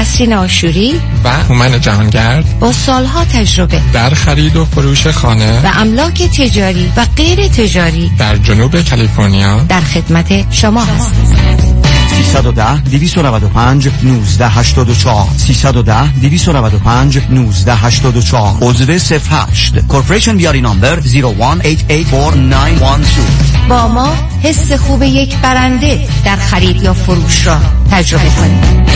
نسرین آشوری و هومن جهانگرد با سالها تجربه در خرید و فروش خانه و املاک تجاری و غیر تجاری در جنوب کالیفرنیا در خدمت شما هستیم. 310-295-1984 عضو 08 کورپوریشن بیاری نامبر 01884912 با ما حس خوب یک برنده در خرید یا فروش را تجربه کنید.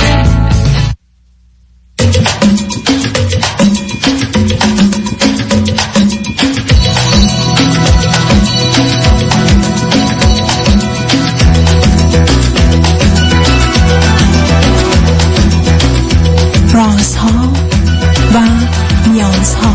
رازها و نیازها.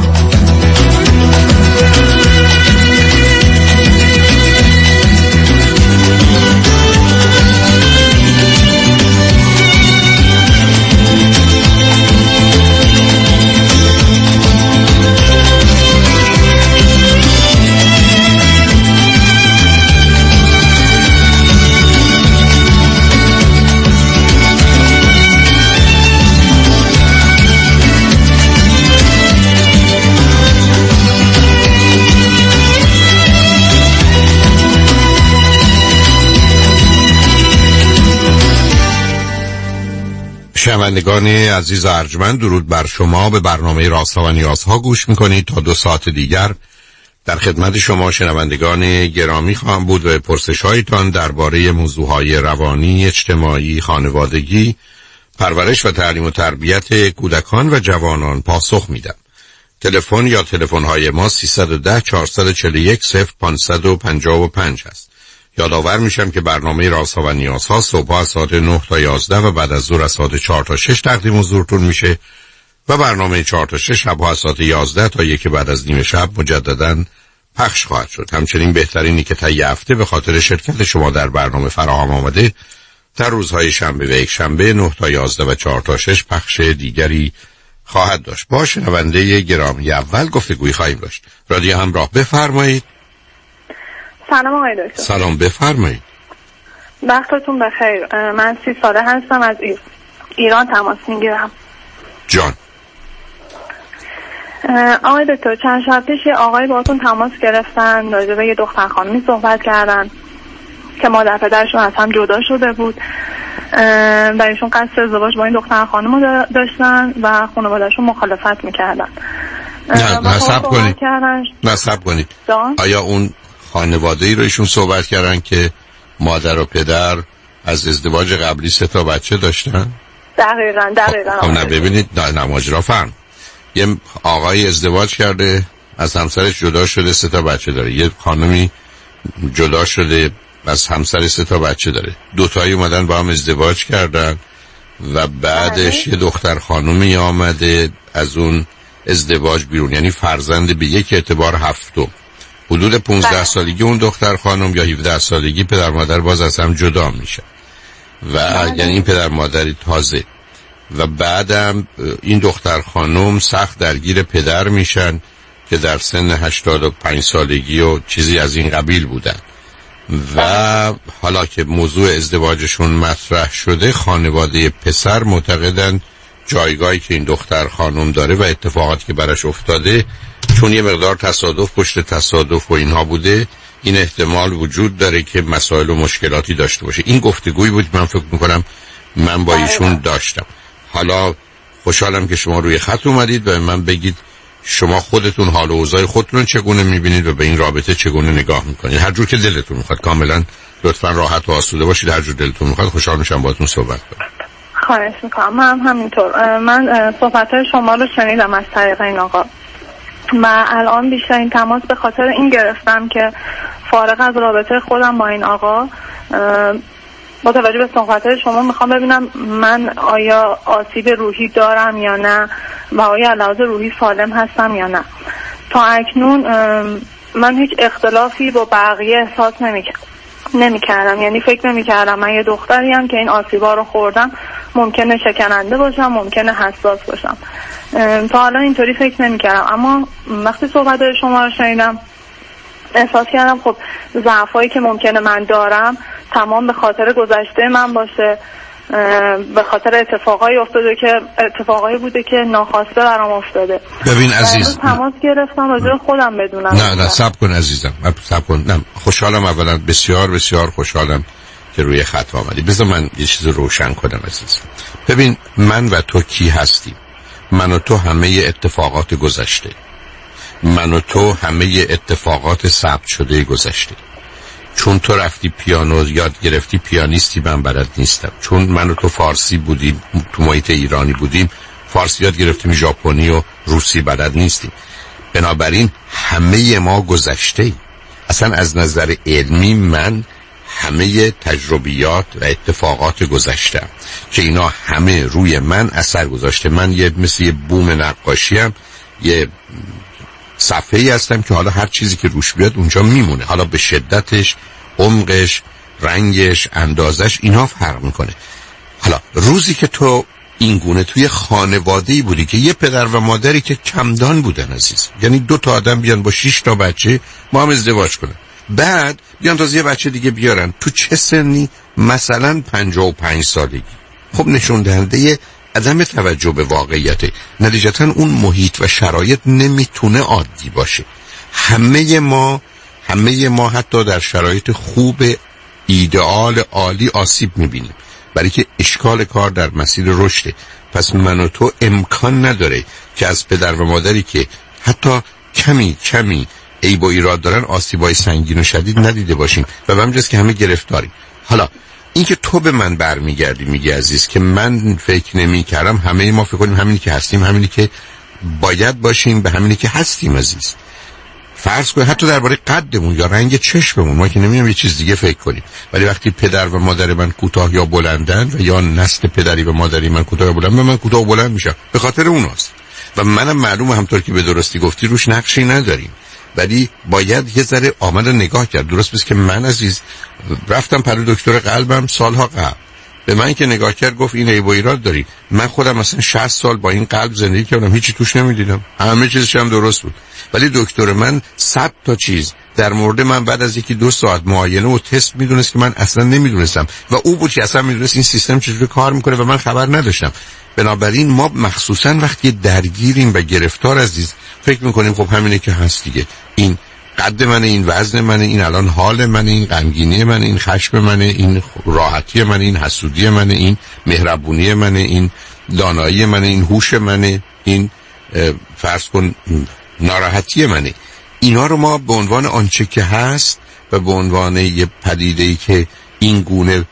شنوندگان عزیز ارجمند، درود بر شما. به برنامه رازها و نیازها گوش میکنید. تا 2 ساعت دیگر در خدمت شما شنوندگان گرامی خواهم بود و پرسش‌هایتان درباره موضوعهای روانی، اجتماعی، خانوادگی، پرورش و تعلیم و تربیت کودکان و جوانان پاسخ میدم. تلفن یا تلفن‌های ما 310-441-0555 است. یادآور میشم که برنامه رازها و نیازها صبح از ساعت 9 تا 11 و بعد از ظهر از ساعت 4 تا 6 تقدیم حضورتون میشه و برنامه 4 تا 6 شب از ساعت 11 تا 1 بعد از نیم شب مجدداً پخش خواهد شد. همچنین بهترینی که طی هفته به خاطر شرکت شما در برنامه فراهم آمده در روزهای شنبه و یک شنبه 9 تا 11 و 4 تا 6 پخش دیگری خواهد داشت. با شنونده گرامی اول گفتگوی خواهیم داشت. رادیو همراه، بفرمایید. سلام آقای دکتر. سلام، بفرمایید. وقتتون بخیر. من 30 ساله هستم، از ایران تماس میگیرم. جان. آقای دکتر، چند شب پیش آقای باهاتون تماس گرفتن، راجع به یه دختر خانمی صحبت کردن که مادر پدرشون از هم جدا شده بود و ایشون قصد ازدواج با این دختر خانم داشتن و خانواده‌شون مخالفت میکردن. نه صبر کنید. آیا اون خانواده ای رو ایشون صحبت کردن که مادر و پدر از ازدواج قبلی 3 تا بچه داشتن؟ دقیقاً. خب نه ببینید، نه ماجرا فرم. یه آقای ازدواج کرده، از همسرش جدا شده، 3 تا بچه داره. یه خانمی جدا شده، از همسر 3 تا بچه داره. 2 تایی اومدن با هم ازدواج کردن و بعدش یه دختر خانمی آمده از اون ازدواج بیرون، یعنی فرزند به یک اعتبار 7م. حدود 15 سالگی اون دختر خانم یا 17 سالگی پدر مادر باز از هم جدا میشه و یعنی این پدر مادری تازه و بعدم این دختر خانم سخت درگیر پدر میشن که در سن 85 سالگی و چیزی از این قبیل بودن و حالا که موضوع ازدواجشون مطرح شده، خانواده پسر معتقدن جایگاهی که این دختر خانم داره و اتفاقاتی که براش افتاده، چون یه مقدار تصادف پشت تصادف و اینها بوده، این احتمال وجود داره که مسائل و مشکلاتی داشته باشه. این گفتگویی بود من فکر میکنم من با ایشون داشتم. حالا خوشحالم که شما روی خط اومدید و من بگید شما خودتون حال و اوضاع خودتون چگونه میبینید و به این رابطه چگونه نگاه میکنید. هر جور که دلتون میخواد، کاملا لطفاً راحت و آسوده باشید. هر جور دلتون میخواد خوشحال میشم باهاتون صحبت کنم. خواهش میکنم. من همینطور. من صحبت‌های شما رو شنیدم از طریق این آقا و الان بیشتر این تماس به خاطر این گرفتم که فارغ از رابطه خودم با این آقا، با توجه به صحبت‌های شما میخوام ببینم من آیا آسیب روحی دارم یا نه و آیا علاوه روحی سالم هستم یا نه. تا اکنون من هیچ اختلافی با بقیه احساس نمی‌کردم. یعنی فکر نمی‌کردم من یه دختریم که این آسیبا رو خوردم ممکنه شکننده باشم، ممکنه حساس باشم. تا حالا اینطوری فکر نمی‌کردم، اما وقتی صحبت‌های شما رو شنیدم احساس کردم خب ضعفایی که ممکنه من دارم تمام به خاطر گذشته من باشه به خاطر اتفاقایی بوده که ناخواسته برام افتاده. ببین عزیز، تماس گرفتم راجع خودم بدونم. نه صبر کن عزیزم، صبر کن. نه خوشحالم، اولا بسیار بسیار خوشحالم که روی خط آمدی. بذار من یه چیز روشن کنم عزیز. ببین من و تو کی هستیم؟ من و تو همه اتفاقات گذشته، من و تو همه اتفاقات ثبت شده گذشته. چون تو رفتی پیانو یاد گرفتی پیانیستی، من بلد نیستم. چون من و تو فارسی بودیم، تو محیط ایرانی بودیم، فارسی یاد گرفتیم، ژاپنی و روسی بلد نیستیم. بنابراین همه ما گذشته. اصلا از نظر علمی من همه تجربیات و اتفاقات گذشتم که اینا همه روی من اثر گذاشته. من مثل یه بوم نقاشیم، یه صفحه‌ای هستم که حالا هر چیزی که روش بیاد اونجا میمونه. حالا به شدتش، عمقش، رنگش، اندازش اینا فرق میکنه. حالا روزی که تو این گونه توی خانواده‌ای بودی که یه پدر و مادری که کمدان بودن عزیز، یعنی 2 تا آدم بیان با 6 تا بچه ما هم ازدواج کنن، بعد بیان تازه یه بچه دیگه بیارن تو چه سنی؟ مثلا 55 سالگی. خب نشون دهنده عدم توجه به واقعیت. نتیجتا اون محیط و شرایط نمیتونه عادی باشه. همه ما حتی در شرایط خوب ایدئال عالی آسیب میبینیم، برای که اشکال کار در مسیر رشده. پس من و تو امکان نداره که از پدر و مادری که حتی کمی عیب و ایراد دارن آسیبای سنگین و شدید ندیده باشیم و به همجاست که همه گرفتاریم. حالا این که تو به من برمیگردی میگی عزیز که من فکر نمی‌کردم، همه ما فکر کنیم همینی که هستیم، همینی که باید باشیم، به همینی که هستیم عزیز. فرض کن حتی درباره قدمون یا رنگ چشممون ما که نمی‌دونیم یه چیز دیگه فکر کنیم، ولی وقتی پدر و مادر من کوتاه یا بلندن و یا نسل پدری و مادری من کوتاه یا بلند، من کوتاه و بلند میشم به خاطر اوناست. و منم معلومه همطور که به درستی گفتی روش نقشی نداریم، ولی باید یه ذره آمد نگاه کرد. درست بس که من عزیز رفتم پرو دکتر قلبم سالها قبل، به من که نگاه کرد گفت این عیب و ایراد داری. من خودم مثلا 60 سال با این قلب زندگی کردم، هیچی توش نمیدیدم، همه چیزش هم درست بود. ولی دکتر من 100 تا چیز در مورد من بعد از 1-2 ساعت معاینه و تست میدونست که من اصلا نمیدونستم و او بود که اصلا میدونست این سیستم چجوری کار میکنه و من خبر نداشتم. بنابراین ما مخصوصا وقتی درگیریم و گرفتار عزیز فکر میکنیم خب همینه که هست دیگه، این قد منه، این وزن منه، این الان حال منه، این غمگینی منه، این خشم منه، این راحتی منه، این حسودی منه، این مهربونی منه، این دانایی منه، این هوش منه، این فرض کن ناراحتی منه. اینا رو ما به عنوان آنچه که هست و به عنوان یه پدیده‌ای که این گونه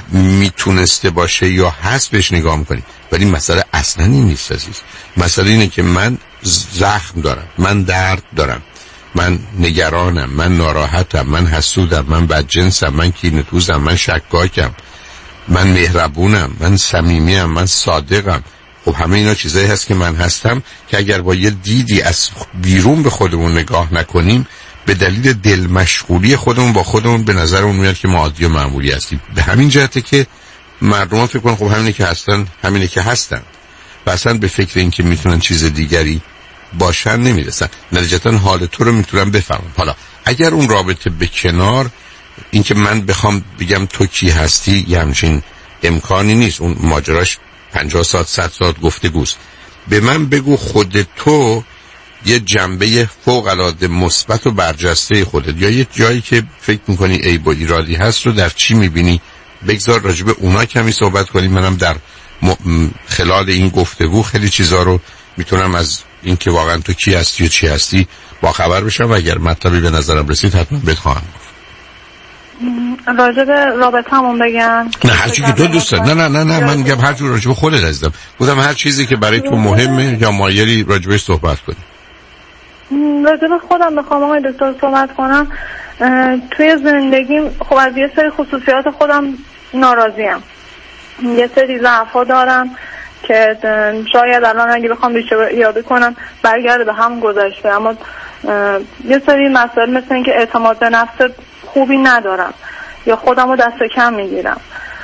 میتونسته باشه یا هست بهش نگاه میکنیم. ولی مسئله اصلا این نیست عزیز. مسئله اینه که من زخم دارم، من درد دارم، من نگرانم، من ناراحتم، من حسودم، من بدجنسم، من کینه‌توزم، من شکاکم، من مهربونم، من صمیمیم، من صادقم. خب همه اینا چیزایی هست که من هستم که اگر با یه دیدی از بیرون به خودمون نگاه نکنیم به دلیل دل مشغولی خودمون با خودمون به نظر اون میاد که ما عادی و معمولی هستیم. به همین جهته که مردم فکر کنن خب همینه که هستن همینه که هستن و اصلا به فکر این که میتونن چیز دیگری باشن نمیرسن. نتیجتا حال تو رو میتونم بفهمم. حالا اگر اون رابطه به کنار، این که من بخوام بگم تو کی هستی یه همچین امکانی نیست، اون ماجراش 50 ساعت 100 ساعت گفتگوست. به من بگو خود تو یه جنبه فوق العاده مثبت و برجسته خودت یا یه جایی که فکر میکنی عیب و ایرادی هست رو در چی میبینی؟ بگذار راجب اونا کمی صحبت کنیم. منم در خلال این گفتگو خیلی چیزا رو میتونم از این که واقعا تو کی هستی و چی هستی با خبر بشم و اگر مطلبی به نظرم رسید حتما بهت خواهم گفت. راجب رابطه‌مون بگم؟ نه هر چیزی که تو دوست داری. نه من میگم هر جور راجب خودت عزیزم. گفتم هر چیزی که برای تو مهمه یا مایلی راجبش صحبت کنی. راجب خودم بخوام آقای دکتر صحبت کنم، توی زندگیم خب از یه سری خصوصیات خودم ناراضیم. یه سری ضعف‌ها دارم که شاید الان اگه بخوام بیشتر یاد کنم برگرده به هم گذشته، اما یه سری مسائل مثل این که اعتماد به نفس خوبی ندارم یا خودم رو دست کم میگیرم.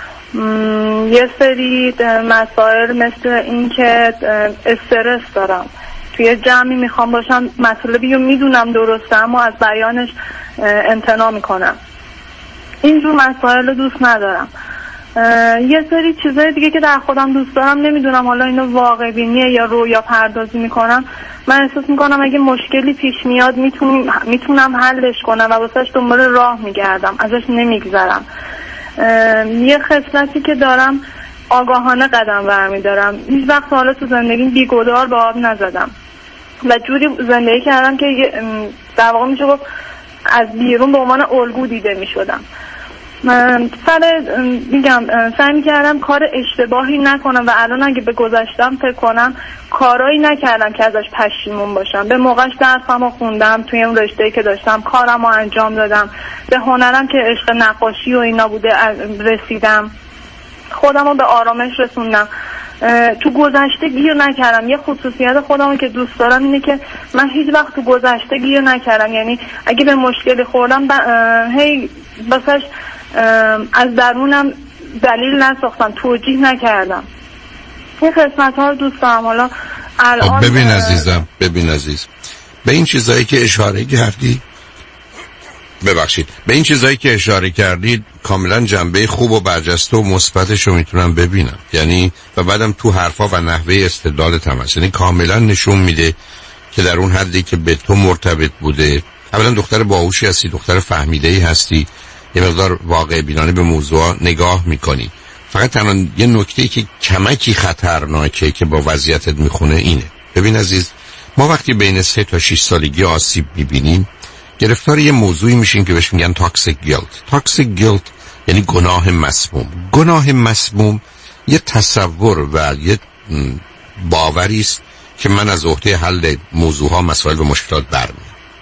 یه سری مسائل مثل این که استرس دارم، توی جمعی میخوام باشم مطلبی رو میدونم درسته اما از بیانش امتناع میکنم. اینجور مسائل رو دوست ندارم. یه سری چیزای دیگه که در خودم دوست دارم، نمیدونم حالا اینو واقع بینیه یا رویا پردازی میکنم. من احساس میکنم اگه مشکلی پیش میاد میتونم حلش کنم و واسهش دنبال راه میگردم، ازش نمیگذرم. یه خصلتی که دارم، آگاهانه قدم برمیدارم. هیچ وقت حالا تو زندگیم بیگدار به آب نزدم و جوری زندگی کردم که در واقع میشه گفت از بیرون به عنوان الگو دیده میشدم. سعی میکردم کار اشتباهی نکنم و الان اگه به گذشتم فکر کنم کارایی نکردم که ازش پشیمون باشم. به موقعش درسمو خوندم، توی اون رشته‌ای که داشتم کارمو انجام دادم، به هنرم که عشق نقاشی و اینا بوده رسیدم، خودمو به آرامش رسوندم. تو گذشته گیر نکردم. یه خصوصیت خودمو که دوست دارم اینه که من هیچ وقت تو گذشته گیر نکردم. یعنی اگه به مشکلی خوردم هی بسش از درونم دلیل نساختم، توجیه نکردم. این قسمت ها رو دوست دارم. حالا الان ببین عزیز، به این چیزایی که اشاره کردی، به این چیزایی که اشاره کردید کاملا جنبه خوب و برجسته و مثبتش رو میتونم ببینم. یعنی و بعدم تو حرفا و نحوه استدلالت هم هست، یعنی کاملا نشون میده که در اون حدی که به تو مرتبط بوده، اولا دختر باهوشی هستی، دختر فهمیده‌ای هستی، یه مقدار واقع بینانه به موضوع نگاه میکنی. فقط تنها یه نکته‌ای که کمکی خطرناکه که با وضعیتت میخونه اینه. ببین عزیز، ما وقتی بین 3 تا 6 سالگی آسیب میبینیم گرفتار یه موضوعی میشیم که بهش میگن تاکسیک گیلت. تاکسیک گیلت یعنی گناه مسموم. گناه مسموم یه تصور و یه باوری است که من از عهده حل موضوعها، مسائل و مشکلات برمیام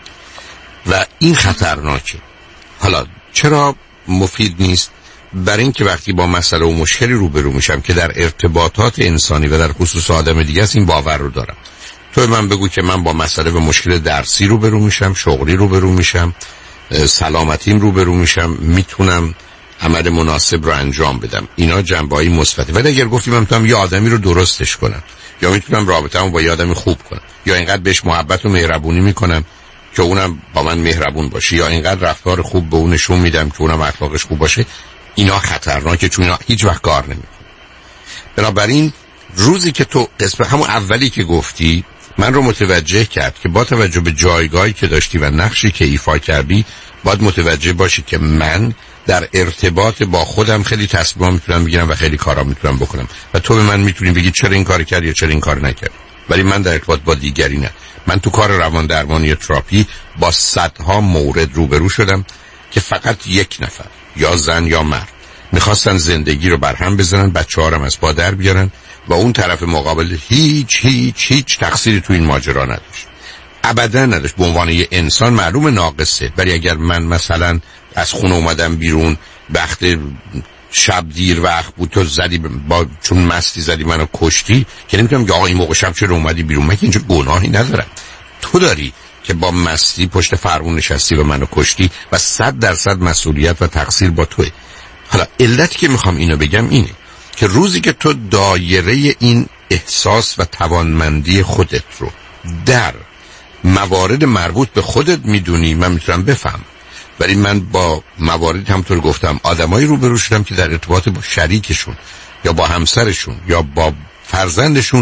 و این خطرناکه. حالا چرا مفید نیست؟ برای اینکه وقتی با مسئله و مشکلی روبرو میشم که در ارتباطات انسانی و در خصوص آدم دیگه است، این باور رو دارم. تو من بگو که من با مسئله و مشکل درسی روبرو میشم، شغلی روبرو میشم، سلامتیم روبرو میشم، میتونم عمل مناسب رو انجام بدم. اینا جنبه‌های مثبته. ولی اگر گفتیم من میتونم یه آدمی رو درستش کنم، یا میتونم رابطه‌مو با یه آدمی خوب کنم، یا اینقدر بهش محبت و مهربونی میکنم که اونم با من مهربون باشه، یا اینقدر رفتار خوب به اون نشون میدم که اونم اخلاقش خوب باشه، اینا خطرناکه، چون اینا هیچ وقت کار نمیکنه. بنابراین روزی که تو قسمت همون اولی که گفتی من رو متوجه کرد که با توجه به جایگاهی که داشتی و نقشی که ایفا کردی باید متوجه باشی که من در ارتباط با خودم خیلی تصمیم‌ها میتونم بگیرم و خیلی کارا میتونم بکنم و تو به من میتونی بگی چرا این کار کردی یا چرا این کار نکردی، ولی من در ارتباط با دیگری نه. من تو کار روان درمانی تراپی با صدها مورد روبرو شدم که فقط یک نفر، یا زن یا مرد، میخواستن زندگی رو برهم بزنن، بچه‌ها رو از پا در بیارن و اون طرف مقابل هیچ تقصیری تو این ماجرا نداشت، ابدا نداشت. به عنوان یه انسان معلوم ناقصه، ولی اگر من مثلا از خونه اومدم بیرون وقت شب دیر وقت بود، تو زدی چون مستی زدی منو کشتی، که نمیتونم که آقا این موقع شب چرا اومدی بیرون، من که اینجا گناهی ندارم. تو داری که با مستی پشت فرمون نشستی و منو کشتی و 100% مسئولیت و تقصیر با توئه. حالا علتی که میخوام اینو بگم اینه که روزی که تو دایره این احساس و توانمندی خودت رو در موارد مربوط به خودت میدونی، من میتونم بفهم. ولی من با موارد همونطور گفتم آدمایی روبرو شدم که در ارتباط با شریکشون یا با همسرشون یا با فرزندشون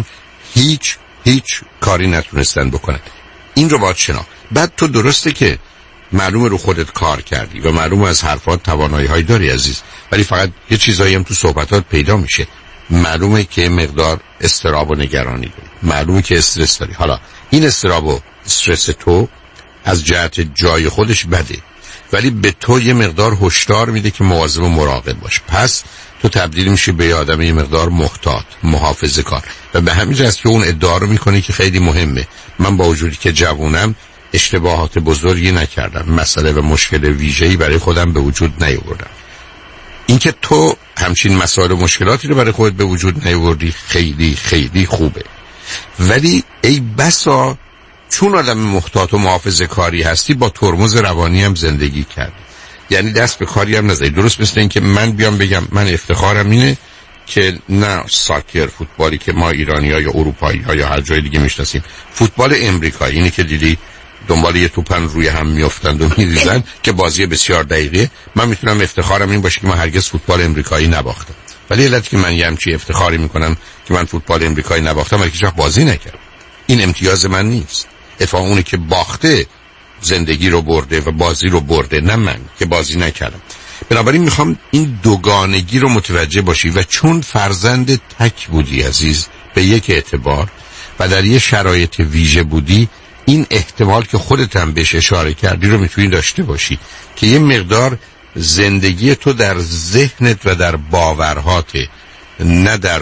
هیچ کاری نتونستن بکنن. این رو باید شناخت. بعد تو درسته که معلومه رو خودت کار کردی و معلومه از حرفات توانایی‌هایی داری عزیز، ولی فقط یه چیزایی هم تو صحبتات پیدا میشه. معلومه که مقدار اضطراب و نگرانی داری، معلومه که استرس داری. حالا این اضطراب و استرس تو از جهت جای خودش بده، ولی به تو یه مقدار هشدار میده که مواظب و مراقب باش. پس تو تبدیل میشی به آدم یه مقدار محتاط، محافظه‌کار، و به همین جهت که اون ادعا رو میکنه که خیلی مهمه. من با وجودی که جوونم اشتباهات بزرگی نکردم، مسئله و مشکل ویژه‌ای برای خودم به وجود نیاوردم. اینکه تو همچین مسائل و مشکلاتی رو برای خودت به وجود نیاوردی خیلی خوبه، ولی ای بسا چون آدم محتاط و محافظه‌کاری هستی با ترمز روانی هم زندگی کردی، یعنی دست به کاری هم نزدی. درست مثل این که من بیام بگم من افتخارم اینه که نه ساکر، فوتبالی که ما ایرانی‌ها یا اروپایی‌ها یا هر جای دیگه میشناسیم، فوتبال امریکایی، اینی که دیدی دنبال یه توپن روی هم میافتند و میریزن که بازی بسیار دقیقه. من میتونم افتخارم این باشه که من هرگز فوتبال امریکایی نباختم، ولی علت که من یه همچی افتخاری میکنم که من فوتبال امریکایی نباختم ولی که بازی نکردم، این امتیاز من نیست. اتفاقا اونی که باخته زندگی رو برده و بازی رو برده، نه من که بازی نکردم. بنابراین میخوام این دوگانگی رو متوجه باشی و چون فرزند تک بودی عزیز به یک اعتبار و در یه شرایط ویژه بودی، این احتمال که خودت هم بهش اشاره کردی رو میتونی داشته باشی که یه مقدار زندگی تو در ذهنت و در باورهاته، نه در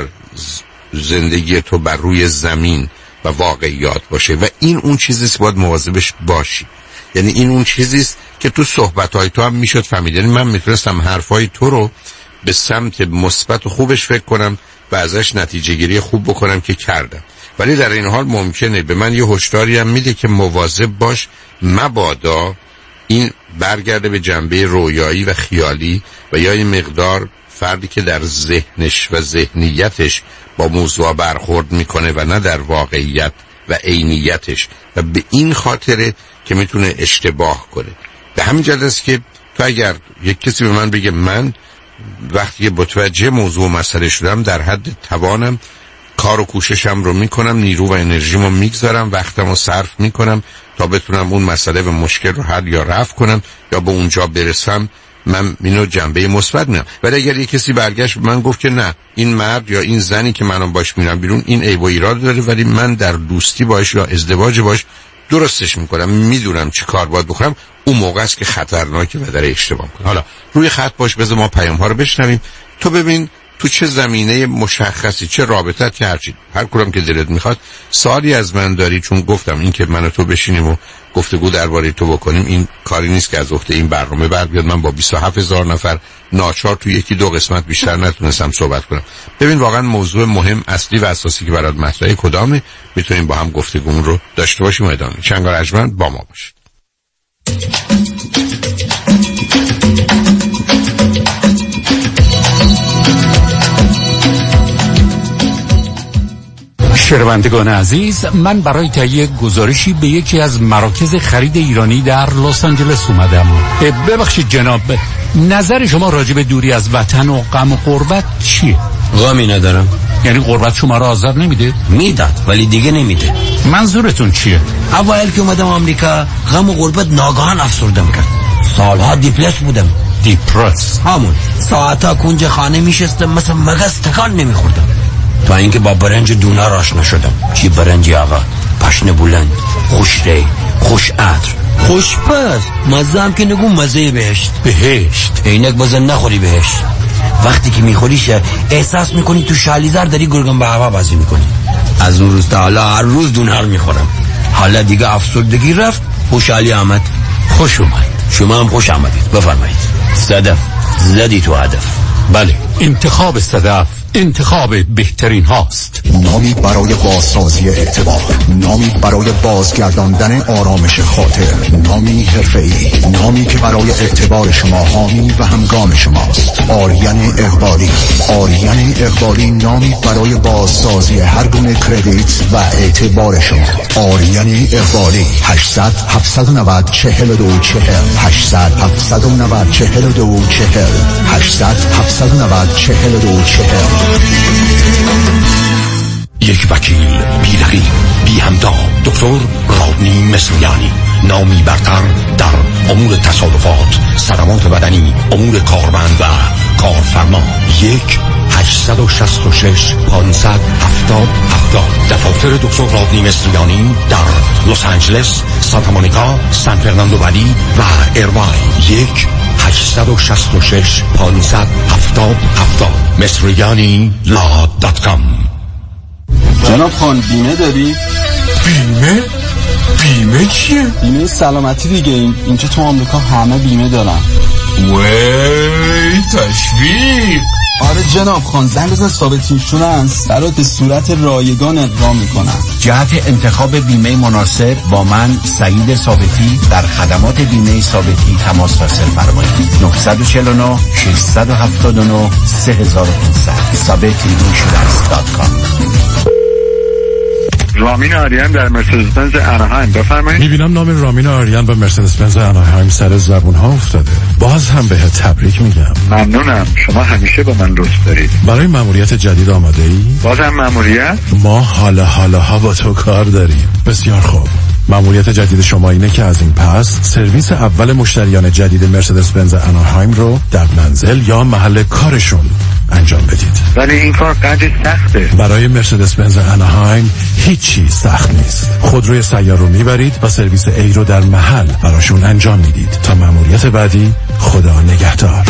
زندگی تو بر روی زمین و واقعیات باشه. و این اون چیزیست باید مواظبش باشی. یعنی این اون چیزیست که تو صحبت‌های تو هم میشد فهمید. یعنی من میتونستم حرفای تو رو به سمت مثبت و خوبش فکر کنم و ازش نتیجه گیری خوب بکنم که کردم، ولی در این حال ممکنه به من یه هشداری هم میده که مواظب باش مبادا این برگرده به جنبه رویایی و خیالی و یا این مقدار فردی که در ذهنش و ذهنیتش با موضوع برخورد میکنه و نه در واقعیت و عینیتش، و به این خاطره که میتونه اشتباه کنه. به همین جهت است که تو اگر یک کسی به من بگه من وقتی متوجه موضوع مسئله شدم در حد توانم کار و کوششم رو میکنم، نیرو و انرژیمو میگذارم، وقتمو صرف میکنم تا بتونم اون مسئله و مشکل رو حل یا رفع کنم یا به اونجا برسم، من اینو جنبه مثبت میدم. ولی اگر یک کسی برگشت من گفت که نه این مرد یا این زنی که منم باش میرم بیرون این عیب و ایراد داره ولی من در دوستی باش یا ازدواج باش درستش میکنم، میدونم چی کار باید بکنم، اون موقع است که خطرناکه و داره اشتباه میکنه. حالا روی خط باش، بذار ما پیام ها رو بشنویم، تو ببین تو چه زمینه مشخصی، چه رابطت، چه هرچی، هر کدوم که دلت میخواد. سوالی از من داری؟ چون گفتم این که من و تو بشینیم و گفتگو درباره تو بکنیم این کاری نیست که از عهده این برنامه بر بیاد. من با 27,000 نفر ناچار تو یکی دو قسمت بیشتر نتونستم صحبت کنم. ببین واقعا موضوع مهم، اصلی و اساسی که برات مطرحه کدامه، میتونیم با هم گفتگو رو داشته باشیم و ادامه. چنگ ارجمند با ما باشید. شنوندگان عزیز، من برای تهیه گزارشی به یکی از مراکز خرید ایرانی در لس آنجلس اومدم. ببخشید جناب، نظر شما راجع به دوری از وطن و غم و غربت چیه؟ غمی ندارم. یعنی غربت شما را آزار نمیده؟ میداد ولی دیگه نمیده. منظورتون چیه؟ اول که اومدم آمریکا غم و غربت ناگهان افسردم کرد. سالها دیپرس بودم. دیپرس؟ همون ساعتا کنج خانه میشستم مثل مگس تکان نمیخوردم تا اینکه با برنج دونر آشنا شدم. چی برنجی آقا؟ پشن بلند، خوش ری، خوش عطر، خوش پس، مزه هم که نگو مزه بهشت. بهشت؟ اینک بزن نخوری بهشت. وقتی که میخوریش احساس میکنی تو شالیزر داری گرگم به هوا بازی میکنی. از اون روز تا حالا هر روز دونر میخورم. حالا دیگه افسردگی رفت، خوشحالی آمد. خوش اومد. شما هم خوش آمدید. بفرمایید. صدف زدی تو هدف. بله، انتخاب صدف انتخاب بهترین هاست. نامی برای بازسازی اعتبار، نامی برای بازگرداندن آرامش خاطر، نامی حرفه‌ای، نامی که برای اعتبار شما حامی و همگام شماست. آریان اقبالی. آریان اقبالی نامی برای بازسازی هر گونه کردیت و اعتبار شما. آریان اقبالی 800 790 4240 800 790 4240 800 790 4240. یک وکیل بی رقیب بی همدام، دکتر رادنی مصریانی، نامی برتر در امور تصادفات، صدمات بدنی، امور کارمند و کارفرما. 1-866-570-7070. دفاتر دکتر رادنی مصریانی در لس آنجلس، سانتا مونیکا، سان فرناندو ولی و ایرواین. 1-866-570-7070. مصریانی.com. جناب خان بیمه داری؟ بیمه؟ بیمه چیه؟ بیمه سلامتی دیگه. اینجا تو آمریکا همه بیمه دارن. وی تشویق. آره جناب خان، زنگ بزن ثابت اینشورنس برات به صورت رایگان اقدام میکنن. جهت انتخاب بیمه مناسب با من سعید ثابتی در خدمات بیمه ثابتی تماس حاصل فرمایید. 949 679 3500 ثابتینشورنس.com. رامین آریان در مرسدس بنز اناهایم. بفرمایید. میبینم نام رامین آریان و مرسدس بنز اناهایم سر زبون ها افتاده. باز هم بهت تبریک میگم. ممنونم. شما همیشه با من لطف دارید. برای مأموریت جدید آماده ای؟ بازم مأموریت؟ ما حالا با تو کار داریم. بسیار خوب. مأموریت جدید شما اینه که از این پس سرویس اول مشتریان جدید مرسدس بنز اناهایم رو در منزل یا محل کارشون انجام بدید. ولی این کار قدری سخته. برای مرسدس بنز اناهایم هیچی سخت نیست. خودروی سیار رو میبرید و سرویس A رو در محل براشون انجام میدید. تا مأموریت بعدی، خدا نگهدار.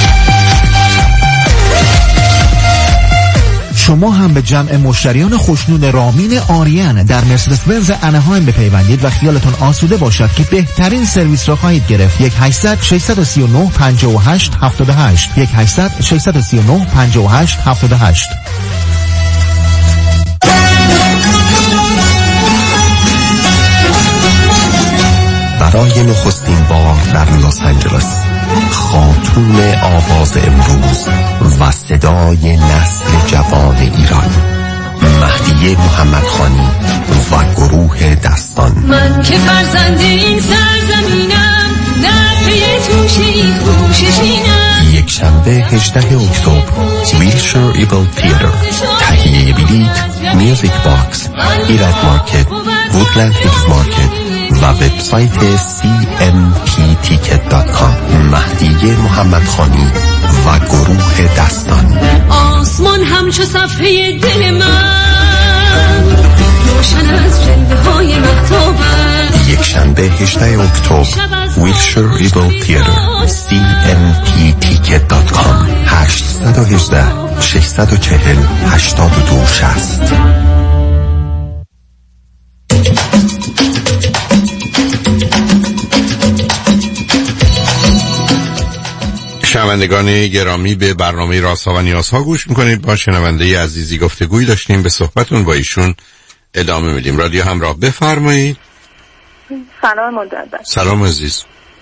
شما هم به جمع مشتریان خوشنود رامین آریان در مرسدس بنز اناهایم بپیوندید و خیالتون آسوده باشد که بهترین سرویس را خواهید گرفت. 1-800-639-58-78 1-800-639-58-78. برای نخستین بار در لس آنجلس، خاتون آواز امروز و صدای نسل جوان ایران، مهدیه محمدخانی و گروه دستان. من که فرزند این سرزمینم، در پی توشی خوششینم. یک شنبه 18 اکتبر، ویلشر ایبل تیاتر. تهیه بلیط میوزیک باکس، ایراد مارکت، وودلند هیلز مارکت و وبسایت cmpticket.com. مهدیه محمدخانی و گروه دستان. آسمان همچو صفحه دل من، روشن از جلوه های مهتابم. یک شنبه 18 اکتبر، ویلشر ایبل تیاتر. cmpticket.com. 818-640-8260. شنوندگان گرامی، به برنامه رازها و نیازها گوش میکنید. با شنونده عزیزی گفتگوی داشتیم، به صحبتون با ایشون ادامه میدیم. رادیو همراه، بفرمایید. سلام مجدد. سلام عزیز.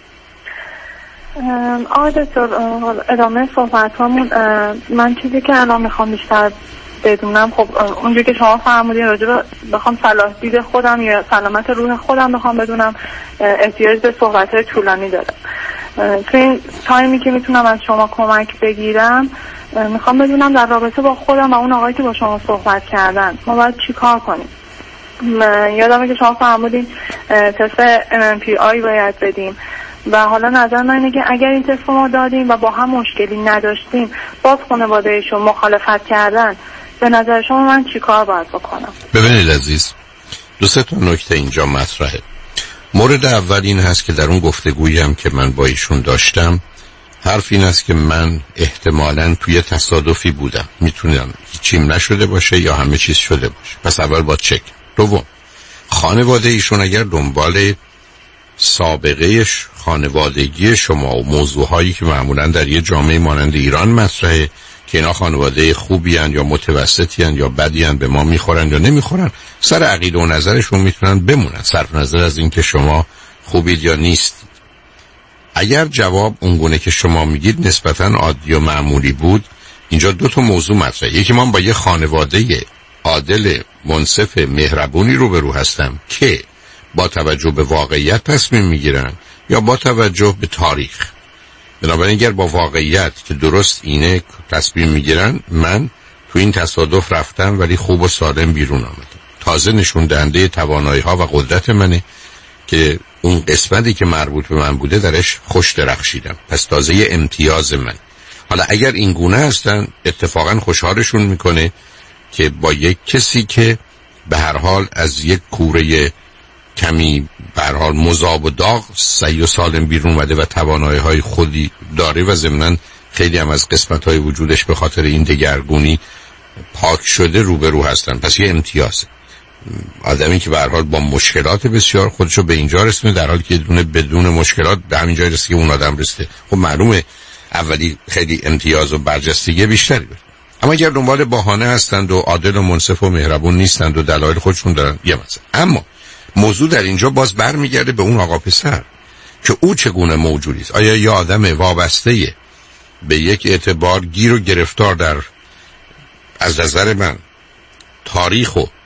آقای دکتر، ادامه صحبت همون، من چیزی که الان میخوام بیشتر بدونم، خب اونجوری که شما فرمودین راجع به بخوام صلاح دید خودم یا سلامت روح خودم بخوام بدونم، احتیاج به صحبت‌های طولانی دارم. تو این تایمی که میتونم از شما کمک بگیرم، میخوام بدونم در رابطه با خودم و اون آقایی که با شما صحبت کردن ما باید چی کار کنیم. یادمه که شما فرمودین تست MMPI باید بدیم و حالا نظر من اینه که اگر این تست ما دادیم و با هم مشکلی نداشتیم، باز خانواده‌شون مخالفت کردن، به نظر شما من چی کار باید بکنم؟ ببینید عزیز، دو سه تا نکته اینجا مطرحه. مورد اول این هست که در اون گفتگویی هم که من با ایشون داشتم، حرف این است که من احتمالاً توی تصادفی بودم، میتونم هیچیم نشده باشه یا همه چیز شده باشه. پس اول با چک. دوم، خانواده ایشون اگر دنبال سابقه خانوادگی شما و موضوعهایی که معمولاً در یه جامعه مانند ایران مطرحه که اینا خانواده خوبی هن یا متوسطی هن یا بدی هن، به ما میخورن یا نمیخورن، سر عقیده و نظرشون میتونن بمونن، صرف نظر از این که شما خوبید یا نیستید. اگر جواب اونگونه که شما میگید نسبتاً عادی و معمولی بود، اینجا دو تا موضوع مطرحه. یکی، من با یه خانواده عادل، منصف، مهربونی روبرو هستم که با توجه به واقعیت تصمیم میگیرن یا با توجه به تاریخ. بنابراین اگر با واقعیت که درست اینه تصمیم میگیرن، من تو این تصادف رفتم ولی خوب و سالم بیرون آمدم. تازه نشون دهنده توانایی ها و قدرت منه که اون قسمتی که مربوط به من بوده درش خوش درخشیدم، پس تازه یه امتیاز من. حالا اگر این گونه هستن، اتفاقا خوشحالشون میکنه که با یک کسی که به هر حال از یک کوره کمی به هر حال مذاب و داغ سعی و سالم بیرون اومده و توانایی‌های خودی داره و ضمناً خیلی هم از قسمت‌های وجودش به خاطر این دگرگونی پاک شده روبرو هستن. پس یه امتیازه. آدمی که به هر حال با مشکلات بسیار خودشو به اینجا رسونه، در حالی که بدون مشکلات به همین جای رسیده که اون آدم رسیده. خب معلومه اولی خیلی امتیاز و برجستگی بیشتری داره. اما اگر دنبال بهانه هستند و عادل و منصف و مهربون نیستند و دلایل خودشون دارن، یه مسئله. اما موضوع در اینجا باز برمیگرده به اون آقا پسر که او چگونه موجودی است. آیا یه آدم وابسته به یک اعتبار گیر و گرفتار در از نظر من تاریخ و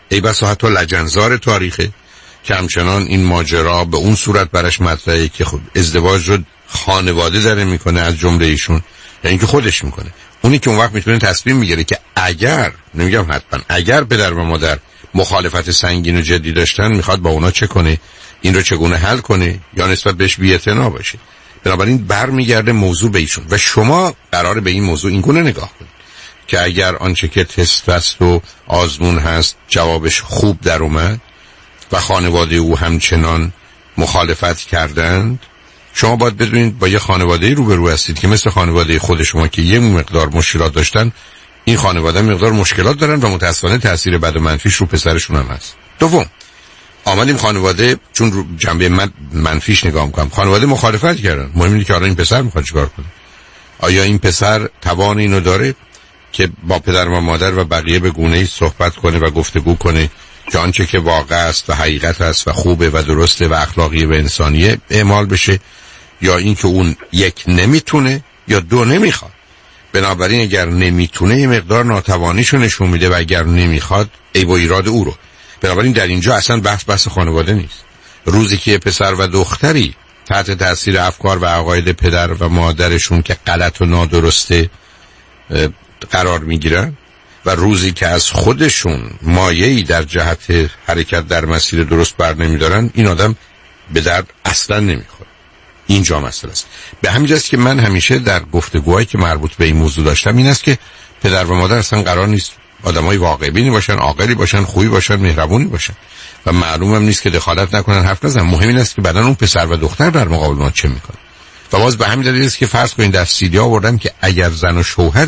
ای بسا حتی لجنزار تاریخه که همچنان این ماجرا به اون صورت برش مطرحه که خب ازدواج رو خانواده داره میکنه از جمله ایشون یا اینکه خودش میکنه. اونی که اون وقت میتونه تصمیم میگیره که اگر، نمیگم حتما، اگر پدر و مادر مخالفت سنگین و جدی داشتن میخواد با اونا چه کنه، این رو چگونه حل کنه یا نسبت بهش بی‌اعتنا باشه. بنابراین برمیگرده موضوع به ایشون و شما قراره به این موضوع این گونه نگاه کنید که اگر آنچه که تست است و آزمون هست جوابش خوب در اومد و خانواده او همچنان مخالفت کردند، شما باید بدونید با یه خانواده روبرو هستید که مثل خانواده خود شما که یه مقدار مشکلات داشتن، این خانواده مقدار مشکلات دارن و متأسفانه تاثیر بد و منفیش رو پسرشون هم هست. دوم، آمدیم خانواده، چون رو جنبه منفیش نگاه میکنم، خانواده مخالفت کردن. مهم اینه که آره این پسر میخواد چیکار کنه. آیا این پسر توان اینو داره که با پدر و مادر و بقیه به گونه‌ای صحبت کنه و گفتگو کنه که آنچه که واقع است و حقیقت است و خوبه و درسته و اخلاقی و انسانیه اعمال بشه، یا این که اون یک نمیتونه یا دو نمیخواد. بنابراین اگر نمیتونه یه مقدار ناتوانیشو نشون میده و اگر نمیخواد عیب و ایراد او رو. بنابراین در اینجا اصلا بحث خانواده نیست. روزی که پسر و دختری تحت تاثیر افکار و عقاید پدر و مادرشون که غلط و نادرسته قرار میگیرن و روزی که از خودشون مایه‌ای در جهت حرکت در مسیر درست بر نمیدارن، این آدم به درد اصلا نمیخوره. اینجا مسئله است. به همین جاست که من همیشه در گفتگوهایی که مربوط به این موضوع داشتم این است که پدر و مادر اصلا قرار نیست آدمای واقع بینی باشن، عاقلی باشن، خوبی باشن، مهربونی باشن و معلومم نیست که دخالت نکنن، حرف نزنن. مهم این است که بعدن اون پسر و دختر در مقابل ما چه میکنه. و باز به همین دلیل است که فرض کنید در سیدی آوردم که اگر زن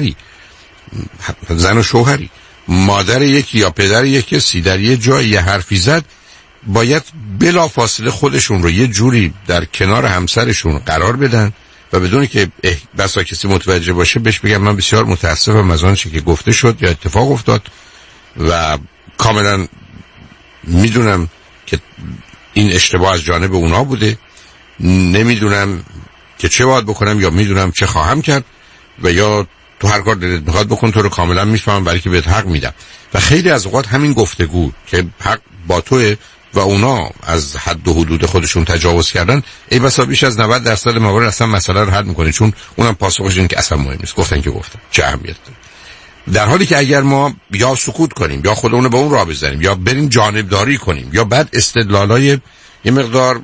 و شوهری مادر یکی یا پدر یک کسی در یه جای یه حرفی زد، باید بلا فاصله خودشون رو یه جوری در کنار همسرشون قرار بدن و بدون که بسا کسی متوجه باشه بهش بگم من بسیار متاسفم از آنچه که گفته شد یا اتفاق افتاد و کاملا میدونم که این اشتباه از جانب اونا بوده، نمیدونم که چه باید بکنم یا میدونم چه خواهم کرد و یا تو هر کار دلت میخواد بکن، تو رو کاملا میفهمم برای که بهت حق میدم. و خیلی از اوقات همین گفتگو که حق با توه و اونا از حد و حدود خودشون تجاوز کردن، ای بسا بیش از 90% موارد اصلا مسئله رو حل میکنه، چون اونم پاسخش اینه که اصلا مهم نیست، گفتن که گفتن، چه اهمیت داره. در حالی که اگر ما یا سکوت کنیم یا خودمون رو به اون راه بزنیم یا بریم جانبداری کنیم یا بعد استدلالای یه مقدار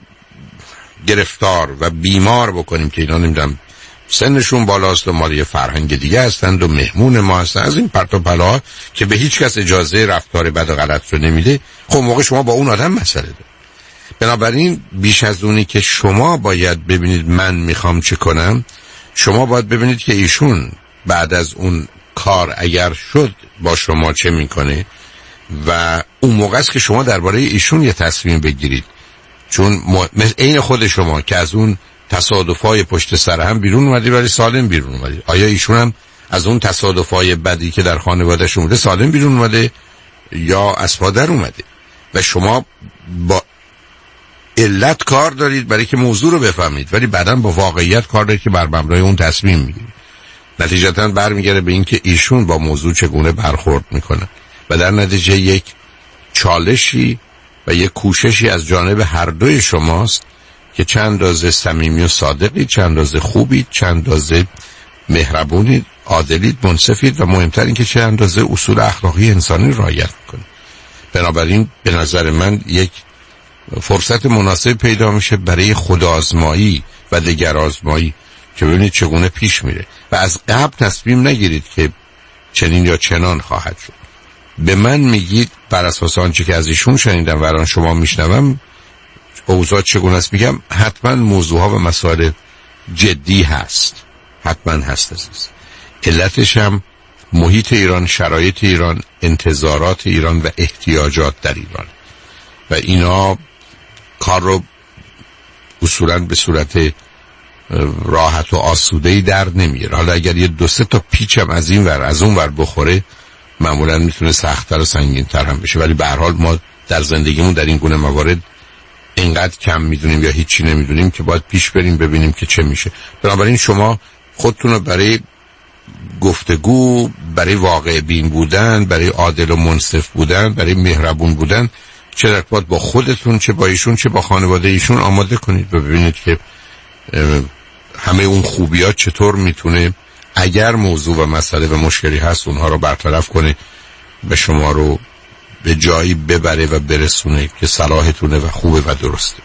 گرفتار و بیمار بکنیم که اینا نمیدونم سنشون بالاست و مالی فرهنگ دیگه هستند و مهمون ما هستند، از این پرت و پلا که به هیچ کس اجازه رفتار بد و غلط رو نمیده، خب موقع شما با اون آدم مسئله داره. بنابراین بیش از اونی که شما باید ببینید من میخوام چه کنم، شما باید ببینید که ایشون بعد از اون کار اگر شد با شما چه میکنه و اون موقع است که شما درباره ایشون یه تصمیم بگیرید. چون عین خود شما که از اون تصادفای پشت سر هم بیرون اومدید ولی سالم بیرون اومدید، آیا ایشون هم از اون تصادفای بدی که در خانواده‌شون بوده سالم بیرون اومده یا از پادر اومده؟ و شما با علت کار دارید برای که موضوع رو بفهمید ولی بعداً با واقعیت کار دارید که بر مبنای اون تصمیم میگیرید. نتیجتاً برمیگره به این که ایشون با موضوع چگونه برخورد میکنن و در نتیجه یک چالشی و یک کوششی از جانب هر دوی شماست که چند اندازه صمیمی و صادقید، چند اندازه خوبید، چند اندازه مهربونید، عادلید، منصفید و مهمتر این که چند اندازه اصول اخلاقی انسانی رعایت میکنید. بنابراین به نظر من یک فرصت مناسب پیدا میشه برای خودآزمایی و دگرآزمایی که ببینید چگونه پیش میره و از قبل تصمیم نگیرید که چنین یا چنان خواهد شد. به من میگید بر اساس آنچه که از ایشون شنیدم و الان شما میشنوم اوضاع چگونه است، میگم حتما موضوعها و مسائل جدی هست، حتما هست عزیز. علتش هم محیط ایران، شرایط ایران، انتظارات ایران و احتیاجات در ایران و اینا کار رو اصولا به صورت راحت و آسوده‌ای در نمیاره. حالا اگر یه دو سه تا پیچم از این ور از اون ور بخوره معمولا میتونه سخت‌تر و سنگین‌تر هم بشه، ولی به هر حال ما در زندگیمون در این گونه موارد اینقدر کم میدونیم یا هیچی نمیدونیم که باید پیش بریم ببینیم که چه میشه. بنابراین شما خودتون رو برای گفتگو، برای واقع بین بودن، برای عادل و منصف بودن، برای مهربون بودن، چه در ارتباط با خودتون، چه با ایشون، چه با خانواده ایشون آماده کنید و ببینید که همه اون خوبیات چطور میتونه اگر موضوع و مسئله و مشکلی هست اونها رو برطرف کنه، به شما رو به جایی ببره و برسونه که صلاحتونه و خوبه و درسته.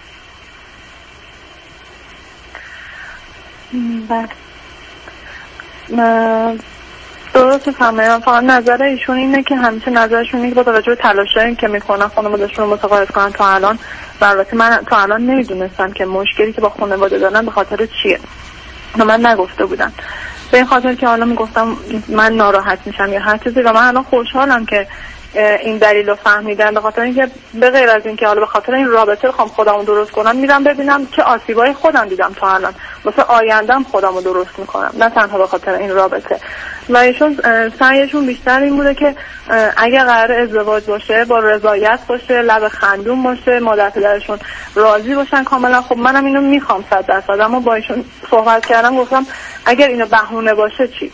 درست فهمیدم. فقط نظر ایشون اینه که همیشه نظرشون اینه که با توجه به تلاشایی که میکنن خانواده‌شون رو متقاعد کنن تا الان، و البته من تا الان نمیدونستم که مشکلی که با خانواده دارن به خاطر چیه و من نگفته بودم، به این خاطر که حالا میگفتم من ناراحت میشم یا هر چیزی، و من الان خوشحالم که این دلیل رو فهمیدم، به خاطر اینکه به غیر از اینکه حالا به خاطر این رابطه بخوام خودمو درست کنم، میرم ببینم چه آسیبای خودم دیدم تا الان، واسه آیندم خودمو درست میکنم، نه تنها به خاطر این رابطه. و ایشون سعیشون بیشتر این بوده که اگه قرار ازدواج باشه با رضایت باشه، لب خندون باشه، مادر پدرشون راضی باشن کاملا. خب منم اینو میخوام 100%، اما با ایشون صحبت کردم، گفتم اگر اینو بهونه باشه چی؟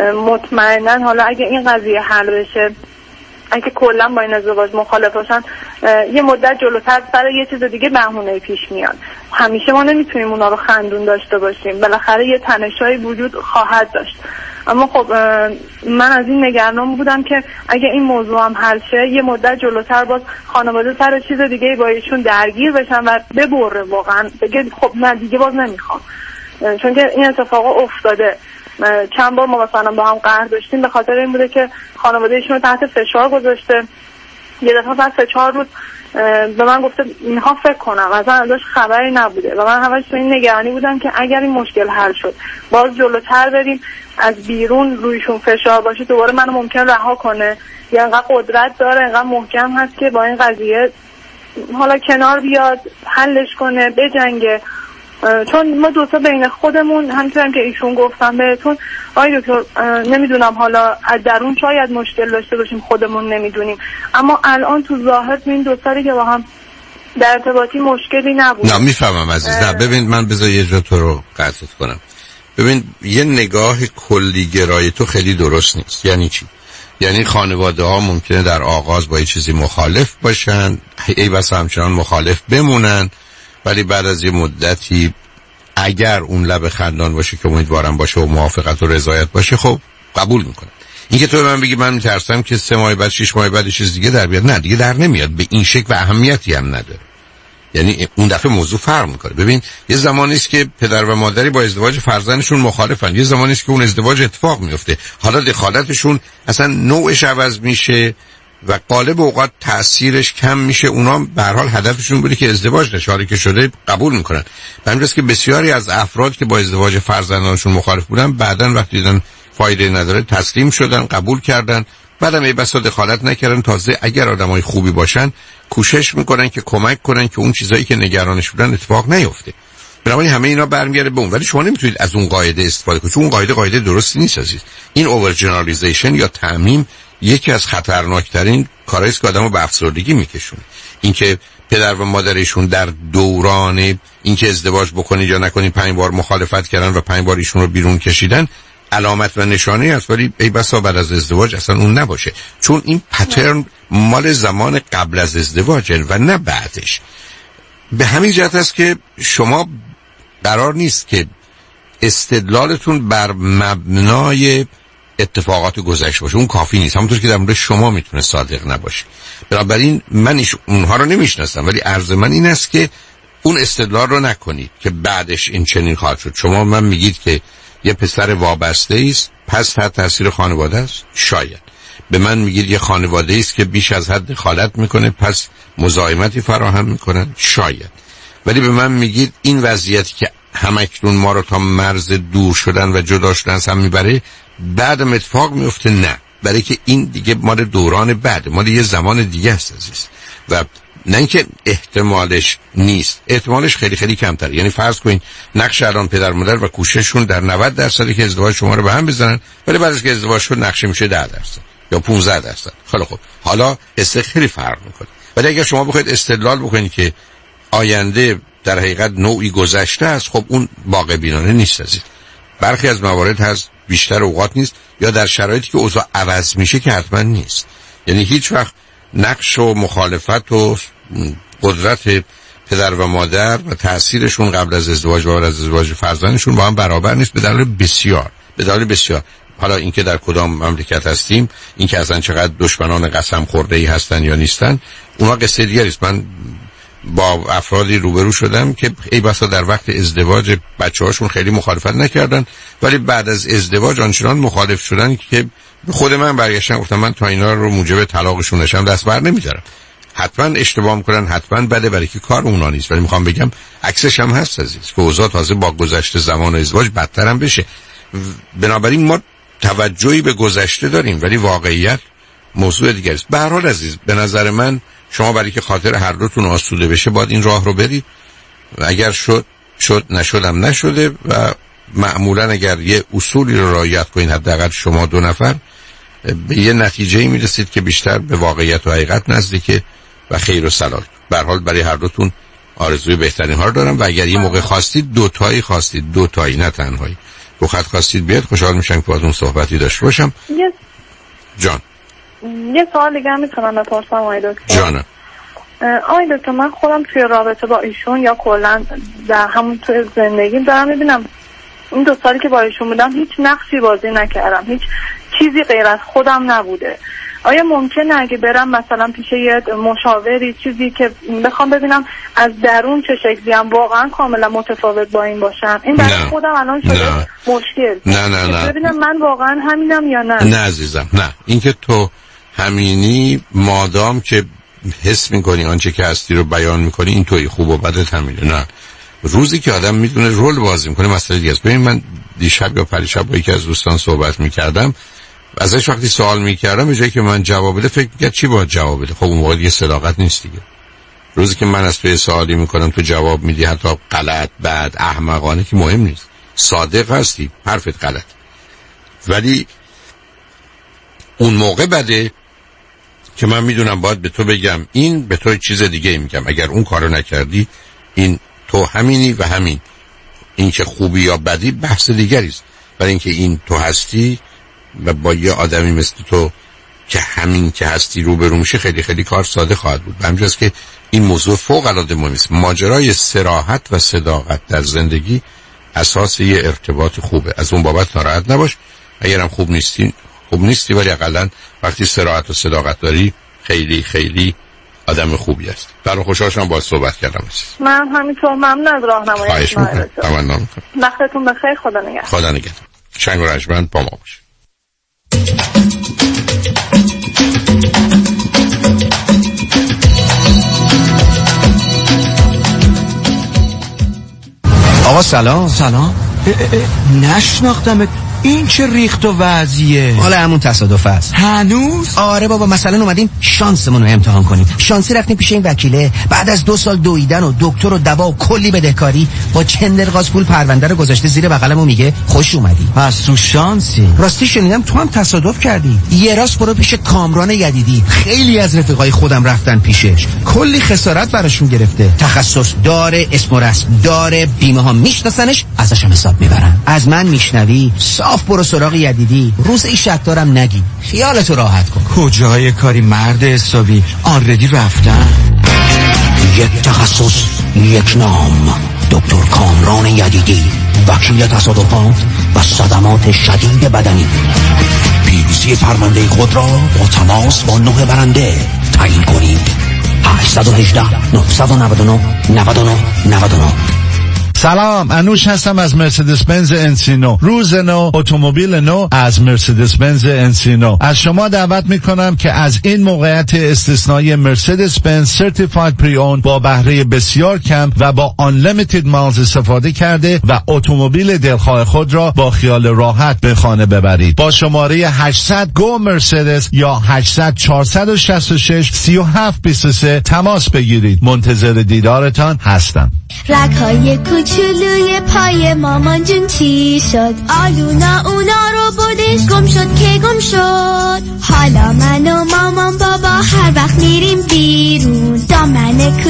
مطمئنا حالا اگه این قضیه حل بشه، اگه کلا با این ازدواج مخالف باشن، یه مدت جلوتر سر یه چیز دیگه بهونه پیش میاد. همیشه ما نمیتونیم اونا رو خندون داشته باشیم، بالاخره یه تنشایی وجود خواهد داشت. اما خب من از این نگران بودم که اگه این موضوع هم حل شه، یه مدت جلوتر باز خانواده سر چیز دیگه با ایشون درگیر بشن و ببره، واقعا بگه خب نه دیگه باز نمیخوام. چون که این اتفاق افتاده، چند بار ما مثلا با هم قهر داشتیم، به خاطر این بوده که خانواده ایشون رو تحت فشار گذاشته. یه دفعه بعد 3-4 روز به من گفته میخوام فکر کنم، اصلا ازش خبری نبوده و من همش تو این نگرانی بودم که اگر این مشکل حل شد، باز جلوتر بریم، از بیرون رویشون فشار باشه، دوباره منو ممکن رها کنه، یا انقدر قدرت داره، انقدر محکم هست که با این قضیه حالا کنار بیاد، حلش کنه، بجنگه. چون ما دوتا بین خودمون، همونطور که ایشون گفتم بهتون آقای دکتر، نمیدونم حالا از درون شاید مشکل داشته باشیم، خودمون نمیدونیم، اما الان تو ظاهر تو این دو سالی که با هم در ارتباطی مشکلی نبود. نه میفهمم عزیز. نه ببین، من بذار یه جا تو رو قطعت کنم. ببین، یه نگاه کلی گرای تو خیلی درست نیست. یعنی چی؟ یعنی خانواده ها ممکنه در آغاز با یه چیزی مخالف باشن، ای بس همچنان مخالف بمونن، ولی بعد از یه مدتی اگر اون لب خندان باشه که امیدوارم باشه و موافقت و رضایت باشه، خب قبول میکنه. این که تو به من بگی من میترسم که 3 ماه بعد 6 ماه بعد چیز دیگه در بیاد، نه دیگه در نمیاد، به این شکل و اهمیتی هم نداره. یعنی اون دفعه موضوع فرق میکنه. ببین، یه زمانی است که پدر و مادری با ازدواج فرزندشون مخالفن، یه زمانی است که اون ازدواج اتفاق میفته، حالا دخالتشون اصلا نوعش عوض میشه و غالب اوقات تأثیرش کم میشه. اونا به هر حال هدفشون بوده که ازدواج نشه، که شده قبول میکنن. همینجاست که بسیاری از افراد که با ازدواج فرزندانشون مخالف بودن، بعدن وقتی دیدن فایده نداره تسلیم شدن، قبول کردن، بعدم ای بسا دخالت نکردن. تازه اگر آدمای خوبی باشن کوشش میکنن که کمک کنن که اون چیزایی که نگرانش بودن اتفاق نیفته. بنابراین همه اینا برمیگرده به اون، ولی شما نمیتونید از اون قاعده استفاده کنید، چون اون قاعده درستی نیست عزیز. این اوور جنرالیزیشن یا تعمیم یکی از خطرناکترین کارهایی است که آدمو به افسردگی میکشونه. اینکه پدر و مادرشون در دوران اینکه ازدواج بکنید یا نکنید 5 بار مخالفت کردن و 5 بار ایشون رو بیرون کشیدن، علامت و نشانه است، ولی ای بسا بعد از ازدواج اصلا اون نباشه، چون این پترن مال زمان قبل از ازدواجه و نه بعدش. به همین جهت است که شما قرار نیست که استدلالتون بر مبنای اتفاقات گذشته باشه، اون کافی نیست. همونطور که در مورد شما میتونه صادق نباشه. بنابراین من اونها رو نمیشناسم، ولی عرض من این است که اون استدلال رو نکنید که بعدش این چنین خواهد شد. شما من میگید که یه پسر وابسته است، پس تحت تاثیر خانواده است، شاید. به من میگید یه خانواده است که بیش از حد دخالت میکنه، پس مزاحمتی فراهم میکنن، شاید. ولی به من میگید این وضعیتی که همکنون ما رو تا مرز دور شدن و جدا شدن هم میبره، بعدم اتفاق میفته، نه. برای که این دیگه مال دوران بعد، مال یه زمان دیگه است عزیز. و نه اینکه احتمالش نیست، احتمالش خیلی خیلی کمتر. یعنی فرض کنین نقش الان پدر مادر و کوشششون در 90% که ازدواج شما رو به هم بزنن، ولی بعد از که ازدواج شد نقشه میشه 10% یا 15%. خیلی خوب، حالا حس خیلی فرق میکنه. ولی اگر شما بخواید استدلال بکنید که آینده در حقیقت نوعی گذشته است، خب اون واقع بینانه نیست عزیز. برخی از موارد هست بیشتر اوقات نیست، یا در شرایطی که اوضاع عوض میشه که حتما نیست. یعنی هیچ وقت نقش و مخالفت و قدرت پدر و مادر و تأثیرشون قبل از ازدواج و بعد از ازدواج فرزندشون با هم برابر نیست، به دلیل بسیار. حالا اینکه در کدام مملکت هستیم، اینکه اصلا چقدر دشمنان قسم خورده‌ای هستن یا نیستن، اونها قصه دیگری است. من با افرادی روبرو شدم که ای بسا در وقت ازدواج بچه‌هاشون خیلی مخالفت نکردن، ولی بعد از ازدواج آنچنان مخالف شدن که خود من برگشتم گفتم من تا اینا رو موجب طلاقشون نشم دست بر نمی‌دارم. حتما اشتباه میکنن، حتما بده، برای که کار اونا نیست، ولی میخوام بگم عکسش هم هست عزیز که اوضاع تازه با گذشت زمان ازدواج بدتر هم بشه. بنابراین ما توجهی به گذشته داریم ولی واقعیت موضوع دیگه است. به هر حال عزیز، به نظر من شما برای که خاطر هر دوتون آسوده بشه باید این راه رو برید. اگر شد نشدم نشده، و معمولا اگر یه اصولی رو رعایت کنید، حداقل شما دو نفر، به یه نتیجه‌ای میرسید که بیشتر به واقعیت و حقیقت نزدیکه و خیر و صلاح. به هر حال برای هر دوتون آرزوی بهترین ها رو دارم و اگر یه موقع خواستید دوتایی نه تنهایی بخواد خواستید بیاد، خوشحال میشم که باهاتون صحبتی داشته باشم. جان یه سوال دیگه هم میتونم بپرسم آقای دکتر؟ جانم. آقای دکتر، من خودم توی رابطه با ایشون یا کلا در همون توی زندگیم دارم میبینم این 2 سالی که با ایشون بودم هیچ نقشی بازی نکردم، هیچ چیزی غیر از خودم نبوده. آیا ممکنه اگه برم مثلا پیش یه مشاوری چیزی که بخوام ببینم از درون چه شکلی هم واقعا کاملا متفاوت با این باشم، این برای خودم الان شده مشکل. نه ببینم من واقعا همینم یا نه. نه عزیزم، نه. اینکه تو همینی مادام که حس میکنی آنچه که هستی رو بیان میکنی، این توی خوب و بدت همینه. نه، روزی که آدم میتونه رول بازی میکنه مسئله دیگه است. ببین من دیشب یا پریشب با یکی از دوستان صحبت میکردم، ازش وقتی سوال میکردم به جایی که من جواب بده فکر میکرد چی باید جواب بده. خب اون موقع دیگه صداقت نیست دیگه. روزی که من از توی سوالی میکنم تو جواب میدی، حتی غلط، بد، احمقانه، که مهم نیست، صادق هستی، حرفت غلط، ولی اون موقع بده که من میدونم باید به تو بگم این، به تو چیز دیگه میگم. اگر اون کارو نکردی، این تو همینی و همین. این که خوبی یا بدی بحث دیگری است، برای اینکه این تو هستی و با یه آدمی مثل تو که همین که هستی روبرو میشه خیلی خیلی کار ساده خواهد بود. به همین جاست که این موضوع فوق العاده مهمه است. ماجرای صراحت و صداقت در زندگی اساس یه ارتباط خوبه. از اون بابت ناراحت نباش. اگرم خوب نیستی ولی حداقل وقتی صراحت و صداقت داری خیلی خیلی آدم خوبی است. برای خوشحال شدم باهات صحبت کردم. من همینطور ممنون از راهنمایی. خواهش می‌کنم. تمام. وقتتون بخیر. خدا نگهدار. خدا نگهدار. شنگ و رنجمند با ما باش. آقا سلام. نشناختم. این چه ریخت و وضعیه؟ حالا همون تصادف است. هنوز؟ آره بابا، مثلا اومدیم شانسمون رو امتحان کنیم. شانسی رفتیم پیش این وکیله، بعد از 2 سال دویدن و دکتر و دوا و کلی بدهکاری با چندرغاز پول پرونده رو گذاشته زیر بغلم و میگه خوش اومدی. پس تو شانسی. راستی شنیدم تو هم تصادف کردی. یه راست برو پیش کامران یدیدی، خیلی از رفیقای خودم رفتن پیشش، کلی خسارت براشون گرفته. تخصص داره، اسم و رسم داره، بیمه ها میشناسنش، ازش هم حساب میبرن. از من میشنوی صاف برو سراغ یدیدی، روز ای شطارم نگی، خیالتو راحت کن. کجای کاری مرد حسابی، آلردی رفتن. یک تخصص، یک نام، دکتر کامران یدیدی، وکیل تصادفات و صدمات شدید بدنی. پیروزی فرمانده خود را با تماس با 9 برنده تعیین کنید. 818 999 99 99. سلام، انوش هستم از مرسدس بنز انسینو. روز نو، اتومبیل نو از مرسدس بنز انسینو. از شما دعوت میکنم که از این موقعیت استثنایی مرسدس بنز سرتیفاید پری اون با بهره بسیار کم و با unlimited miles استفاده کرده و اتومبیل دلخواه خود را با خیال راحت به خانه ببرید. با شماره 800 گو مرسدس یا 800 466 3723 تماس بگیرید. منتظر دیدارتان هستم. رگ‌های کوچولوی پای مامان جون چی شد؟ آلونا اونا رو بردش، گم شد که گم شد. حالا من و مامان بابا هر وقت میریم بیرون، دامن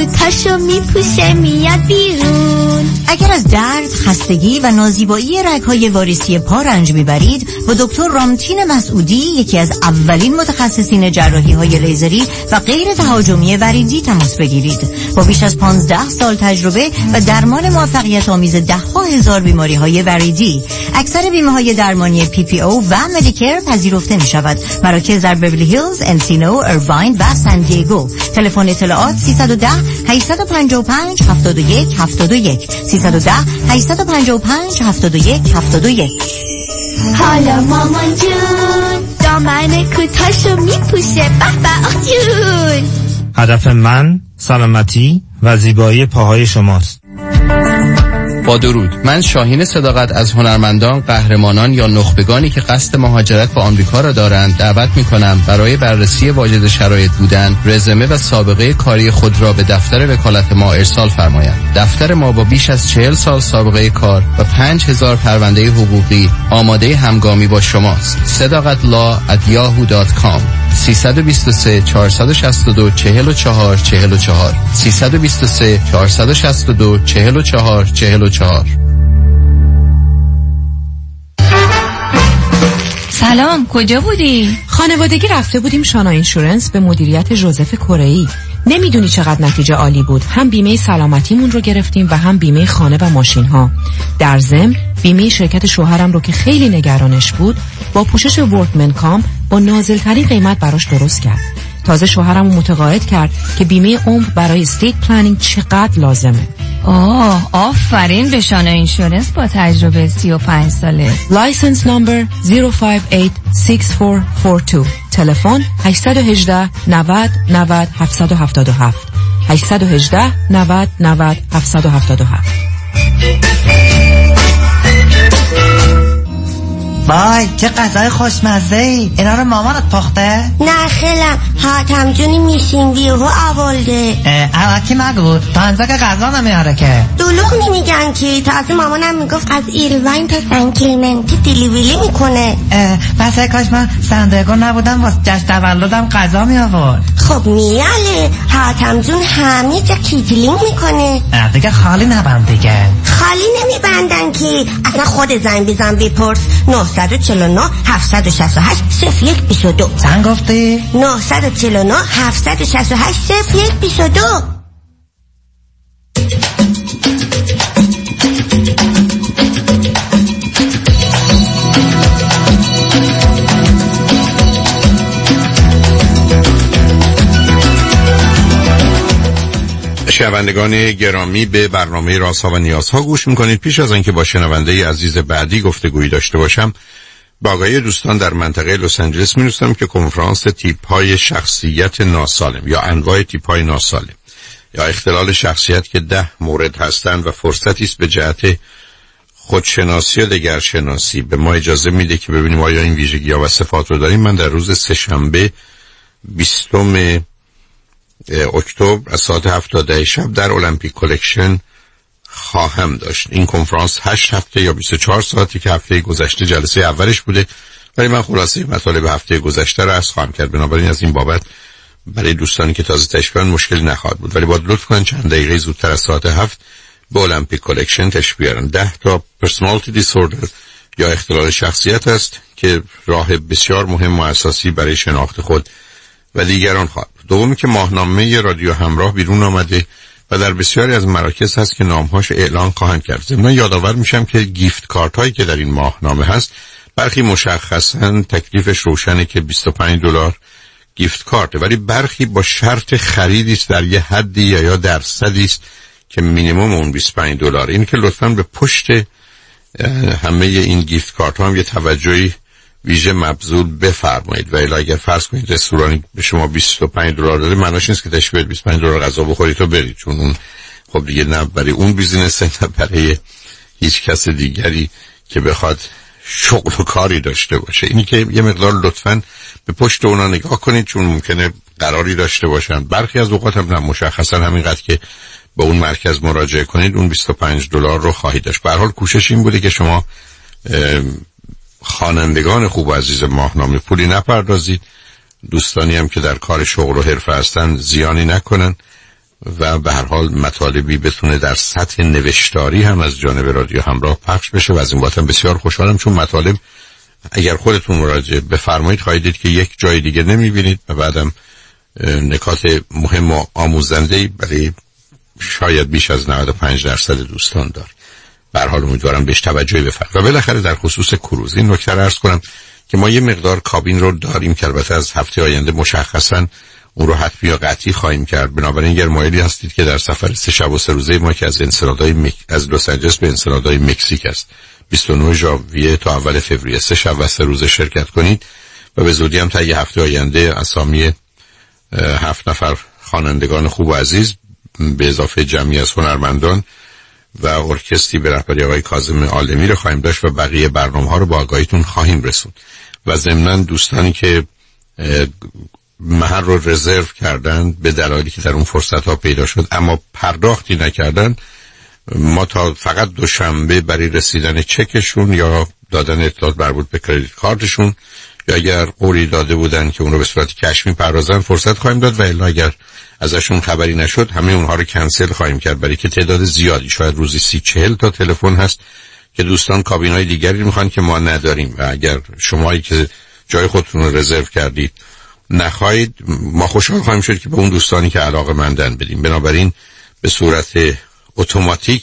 کتاشو میپوشه میاد بیرون. اگر از درد، خستگی و نازیبایی رگ‌های واریسی پا رنج میبرید، با دکتر رامتین مسعودی، یکی از اولین متخصصین جراحی‌های لیزری و غیر تهاجمی وریدی، تماس بگیرید. با بیش از 15 سال تجربه و درمان موفقیت آمیز ده‌ها هزار بیماری‌های وریدی، اکثر بیمه‌های درمانی PPO و مدیکر پذیرفته می‌شود. مراکز در بیولی هیلز، انسینو، ایرواین و سان دیگو. تلفن اطلاعات 310 855 71 71 310 855 71 71. حالا مامان جون دامن کوتاشو میپوشه. به به جون. هدف من سلامتی و زیبایی پاهای شماست. با درود، من شاهین صداقت از هنرمندان، قهرمانان یا نخبگانی که قصد مهاجرت به آمریکا را دارند دعوت می‌کنم برای بررسی واجد شرایط بودن، رزومه و سابقه کاری خود را به دفتر وکالت ما ارسال فرمایند. دفتر ما با بیش از 40 سال سابقه کار و 5000 پرونده حقوقی آماده همگامی با شماست. sadaqatlaw@yahoo.com 323 462 44 44 323 462 44 44. سلام، کجا بودی؟ خانوادگی رفته بودیم شانا اینشورنس به مدیریت ژوزف کره‌ای. نمیدونی چقدر نتیجه عالی بود. هم بیمه سلامتیمون رو گرفتیم و هم بیمه خانه و ماشین ها. در ضمن بیمه شرکت شوهرم رو که خیلی نگرانش بود با پوشش ورکمن کام با نازل‌ترین قیمت براش درست کرد. تازه شوهرمو متقاعد کرد که بیمه عمر برای استیت پلنینگ چقدر لازمه. آفرین به شانا اینشورنس با تجربه 35 ساله. لایسنس نمبر 0586442. تلفن 818 90 90 777 818 90 90 777. وای چه غذای خوشمزه‌ای. اینا رو مامانت پخته؟ نه خیلم حاتم جونی میشین بیهو اولده. اواکی مگو تانزا که غذا نمیاره که. دلوغ نمیگن که تازه مامانم میگفت از ایروین تا سن کلمنتی دیلیوری میکنه. پس کاش من سندگو نبودم واسه جشن تولدم غذا می آورد. خب میاله حاتم جون همه جا کیتلینگ میکنه. دیگه خالی نبند دیگه. خالی نمیبندن که اصلا خود زنگ بزن بپرس. 949 768 0122. زن گفتی؟ 949 768 0122. شنوندگان گرامی، به برنامه رازها و نیازها گوش میکنید. پیش از اینکه با شنونده عزیز بعدی گفتگویی داشته باشم، با آگاهی دوستان در منطقه لس آنجلس می‌نویسم که کنفرانس تیپ‌های شخصیت ناسالم یا انواع تیپ‌های ناسالم یا اختلال شخصیت که 10 مورد هستند و فرصتی است به جهت خودشناسی و دگرشناسی به ما اجازه میده که ببینیم آیا این ویژگی‌ها و صفات رو داریم. من در روز سه‌شنبه 20 اکتبر از ساعت 7 تا 10 شب در المپیک کلکشن خواهم داشت. این کنفرانس 8 هفته یا 24 ساعتی که هفته گذشته جلسه اولش بوده، ولی من خلاصه مطالب هفته گذشته رو عرض خواهم کرد. بنابراین از این بابت برای دوستانی که تازه تشریف بیارن مشکلی نخواهد بود، ولی باید لطف کنن چند دقیقه زودتر از ساعت 7 به المپیک کلکشن تشریف بیارن. 10 تا پرسونالیتی دیسوردر یا اختلال شخصیت است که راه بسیار مهم و اساسی برای شناخت خود و دیگران خواهد. دومی که ماهنامه رادیو همراه بیرون آمده و در بسیاری از مراکز هست که نامهاش اعلان خواهند کرد. ضمن یادآور میشم که گیفت کارت هایی که در این ماهنامه هست برخی مشخصاً تکلیفش روشنه که $25 گیفت کارت، ولی برخی با شرط خریدی است در یه حدی یا درصدی است که مینیمم اون $25. این که لطفاً به پشت همه این گیفت کارت ها هم یه توجهی ویژه مبذول بفرمایید. و الا اگر فرض کنید رستورانی به شما $25 داده، معناش نیست که تشبیه $25 غذا بخورید تا برید، چون اون خب دیگه نه برای اون بیزینس، نه برای هیچ کس دیگری که بخواد شغل و کاری داشته باشه. اینی که یه مقدار لطفاً به پشت اونا نگاه کنید، چون ممکنه قراری داشته باشن. برخی از اوقات هم مشخصا همینقدر که به اون مرکز مراجعه کنید اون $25 رو خواهید داشت. به هر حال کوشش این بوده که شما خوانندگان خوب و عزیز ماهنامه پولی نپردازید، دوستانی هم که در کار شغل و حرفه هستن زیانی نکنن و به هر حال مطالبی بتونه در سطح نوشتاری هم از جانب رادیو همراه پخش بشه و از این بابت بسیار خوشحالم، چون مطالب اگر خودتون مراجعه بفرمایید خواهید دید که یک جای دیگه نمیبینید و بعدم نکات مهم و آموزنده‌ای برای شاید بیش از 95% دوستان داره. به هر حال امیدوارم بهش توجهی بفرمایید. و بالاخره در خصوص کروز این نکته رو عرض کنم که ما یه مقدار کابین رو داریم که البته از هفته آینده مشخصاً اون رو حتمی یا قطعی خواهیم کرد. بنابراین اگر مایلی هستید که در سفر 3 شب و 3 روزه ما که از از لس آنجلس به انسنادای مکزیک است 29 ژانویه تا اول فوریه 3 شب و 3 روزه شرکت کنید و به زودی هم تا یه هفته آینده اسامی 7 نفر خوانندگان خوب و عزیز به اضافه جمعی از هنرمندان و ارکستری به رهبری آقای کاظم عالمی رو خواهیم داشت و بقیه برنامه‌ها رو با آگاهیتون خواهیم رسوند. و ضمناً دوستانی که محل رو رزرو کردن به دلایلی که در اون فرصت ها پیدا شد اما پرداختی نکردن، ما تا فقط دوشنبه برای رسیدن چکشون یا دادن اطلاعات مربوط به کریدیت کارتشون یا اگر قولی داده بودن که اون رو به صورت کش میپردازن فرصت خواهیم داد و الا اگر ازشون خبری نشد همه اونها رو کنسل خواهیم کرد، برای که تعداد زیادی شاید روزی 30-40 تا تلفن هست که دوستان کابینای دیگری میخوان که ما نداریم و اگر شمایی که جای خودتون رو رزرو کردید نخواهید ما خوشحال خواهیم شد که به اون دوستانی که علاقه‌مندن بدیم. بنابراین به صورت اتوماتیک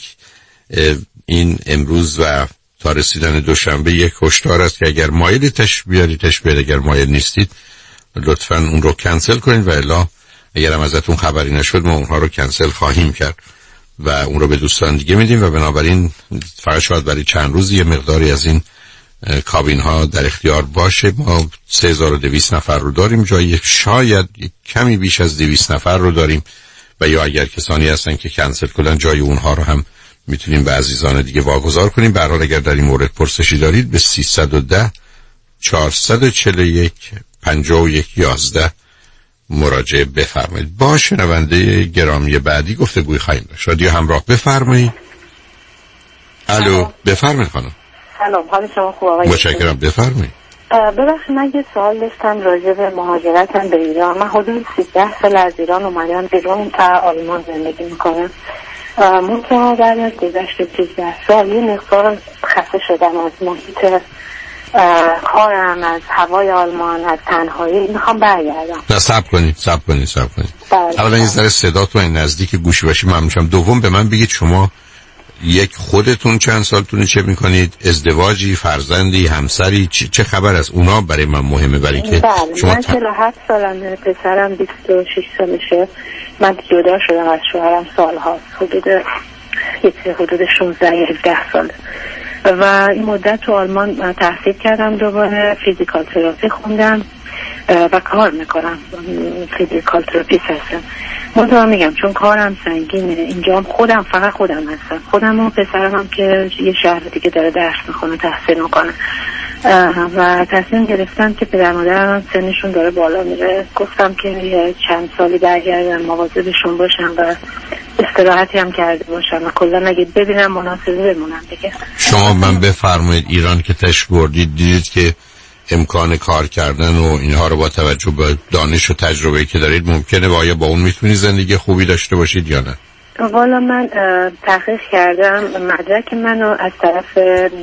این امروز و تا رسیدن دوشنبه یک هشدار است که اگر مایل بیارید اگر مایل نیستید لطفاً اون رو کنسل کنید و الا اگر هم ازتون خبری نشد ما اونها رو کنسل خواهیم کرد و اون رو به دوستان دیگه میدیم و بنابراین فقط شاید برای چند روز یه مقداری از این کابین ها در اختیار باشه. ما 3200 نفر رو داریم، جای شاید کمی بیش از 200 نفر رو داریم و یا اگر کسانی هستن که کنسل کنن جای اونها رو هم میتونیم به عزیزان دیگه واگذار کنیم. به هر حال اگر در این مورد پرسشی دارید به 310 441 5111 مراجعه بفرمایید. با شنونده گرامی بعدی گفتگوی خواهیم داشت. رادیو همراه بفرمایید. الو بفرمایید خانم. سلام، حال شما خوب آقای؟ متشکرم، بفرمایید. ببخشید من یه سوال داشتم راجع به مهاجرتم به ایران. من حدود 13 سال از ایران اومدم بیرون تا آلمان زندگی میکنم. منتها بعد از گذشت 13 سال یه مقدار خسته شدم از محیط کارم، از هوای آلمان، از تنهایی. میخوام برگردم. نه صبر کنید. اولا این ذره صداتون این نزدیک گوشی باشی ممنون میشم. دوم به من بگید شما یک خودتون چند سالتونه، چه میکنید، ازدواجی، فرزندی، همسری، چه خبر از اونا برای من مهمه. برای که شما من 47 سالمه، پسرم 26 سالشه. من جدا شدم از شوهرم سال‌هاست، حدود 16-17 سال و این مدت تو آلمان تحصیل کردم، دوباره فیزیکال تراپی خوندم و کار میکنم، فیزیکال تراپیست هستم. منتها میگم چون کارم سنگینه اینجا هم فقط خودم هستم، خودم و پسرم هم که یه شهر دیگه داره درس میخونه، تحصیل میکنه و تصمیم گرفتم که پدر مادرم سنشون داره بالا میره، گفتم که یه چند سالی برگردم مواظبشون باشم و استراحتی هم کرده باشم و کلا اگه ببینم مناسبه بمونم دیگه. شما من بفرمایید ایران که تشریف بردید دیدید که امکان کار کردن و اینها رو با توجه به دانش و تجربه‌ای که دارید ممکنه و آیا با اون میتونید زندگی خوبی داشته باشید یا نه؟ والا من تحقیق کردم، مدرک منو از طرف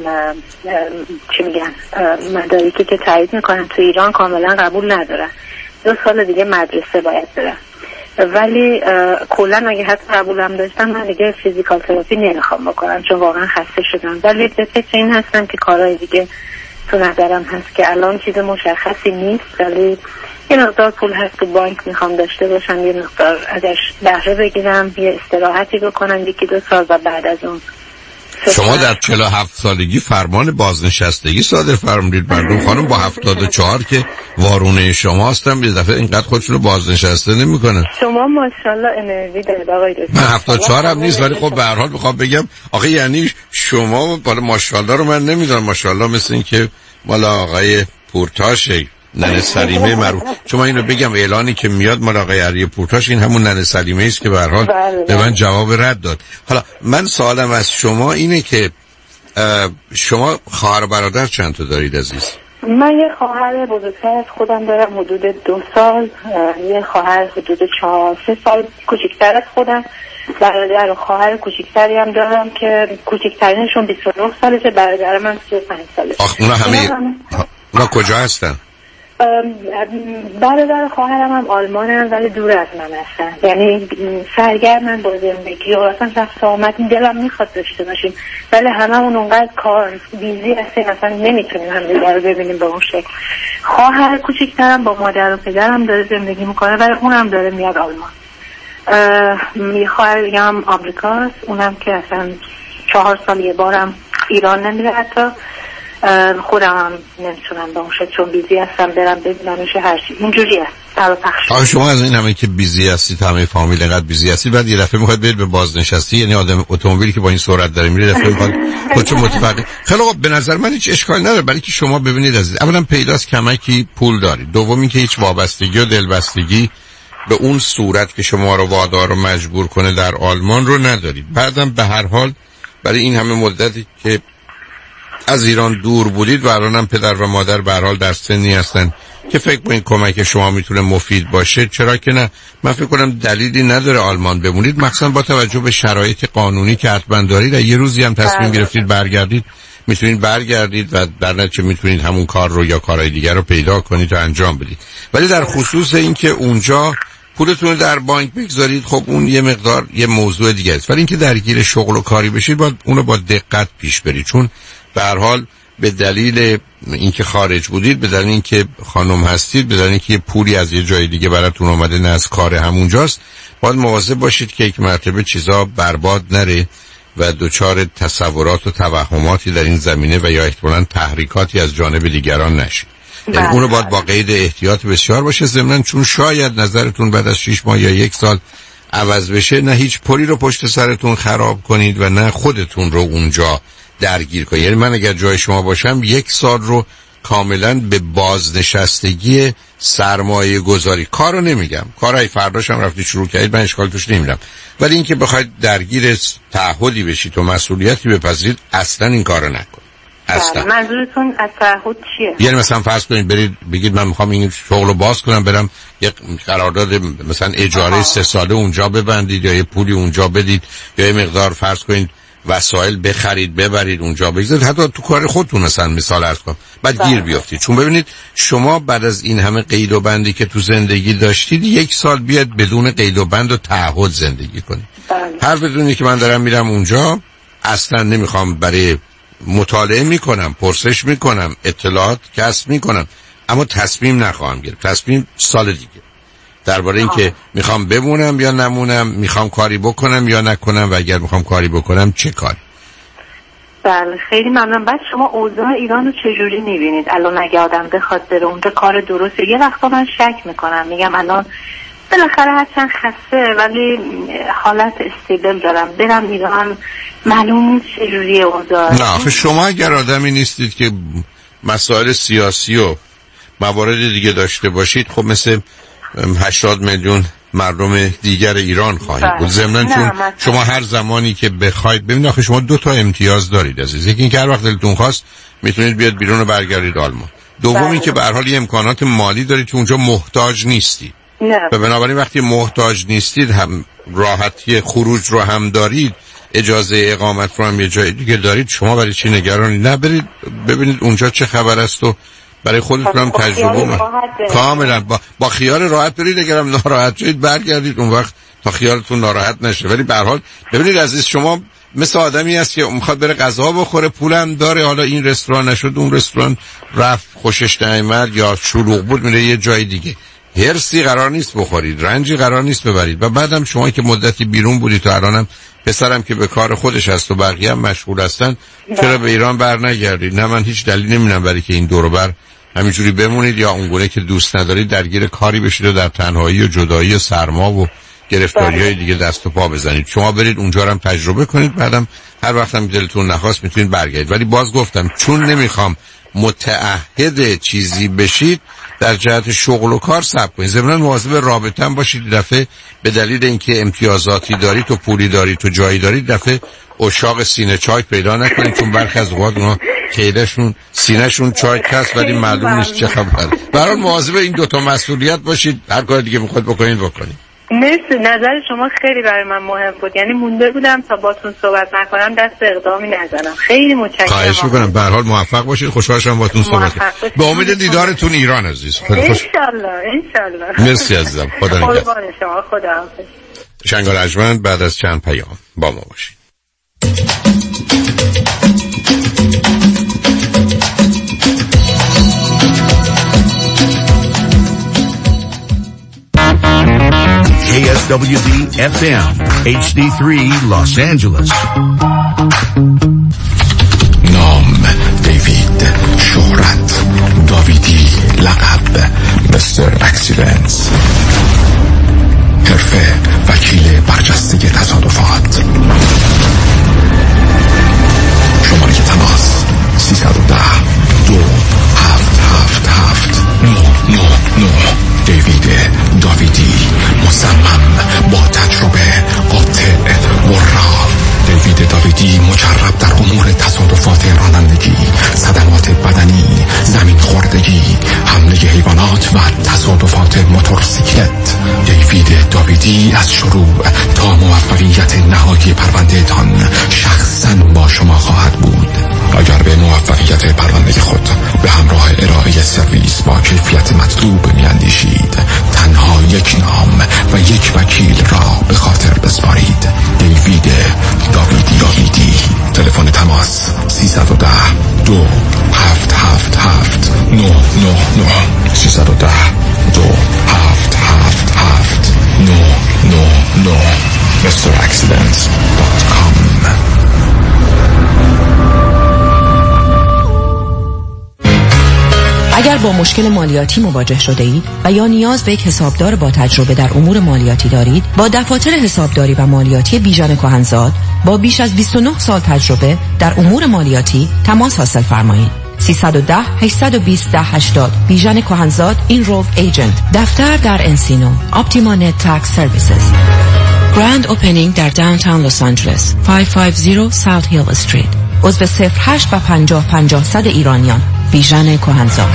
مدارکی که تایید میکنن تو ایران کاملا قبول ندارن. 2 سال دیگه مدرسه باید برم، ولی کلا اگه حتی قبولم داشتم من دیگه فیزیکال تراپی نمیخوام بکنم چون واقعا خسته شدم. ولی به فکر این هستم که کارهای دیگه تو نظرم هست که الان چیز مشخصی نیست، ولی یه مقدار پول هست تو بانک میخوام داشته باشم، یه مقدار ازش بهره بگیرم، یه استراحتی بکنم 1-2 سال و بعد از اون. شما در 47 سالگی فرمان بازنشستگی صادر فرمودید. مردم خانم با 74 که وارونه شما هستن به دفعه اینقدر خودشونو بازنشسته نمیکنن. شما ماشاءالله انرژی دارید آقای دکتر. من 74 هم نیست، ولی خب به هر حال میخوام بگم آخه یعنی شما بالا ماشاءالله رو من نمیدونم، ماشاءالله مثل این که مال آقای پورتاشه، ننه سلیمه معروف. چون من اینو بگم اعلانی که میاد مال آقای علی پورتاش این همون ننه سلیمه است که به هر حال به من جواب رد داد. حالا من سوالم از شما اینه که شما خواهر و برادر چند تا دارید عزیز؟ من یه خواهر بزرگتر از خودم دارم حدود 2 سال، یه خواهر حدود 4-3 سال کوچکتر از خودم، برادر و خواهر کوچکتری هم دارم که کوچکترینشون 29 سالشه، برادر من 35 سالشه. اونا کجا هستن؟ برادر خواهرم هم آلمانن ولی دور از من هستن، یعنی سرگرمن با زندگی و اصلا رفت آمد دلم میخواد داشته باشیم ولی هممون اونقدر کار بیزی هستیم اصلا نمیتونیم همدیگه رو ببینیم به اون شکل. خواهر کوچکترم با مادر و پدرم داره زندگی میکنه ولی اونم داره میاد آلمان. خواهر دیگه هم آمریکاست، اونم که اصلا 4 سال یه بارم ایران نمیره، حتی خودم هم نمیتونم با اون شد چون بیزی هستم برم ببینمش هرچی اینجوری هست در پخش. آخه شما از این همه که بیزی هستید، همه فامیل اینقدر بیزی هستید، بعد یه دفعه میخواید برید به بازنشستی، یعنی آدم اتومبیلی که با این سرعت داره میره دفعه میخواد خودشو متفقد. خیلی خوب، به نظر من هیچ اشکالی نداره، برای که شما ببینید عزیز، اولا پیداست کمکی پول دارید، دوم اینکه هیچ وابستگی و دلبستگی به اون صورت که شما رو وادار و مجبور کنه در آلمان رو ندارید. بعدم به هر حال برای این همه مدتی که از ایران دور بودید و الانم پدر و مادر به هر حال در سنی هستن که فکر کنید کمک شما میتونه مفید باشه، چرا که نه؟ من فکر کنم دلیلی نداره آلمان بمونید، مخصوصا با توجه به شرایط قانونی که حتما دارید. یه روزی هم تصمیم گرفتید برگردید، میتونید برگردید و در نتیجه میتونید همون کار رو یا کارهای دیگر رو پیدا کنید و انجام بدید. ولی در خصوص اینکه اونجا پولتون رو در بانک بگذارید، خب اون یه مقدار یه موضوع دیگه است. ولی اینکه درگیر شغل و کاری بشید باید اون رو با دقت پیش برید، چون به هر حال به دلیل اینکه خارج بودید، به دلیل اینکه خانم هستید، به دلیل اینکه یه پولی از یه جای دیگه براتون اومده نه از کار همونجاست، باید مواظب باشید که یک مرتبه چیزا برباد نره و دچار تصورات و توهماتی در این زمینه و یا احتمالاً تحریکاتی از جانب دیگران نشید. یعنی اونو باید با قید احتیاط بسیار باشه، ضمناً چون شاید نظرتون بعد از 6 ماه یا 1 سال عوض بشه، نه هیچ پولی رو پشت سرتون خراب کنید و نه خودتون رو اونجا درگیر کنید. یعنی من اگر جای شما باشم 1 سال رو کاملا به بازنشستگی سرمایه گذاری، کارو نمیگم، کارهای فرداش هم رفتی شروع کردید من اشکال توش نمیدم، ولی اینکه بخواید درگیر تعهدی بشید و مسئولیتی بپذیرید، اصلا این کارو نکنید. اصلا. منظورتون از تعهد چیه؟ یعنی مثلا فرض کنید برید بگید من میخوام این شغل رو باز کنم، برم یک قرارداد مثلا اجاره 3 ساله اونجا ببندید یا یه پولی اونجا بدید یا یه مقدار فرض کنید وسایل بخرید ببرید اونجا بگذارید، حتی تو کار خودتون مثلا مثال عرض کنم، بعد گیر بیافتید. چون ببینید شما بعد از این همه قید و بندی که تو زندگی داشتید 1 سال بیاد بدون قید و بند و تعهد زندگی کنید. هر بدونی که من دارم میرم اونجا، اصلا نمیخوام برای مطالعه میکنم، پرسش میکنم، اطلاعات کسب میکنم، اما تصمیم نخواهم گرفت. تصمیم سال دیگه درباره این که میخوام بمونم یا نمونم، میخوام کاری بکنم یا نکنم و اگر میخوام کاری بکنم چه کاری. بله خیلی ممنون. بعد شما اوضاع ایران رو چجوری میبینید؟ الان اگه آدم بخواد بره اونجا کار درسته؟ یه وقتا من شک میکنم، میگم الان بالاخره هرچند خسته ولی حالت استیبل دارم، برم ایران معلوم نیست چجوریه اوضاع. نه آخه شما اگر آدمی نیستید که مسائل سیاسی و موارد دیگه داشته باشید، خب مثل 80 میلیون مردم دیگر ایران خواهید بود. ضمناً چون شما هر زمانی که بخواید، ببینید آخه شما 2 تا امتیاز دارید عزیز، یکی اینکه هر وقت دلتون خواست میتونید بیاد بیرون و برگردید آلمان، دوم اینکه به هر حال امکانات مالی دارید که اونجا محتاج نیستید و بنابراین وقتی محتاج نیستید هم راحتی خروج رو هم دارید، اجازه اقامت رو هم یه جای دیگه دارید، شما برای چی نگرانی؟ نه برید ببینید اونجا چه خبر است و برای خودتون هم تجربه کاملا با خیال راحت برید. اگرم ناراحت شدید برگردید اون وقت تا خیالتون ناراحت نشه. ولی به هر حال ببینید عزیز، شما مثل آدمی هست که میخواد بره غذا بخوره، پولم داره، حالا این رستوران نشد اون رستوران رفت خوشش نیامد یا شلوغ بود میره یه جای دیگه. هرسی قرار نیست بخورید، رنجی قرار نیست ببرید. و بعدم شما که مدتی بیرون بودید تا الانم پسرم که به کار خودش هست و بقیه هم مشغول هستن، چرا به ایران بر نگردید؟ نه من هیچ دلیل نمیبینم برای که این دور و بر همینجوری بمونید یا اونگونه که دوست ندارید درگیر کاری بشید و در تنهایی و جدایی و سرما و گرفتاری‌های دیگه دست و پا بزنید. شما برید اونجا رو هم تجربه کنید، بعدم هر وقت هم دلتون نخواست میتونید برگردید. ولی باز گفتم چون نمیخوام متعهد چیزی بشید، در جهت شغل و کار صبر کنید. ضمناً مواظب رابطه هم باشید. دفعه به دلیل اینکه امتیازاتی دارید و پولی دارید و جایی دارید، دفعه اشاق سینه چای پیدا نکنید، چون برخی از اوقات اونا خیلشون سینهشون چاک هست ولی معلوم نیست چه خبر. برای مواظب این دوتا مسئولیت باشید، هر کار دیگه میخواد بکنید بکنید. مرسی، نظر شما خیلی برای من مهم بود، یعنی مونده بودم تا باتون صحبت نکنم دست اقدامی نزنم. خیلی متشکرم. خواهش میکنم. به هر حال موفق باشید. خوشحال شدم باهاتون صحبت کردم. به امید دیدارتون ایران عزیز. ان شاءالله. مرسی عزیزم. خدا نگهدار. قربان شما. خداحافظ. شنگ ارجمند بعد از چند پیام با ما باشید. KSWD FM HD3 Los Angeles. نام دیوید، شهرت داویدی، لقب مستر اکسیلنس، حرفه وکیل برجسته تصادفات. شماره تماس 310 2777 999. دیوید داویدی، مصمم، با تجربه، قاطع، ورا. دیوید داویدی مجرب در امور تصادفات رانندگی، صدمات بدنی، زمین خوردگی، حمله حیوانات و تصادفات موتورسیکلت. دیوید داویدی از شروع تا موفقیت نهایی پرونده تان شخصاً با شما خواهد بود. اگر به موفقیت پرونده خود به همراه ارائه سرویس با کیفیت مطلوب میاندیشید، تنها یک نام و یک وکیل را به خاطر بسپارید. دیوید داویدی. تلفن تماس 310 2777 999 310 2777 999 MrAccidents.com. اگر با مشکل مالیاتی مواجه شده اید و یا نیاز به یک حسابدار با تجربه در امور مالیاتی دارید، با دفاتر حسابداری و مالیاتی بیژن کهنزاد با بیش از 29 سال تجربه در امور مالیاتی تماس حاصل فرمایید. 310 820 1080 بیژن کهنزاد اینرولد ایجنت. دفتر در انسینو. اپتیما نت تکس سرویسز. گراند اوپنینگ در داونتاون لس آنجلس 550 ساوت هیل استریت. عضو 08 و 50 50 100 ایرانیان. بیژن کهنزاد.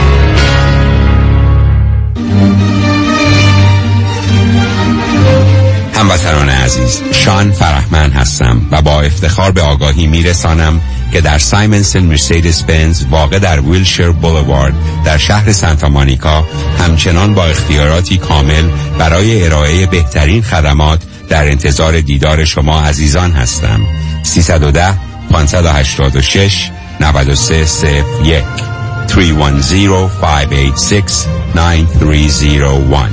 هموطنان عزیز، شان فرحمند هستم و با افتخار به آگاهی میرسانم که در سایمنسن مرسیدس بنز واقع در ویلشیر بولوارد در شهر سانتا مونیکا همچنان با اختیاراتی کامل برای ارائه بهترین خدمات در انتظار دیدار شما عزیزان هستم. 310 586 9301 310 586 9301.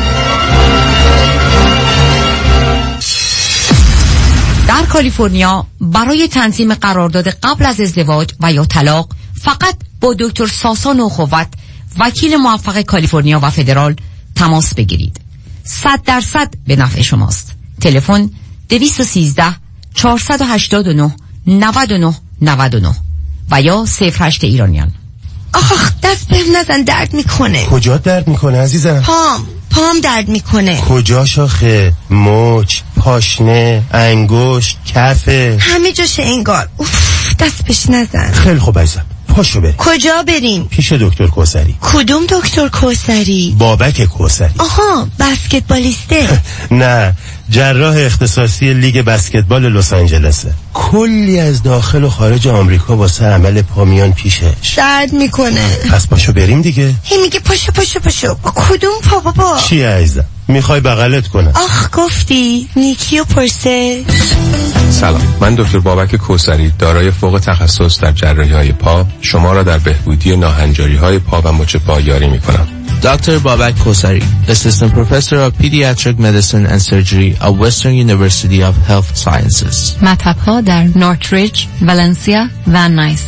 در کالیفرنیا برای تنظیم قرارداد قبل از ازدواج و یا طلاق فقط با دکتر ساسان اخوت، وکیل موفق کالیفرنیا و فدرال تماس بگیرید. 100% به نفع شماست. تلفن 213 489 99 99 و یا 08 ایرانیان. آخ دست بهم نزن، درد میکنه. کجا درد میکنه عزیزم؟ پام درد میکنه. کجا شاخه؟ مچ، پاشنه، انگشت، کفه، همه جاشه انگار. دست بهش نزن. خیلی خوب عزیزم، پاشو بریم. کجا بریم؟ پیش دکتر کوثری. کدوم دکتر کوثری؟ بابک کوثری. آها، بسکتبالیسته. نه، جراح اختصاصی لیگ بسکتبال لس آنجلسه. کلی از داخل و خارج آمریکا واسه عمل پا میان پیشش. درد میکنه. پس پاشو بریم دیگه. هی میگه پاشو. با کدوم پا بابا؟ چی عزیزم؟ میخوای بغلت کنم؟ آخ گفتی نیکی و پرسه. سلام، من دکتر بابک کوثری دارای فوق تخصص در جراحی‌های پا شما را در بهبودی ناهنجاری‌های پا و مچ پا یاری می‌کنم. Dr. Babak Kosari, Assistant Professor of Pediatric Medicine and Surgery at Western University of Health Sciences. مطب‌ها در نورتریج، ولنسیا و نایس.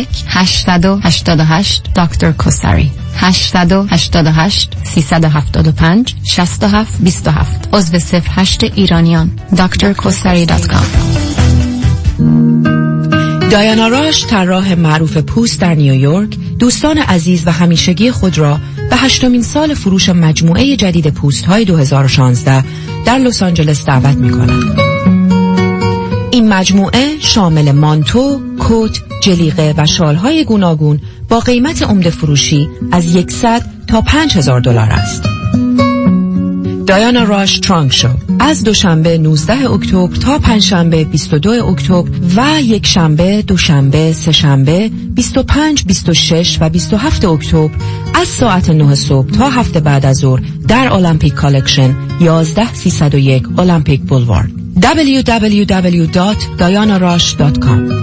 1-888 دکتر کوثری. 888 375 67 27. عضو 08 ایرانیان. drkosari.com. دایانا راش، طراح معروف پوست در نیویورک، دوستان عزیز و همیشگی خود را به 8مین سال فروش مجموعه جدید پوست های 2016 در لس آنجلس دعوت می کنند. این مجموعه شامل مانتو، کت، جلیقه و شالهای گوناگون با قیمت عمده فروشی از 100 تا $5,000 است. دایانا راش ترانک شو از دوشنبه 19 اکتبر تا پنجشنبه 22 اکتبر و یک شنبه، دوشنبه، سه شنبه 25، 26 و 27 اکتبر از ساعت 9 صبح تا 7 بعد از ظهر در المپیک کالکشن 11301 المپیک بولوارد. www.dianarash.com.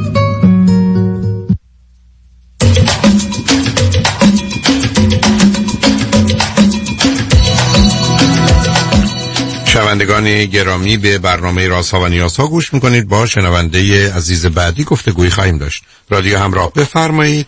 شنوندگان گرامی، به برنامه رازها و نیازها گوش میکنید. با شنونده عزیز بعدی گفتگویی خواهیم داشت. رادیو همراه، بفرمایید.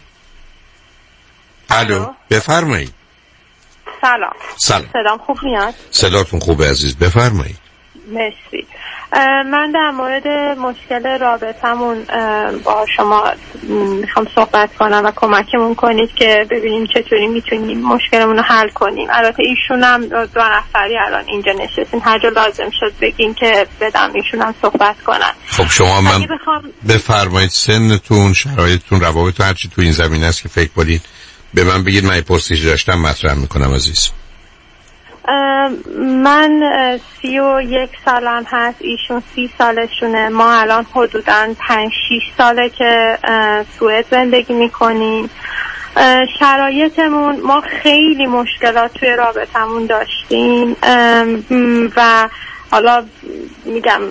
الو، بفرمایید. سلام. صدام خوب میاد؟ صداتون خوبه عزیز، بفرمایید. مرسی. من در مورد مشکل رابطمون با شما میخوام صحبت کنم و کمکمون کنید که ببینیم چطوری میتونیم مشکلمون رو حل کنیم. البته ایشونم 2 نفری الان اینجا نشستین، هر جا لازم شد بگین که بدم ایشونم صحبت کنن. خب شما من بفرمایید سنتون، شرایطتون، روابط، هرچی تو این زمین است که فکر کنید به من بگید. من پرسشی داشتم مطرح میکنم عزیز. من 31 سالم هست، ایشون 30 سالشونه. ما الان حدوداً 5-6 ساله که سوئد زندگی میکنیم. شرایطمون، ما خیلی مشکلات توی رابطمون داشتیم و حالا میگم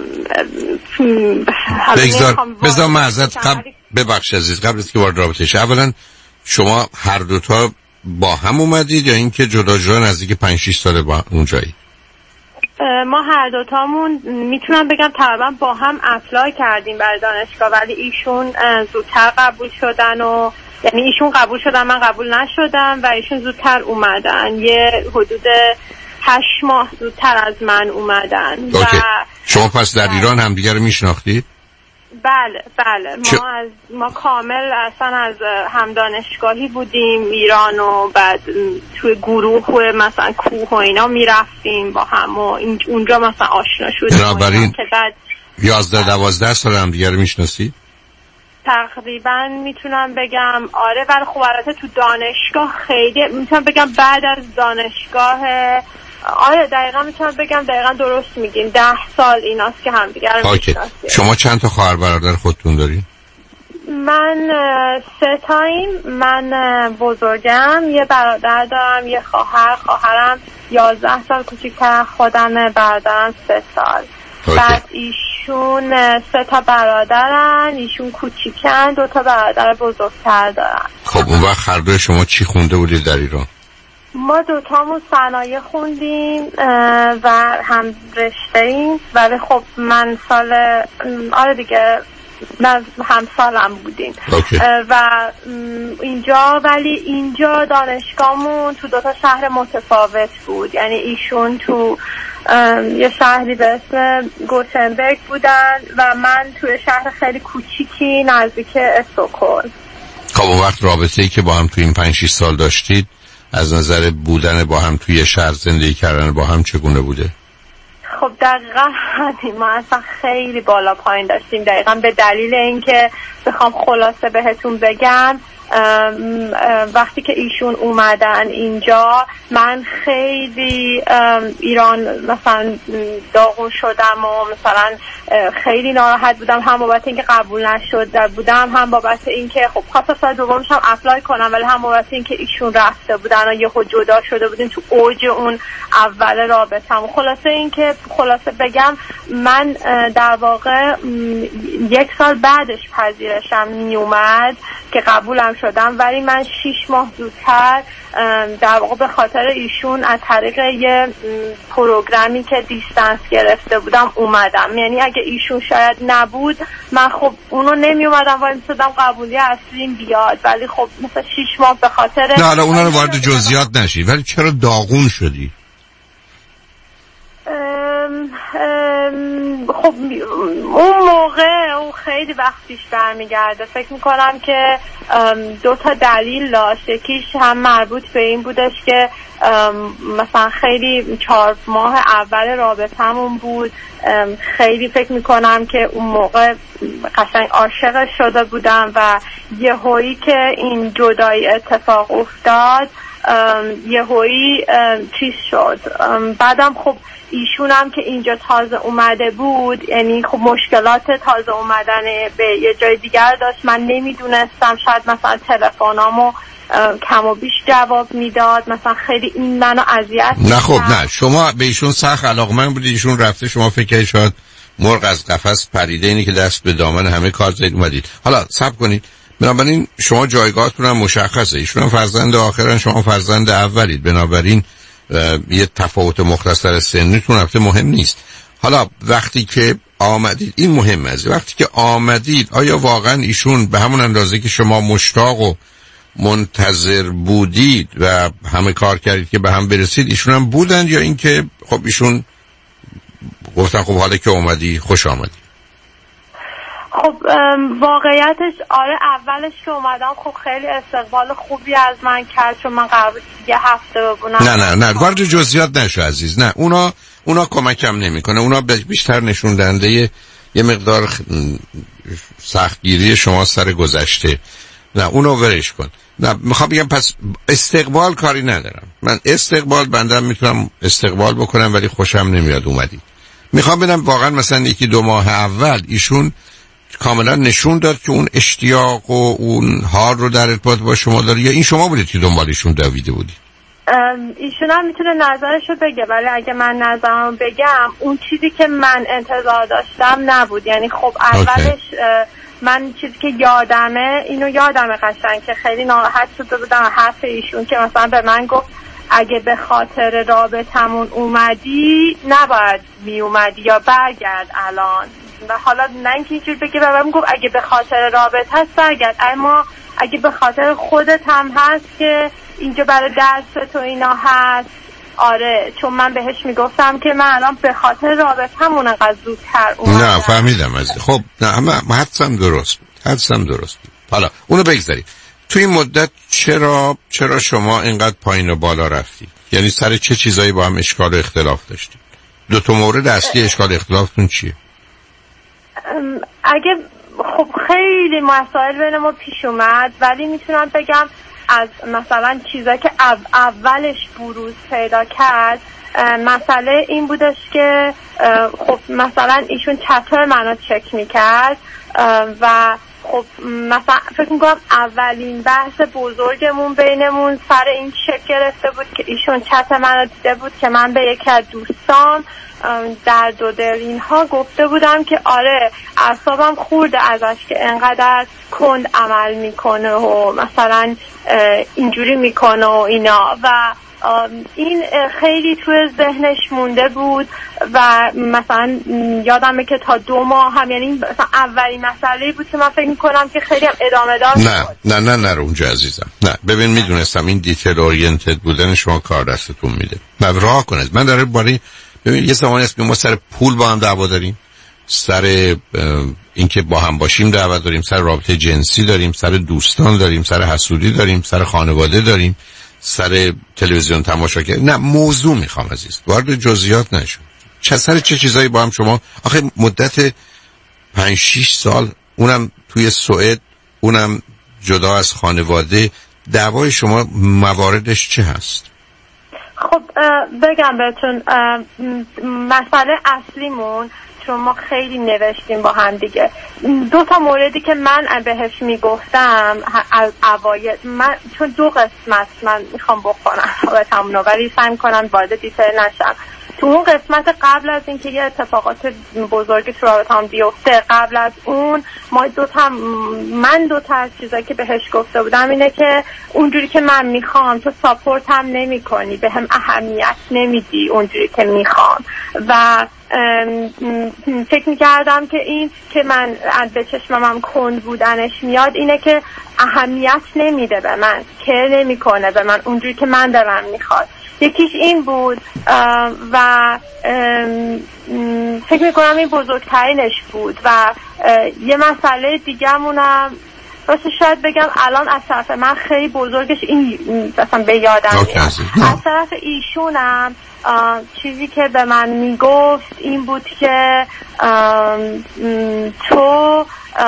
بذار معذرت ببخش عزیز، قبل از که وارد رابطه شه، اولا شما هر دوتا با هم اومدید یا اینکه جدا جدا نزدیک 5-6 ساله با اونجایی؟ ما هر دوتامون میتونم بگم تقریبا با هم اپلای کردیم برای دانشگاه، ولی ایشون زودتر قبول شدن و یعنی ایشون قبول شدن من قبول نشدم و ایشون زودتر اومدن، یه حدود 8 ماه زودتر از من اومدن. و شما پس در ایران همدیگر رو میشناختید؟ بله ما کامل اصلا از هم دانشگاهی بودیم ایران و بعد توی گروه مثلا کوه و اینا میرفتیم با هم و اونجا مثلا آشنا شدیم. بنابراین 11-12 سال هم دیگه رو میشناسید؟ تقریبا میتونم بگم آره، ولی خب البته تو دانشگاه خیلی میتونم بگم بعد از دانشگاه آره دقیقا میتونم بگم دقیقا درست میگین 10 سال ایناست که همدیگر رو میشناسیم. شما چند تا خواهر برادر خودتون دارین؟ من 3 تاییم. من بزرگم، یه برادر دارم، یه خواهرم 11 سال کوچیک‌تر خودم، برادرم 3 سال. بعد ایشون 3 تا برادرن، ایشون کوچیکن، 2 تا برادر بزرگتر دارن. خب اون وقت هر دوی شما چی خونده بودید در ایران؟ ما 2 تامون صنایع خوندیم و هم رشته‌ایم، ولی خب من آره دیگه من هم سالم بودیم و اینجا دانشگاهمون تو 2 تا شهر متفاوت بود. یعنی ایشون تو یه شهری به اسم گوتنبرگ بودن و من توی شهر خیلی کوچیکی نزدیک استکهلم. خب اون وقت رابطه‌ای که با هم تو این 5-6 سال داشتید از نظر بودن با هم توی شهر، زندگی کردن با هم چگونه بوده؟ خب دقیقا ما اصلا خیلی بالا پایین داشتیم، دقیقا به دلیل اینکه بخوام خلاصه بهتون بگم وقتی که ایشون اومدن اینجا من خیلی ایران مثلا داغون شدم و مثلا خیلی ناراحت بودم، هم بابت اینکه قبول نشده بودم، هم بابت اینکه خب خواستم سال دومش هم اپلای کنم، ولی هم بابت اینکه ایشون رفته بودن و یهو جدا شده بودیم تو اوج اون اول رابطه‌م. خلاصه بگم من در واقع 1 سال بعدش پذیرشم می اومد که قبولم شدم، ولی من 6 ماه زودتر در واقع به خاطر ایشون از طریق یه پروگرامی که دیستنس گرفته بودم اومدم. یعنی اگه ایشون شاید نبود من خب اونو نمی اومدم و می‌صدم قبولی اصلیم بیاد، ولی خب مثلا 6 ماه به خاطر نه حالا اونا رو وارد جزئیات نشی، ولی چرا داغون شدی؟ خب اون او خیلی وقت پیش برمیگرده. فکر میکنم که 2 تا دلیل داشت. یکیش هم مربوط به این بودش که مثلا خیلی 4 ماه اول رابطمون بود. خیلی فکر میکنم که اون موقع قشنگ عاشق شده بودم و یهویی که این جدایی اتفاق افتاد یهویی چیز شد. بعدم خب ایشونم که اینجا تازه اومده بود، یعنی خب مشکلات تازه اومدن به یه جای دیگر داشت. من نمیدونستم، شاید مثلا تلفنامو کم و بیش جواب میداد، مثلا خیلی این منو اذیت نه خب نه، شما به ایشون سخت علاقمند بودید، ایشون رفته، شما فکر کردید شاید مرغ از قفس پریده، اینی که دست به دامن همه کار زدید اومدید. حالا صبر کنید، بنابراین شما جایگاهتون هم مشخصه، ایشون هم فرزند آخرن، شما فرزند اولید، بنابراین یه تفاوت مختصر سنیتون البته مهم نیست. حالا وقتی که آمدید، این مهمه، وقتی که آمدید آیا واقعا ایشون به همون اندازه که شما مشتاق و منتظر بودید و همه کار کردید که به هم برسید ایشون هم بودن، یا اینکه خب ایشون گفتن خب حالا که اومدی خوش آمدی؟ خب واقعیتش آره، اولش که اومدم خب خیلی استقبال خوبی از من کرد، چون من قرار بود یه هفته ببونم. نه وارد جزئیات نشو عزیز، نه اونا کمکم نمیکنه، اونا بیشتر نشون دهنده یه مقدار سختگیری شما سر گذشته. نه اونو ورش کن. نه میخوام بگم پس استقبال کاری ندارم، من استقبال بندم میتونم استقبال بکنم ولی خوشم نمیاد اومدی. میخوام بدم واقعا مثلا 1-2 ماه اول ایشون کاملا نشون داد که اون اشتیاق و اون حال رو در ارتباط با شما داره، یا این شما بودید که دنبالشون دویده بودید؟ ایشون هم میتونه نظرشو بگه، ولی اگه من نظرم بگم اون چیزی که من انتظار داشتم نبود. یعنی خب اولش من چیزی که یادمه قشنگ که خیلی ناراحت شده بودم حرف ایشون که مثلا به من گفت اگه به خاطر رابطمون اومدی نباید می اومدی یا برگرد الان. و حالا نه اینکه اینجور بگه، و من گفت اگه به خاطر رابطه هست برگرد، اما اگه به خاطر خودت هم هست که اینجا برای درس تو اینا هست، آره، چون من بهش میگفتم که من الان به خاطر رابطمون انقدر زودتر اومدم. نه فهمیدم از خب نه حدسم درست بود. حالا اونو بگذارید. تو این مدت چرا شما اینقدر پایین و بالا رفتی؟ یعنی سر چه چیزایی با هم اشکال و اختلاف داشتید؟ 2 تا مورد اصلی اشکال اختلافتون چیه؟ اگه خب خیلی مسائل بین ما پیش اومد، ولی میتونم بگم از مثلا چیزایی که اولش بروز پیدا کرد، مسئله این بودش که خب مثلا ایشون چطور منو چک میکرد و خب مثلا فکر میکنم اولین بحث بزرگمون بینمون سر این چک گرفته بود که ایشون چت منو دیده بود که من به یکی از دوستان در دو دل اینها گفته بودم که آره اعصابم خورده ازش که انقدر کند عمل میکنه و مثلا اینجوری میکنه و اینا، و این خیلی توی ذهنش مونده بود و مثلا یادمه که تا 2 ماه هم، یعنی مثلا اولین مسئله بود که من فکر میکنم که خیلی هم ادامه دار نه رو اونجا عزیزم. نه ببین میدونستم این دیتیل اورینتد بودن شما کار دستتون میده. راه کنید. من داره باری ببین یه زمانی است که ما سر پول با هم دعوا داریم، سر اینکه با هم باشیم دعوا داریم، سر رابطه جنسی داریم، سر دوستان داریم، سر حسودی داریم، سر خانواده داریم، سر تلویزیون تماشا کردن. نه موضوع میخوام عزیز، وارد جزئیات نشو. سر چه چیزایی با هم شما آخه مدت 5-6 سال، اونم توی سوئد، اونم جدا از خانواده، دعوای شما مواردش چه هست؟ خب بگم بهتون مسئله اصلیمون، چون ما خیلی نوشتیم با هم دیگه، 2 تا موردی که من بهش میگفتم از اوایل، من چون 2 قسمت من میخوام بکنم رابطمونو، ولی سعی کنم وارد دیتیل نشم. تو اون قسمت قبل از اینکه یه اتفاقات بزرگی تو رابطه‌ام بیفته، قبل از اون من 2 تا از چیزایی که بهش گفته بودم اینه که اونجوری که من میخوام تو ساپورت هم نمی کنی، به هم اهمیت نمیدی اونجوری که میخوام، و فکر میکردم که این که من به چشمم کند بودنش میاد اینه که اهمیت نمیده به من، که نمیکنه به من اونجوری که من دلم میخواد. یکیش این بود و فکر میکنم این بزرگترینش بود. و یه مسئله دیگه‌مونم راستش شاید بگم الان از طرف من خیلی بزرگش این مثلا به یادم میاد. از طرف ایشونم چیزی که به من میگفت این بود که تو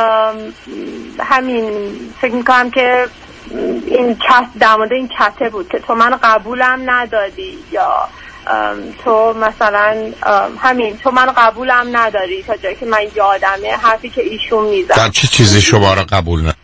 همین فکر میکنم که این در مورد این کته بود که تو من قبولم ندادی، یا تو مثلا همین تو من قبولم نداری، تا جایی که من یادمه حرفی که ایشون میزد. در چه چیزی شما را قبول نداری؟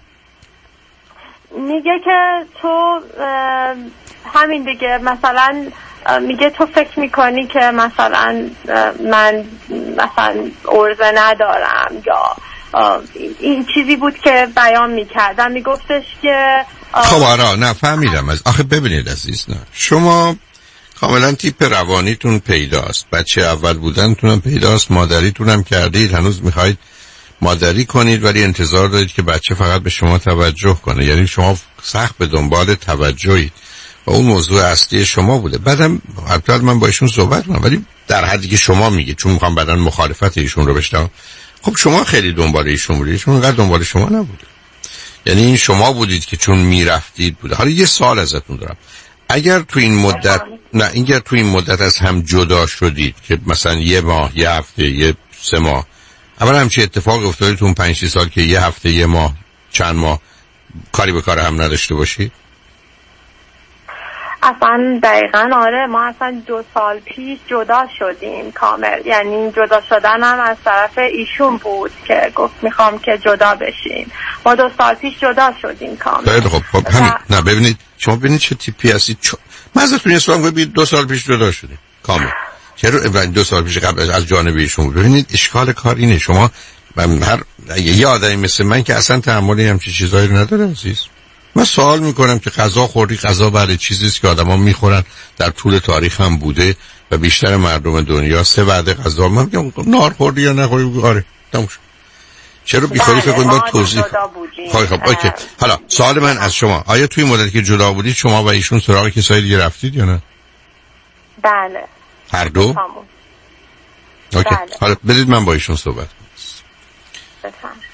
میگه که تو همین دیگه، مثلا میگه تو فکر میکنی که مثلا من مثلا عرضه ندارم، یا این چیزی بود که بیان میکردم. میگفتش که خب آره نه فهمیدم. از آخه ببینید عزیز، نه شما کاملا تیپ روانیتون پیداست، بچه اول بودنتونم پیداست، مادریتونم کردید، هنوز میخواید مادری کنید ولی انتظار دارید که بچه فقط به شما توجه کنه. یعنی شما سخت به دنبال توجهید و اون موضوع اصلی شما بوده. بعدم البته من با ایشون صحبت کنم ولی در حدی که شما میگید، چون میخوام بعداً مخالفت ایشون رو بشنوم. خب شما خیلی دنبال ایشون بودید، ایشون انقدر دنبال شما نبوده. یعنی این شما بودید که چون میرفتید بوده. حالا یه سوال ازتون دارم، اگر تو این مدت از هم جدا شدید که مثلا یه ماه، یه هفته، یه 3 ماه، اولا همچه اتفاق افتاده تو اون 5-6 سال که یه هفته، یه ماه، چند ماه کاری به کار هم نداشته باشید؟ اصلا دقیقا آره، ما اصلا 2 سال پیش جدا شدیم کامل. یعنی جدا شدن هم از طرف ایشون بود که گفت میخوام که جدا بشیم. ما 2 سال پیش جدا شدیم کامل. خب همین. نه ببینید شما ببینید چه تیپی هستید. من ازتون یه سوال کنم، 2 سال پیش جدا شدیم کامل. چرا 2 سال پیش قبل از جانب ایشون؟ ببینید اشکال کار اینه، شما هر یه آدمی مثل من که اصلا تحملی همچین چیزایی رو نداره عزیز. من سوال میکنم که غذا خوردی، غذا برای چیزیست که آدما میخورن، در طول تاریخ هم بوده و بیشتر مردم دنیا 3 وعده غذا. من میگم نهار خوردی یا نخوردی؟ آره تموم شد. چرا بیخودی فکر کنید با توضیح؟ خب اوکی. حالا سوال من از شما، آیا توی مدتی که جدا بودید شما و ایشون سراغ کسای دیگه رفتید یا نه؟ بله. هر دو؟ اوکی. بله. حالا بدید من با ایشون صحبت کنم.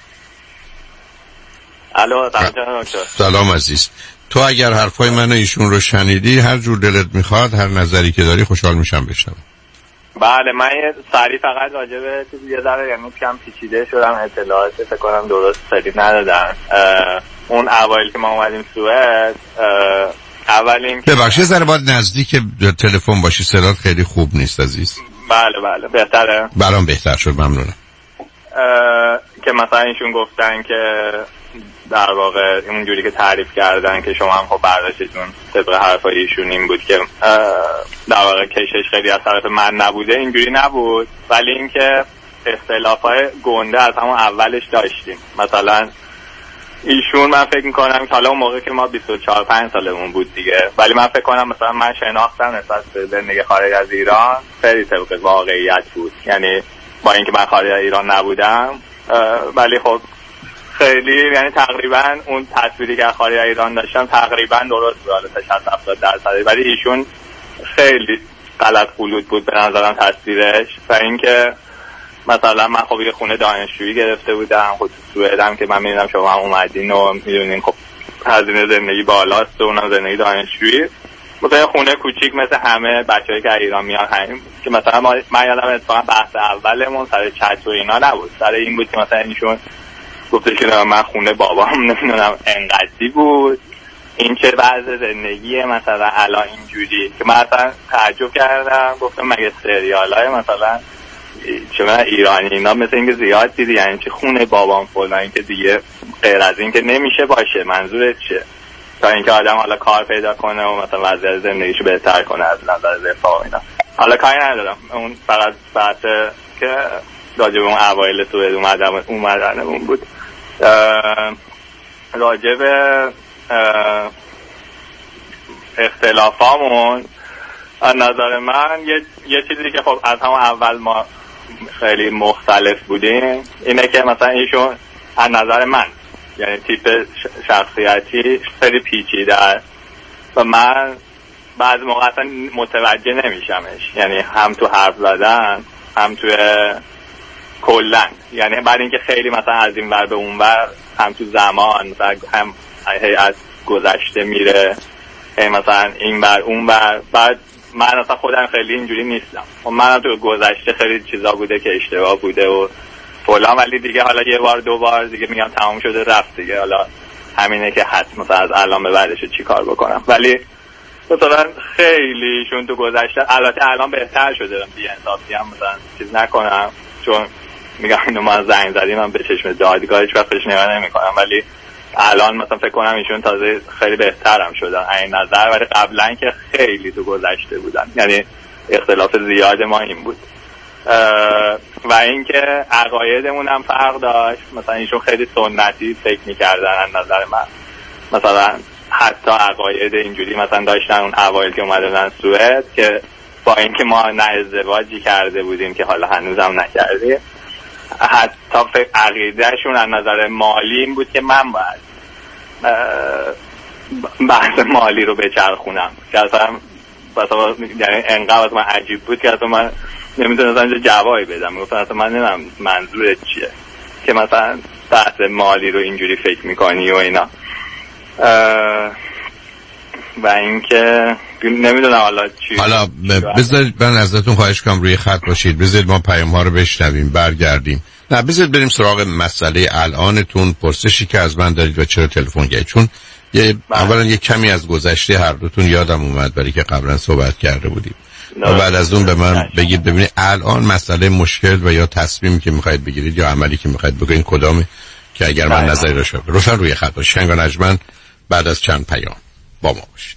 الو سلام عزیز. تو اگر حرفای من و ایشون رو شنیدی، هر جور دلت میخواد، هر نظری که داری خوشحال میشم بشنوم. بله من یه سریع فقط راجع به یه ذره یعنی کم پیچیده شدم، اطلاعات فکر کنم درست سریع ندادن. اون اوایل که ما اومدیم سوئد، اول این ببخشید ذره باید نزدیک تلفن باشی، صدات خیلی خوب نیست عزیز. بله بهتره؟ برام بهتر شد، ممنونم. که مثلا ایشون گفتن که در واقع اونجوری که تعریف کردن که شما هم خب برداشتتون طبق حرفای ایشون این بود که در واقع کشش خیلی از طرف من نبوده، اینجوری نبود. ولی اینکه اختلافای گنده از همون اولش داشتیم. مثلا ایشون من فکر میکنم که حالا اون موقع که ما 24-5 سالمون بود دیگه، ولی من فکر کنم مثلا من شناختم نسبت به زندگی خارج از ایران خیلی طبق واقعیت بود. یعنی با اینکه من خارج از ایران نبودم ولی خب خیلی یعنی تقریبا اون تصویری که خارج از ایران داشتم تقریبا درست بود، حالا 60-70%. ولی ایشون خیلی غلط غلط بود به نظرم تصویرش. و اینکه مثلا من خب یه خونه دانشجویی گرفته بودم، خود سوئدم که من میدونم شما هم اومدین و میدونین خب هزینه زندگی بالاست و اونم زندگی دانشجویی. مثلا خونه کوچیک مثل همه بچه‌ای که ایران میان همین که مثلا من یادم اتفاقا بحث اولمون سر چت و اینا نبود، سر این بود که مثلا ایشون گفته که من خونه بابام نمیدونم انقدی بود، این چه وضع زندگیه مثلا الان اینجوری، که من اصلا تعجب کردم. گفتم مگه سریالای مثلا چه من ایرانی اینا مثل اینکه زیاد دیدی، یعنی چه خونه بابام فلان، این که دیگه غیر از این که نمیشه باشه. منظورت چیه؟ تا اینکه آدم حالا کار پیدا کنه و مثلا وضعیت زندگیشو بهتر کنه از نظر رفاه اینا. حالا کاری ندارم، اون فقط بحث که راجب اون اوایل سوئد اومدنمون بود. راجب اختلافامون از نظر من یه چیزی که خب از همون اول ما خیلی مختلف بودیم اینه که مثلا ایشون از نظر من یعنی تیپ شخصیتی خیلی پیچیده است و من بعضی موقع اصلا متوجه نمیشمش. یعنی هم تو حرف زدن هم توی کلن، یعنی بعد اینکه خیلی مثلا از این ور به اون ور، هم تو زمان هم از گذشته میره، مثلا این ور اون ور. بعد من اصلا خودم خیلی اینجوری نیستم، من تو گذشته خیلی چیزا بوده که اشتباه بوده و فلان، ولی دیگه حالا یه بار دو بار دیگه میگم تمام شده رفت دیگه، حالا همینه که حتما مثلا از الان به بعدش چی کار بکنم. ولی مثلا خیلیشون تو گذشته، البته الان بهتر شده، بی‌انصافی هم مثلا چیز نکنم، چون میگم اینو ما زنگ زدیم من به چشم دادگاه هیچ وقت بهش نگاه نمی‌کنم، ولی الان مثلا فکر کنم ایشون تازه خیلی بهترم شدن این نظر، ولی قبلا که خیلی تو گذشته بودن، یعنی اختلاف زیاد ما این بود. و اینکه عقایدمون هم فرق داشت، مثلا ایشون خیلی سنتی فکر می‌کردن از نظر من، مثلا حتی عقاید اینجوری مثلا داشتن اون اوایل که اومدن سوئد، که با اینکه ما نه ازدواجی کرده بودیم که حالا هنوزم نکردیم، حتی عقیدهشون از نظر مالی این بود که من باید بحث مالی رو بچرخونم، که اصلا یعنی انقدر من عجیب بود که اصلا من نمیتونستم اینجا جوابی بدم. گفتم اصلا من نمیدونم منظورت چیه که مثلا بحث مالی رو اینجوری فکر میکنی و اینا. و اینکه نمیدونم حالا چی. حالا بذارید من ازتون خواهش کنم روی خط باشید، بذارید ما پیام ها رو بشنویم برگردیم. نه بذارید بریم سراغ مسئله الانتون، پرسشی که از من دارید و چرا تلفن کردید. چون اولا یه کمی از گذشته هر دوتون یادم اومد، برای که قبلا صحبت کرده بودیم و بعد از اون به من بگید ببینید الان مسئله مشکل و یا تصمیمی که میخواید بگیرید یا عملی که میخواید بکنید کدامه، که اگر من نظری داشته باشم. روشن روی خط باشید. شنگ و نجمن بعد از چند پیام با ما باشید.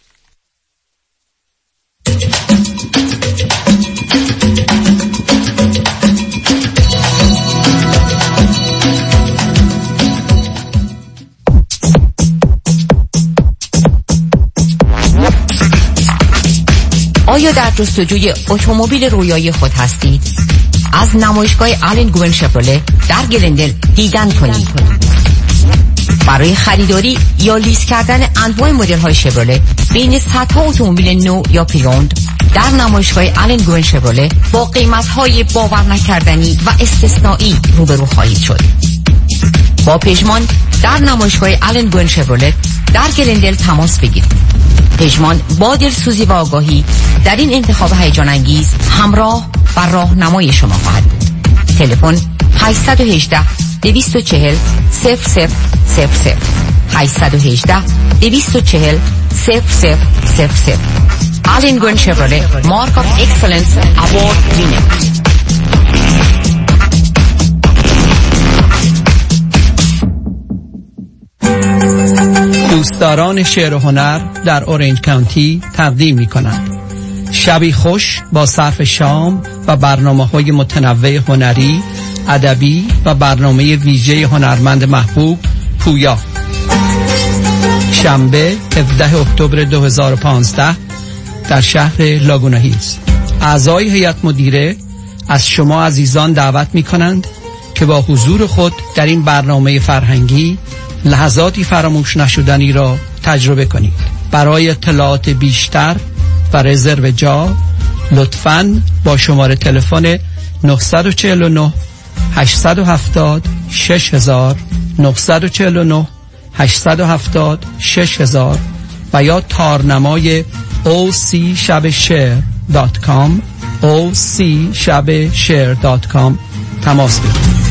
آیا در جستجوی اتومبیل رویایی خود هستید؟ از نمایشگاه آلن گوون شفرله در گلندل دیدن کنید. برای خریداری یا لیز کردن انواع مدل‌های شفرله بین صدها اتومبیل نو یا پریوند در نمایشگاه آلن گوون شفرله با قیمت‌های باور نکردنی و استثنایی روبرو خواهید شد. با پژمان در نمایشگاه آلن گوون شفرله در گلندل تماس بگیرید. پژمان با دلسوزی و آگاهی در این انتخاب هیجان انگیز همراه و راهنمای شما خواهد بود. تلفن 818 240 0000 818 240 0000. آلن گوون شفرله مارک آف اکسلنس اوارد وینر. دوستداران شعر و هنر در اورنج کانتی تقدیم می‌کنند شبی خوش با صرف شام و برنامه‌های متنوع هنری، ادبی و برنامه ویژه هنرمند محبوب پویا. شنبه 17 اکتبر 2015 در شهر لاگونا هیلز. اعضای هیئت مدیره از شما عزیزان دعوت می‌کنند که با حضور خود در این برنامه فرهنگی لحظاتی فراموش نشدنی را تجربه کنید. برای اطلاعات بیشتر و رزرو جا لطفاً با شماره تلفن 949 870 6000 949 870 6000 و یا تارنمای ocshabsher.com ocshabsher.com تماس بگیرید.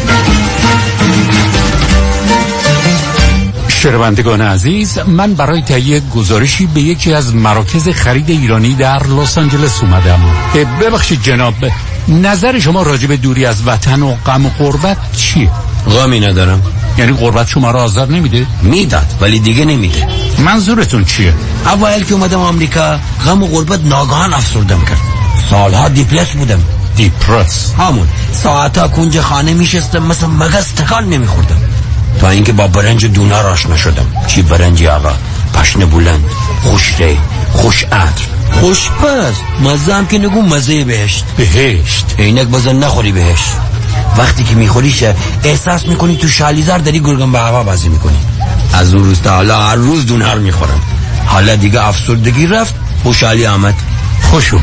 شنوندگان عزیز، من برای تهیه گزارشی به یکی از مراکز خرید ایرانی در لس آنجلس اومدم. ببخشید جناب، نظر شما راجع به دوری از وطن و غم و غربت چیه؟ غمی ندارم. یعنی غربت شما را آزار نمیده؟ میداد ولی دیگه نمیده. منظورتون چیه؟ اوایل که اومدم آمریکا غم و غربت ناگهان افسردم کرد. سالها دیپرس بودم. دیپرس؟ همون ساعتا کنج خانه میشستم مثل مگس تکان نمیخوردم تا اینکه با برنج دونار آشنا شدم. چی برنجی آقا؟ پشن بلند، خوش ری، خوش عطر، خوش پز، مزه هم که نگو مزه بهشت. بهشت؟ اینک بزن نخوری بهشت. وقتی که میخوریش احساس میکنی تو شالیزار داری گرگم به هوا بازی میکنی. از اون روز تا حالا هر روز دونار میخورم. حالا دیگه افسردگی رفت، خوشحالی آمد. خوش اومد.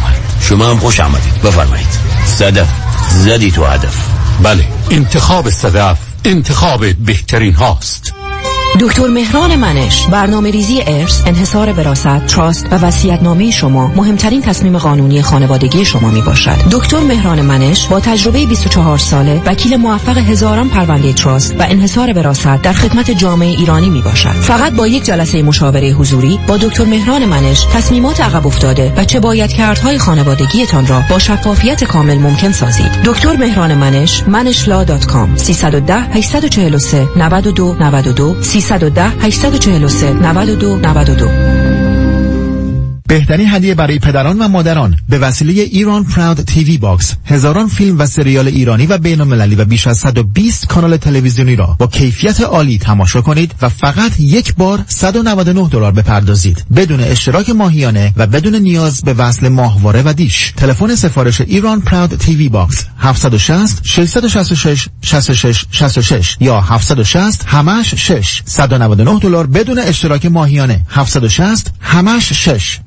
شما هم خوش آمدید. بفرمایید. صدف زدی تو هدف. بله، انتخاب صدف انتخاب بهترین هاست. دکتر مهران منش، برنامه‌ریزی ارث، انحصار وراثت، تراست و وصیت‌نامه شما مهمترین تصمیم قانونی خانوادگی شما میباشد. دکتر مهران منش با تجربه 24 ساله، وکیل موفق هزاران پرونده تراست و انحصار وراثت در خدمت جامعه ایرانی میباشد. فقط با یک جلسه مشاوره حضوری با دکتر مهران منش تصمیمات عقب افتاده و چه بایدکردهای خانوادگیتان را با شفافیت کامل ممکن سازید. دکتر مهران منش، manishla.com 310 843 92 92 310 843 92 92. بهترین هدیه برای پدران و مادران به وسیله ایران پراود تیوی باکس، هزاران فیلم و سریال ایرانی و بین‌المللی و بیش از 120 کانال تلویزیونی را با کیفیت عالی تماشا کنید و فقط یک بار $199 بپردازید بدون اشتراک ماهیانه و بدون نیاز به وصل ماهواره و دیش. تلفن سفارش ایران پراود تیوی باکس 760 666 66 66 یا 760 همش 6 $199 بدون اشتراک ماهیانه 760 همش 6.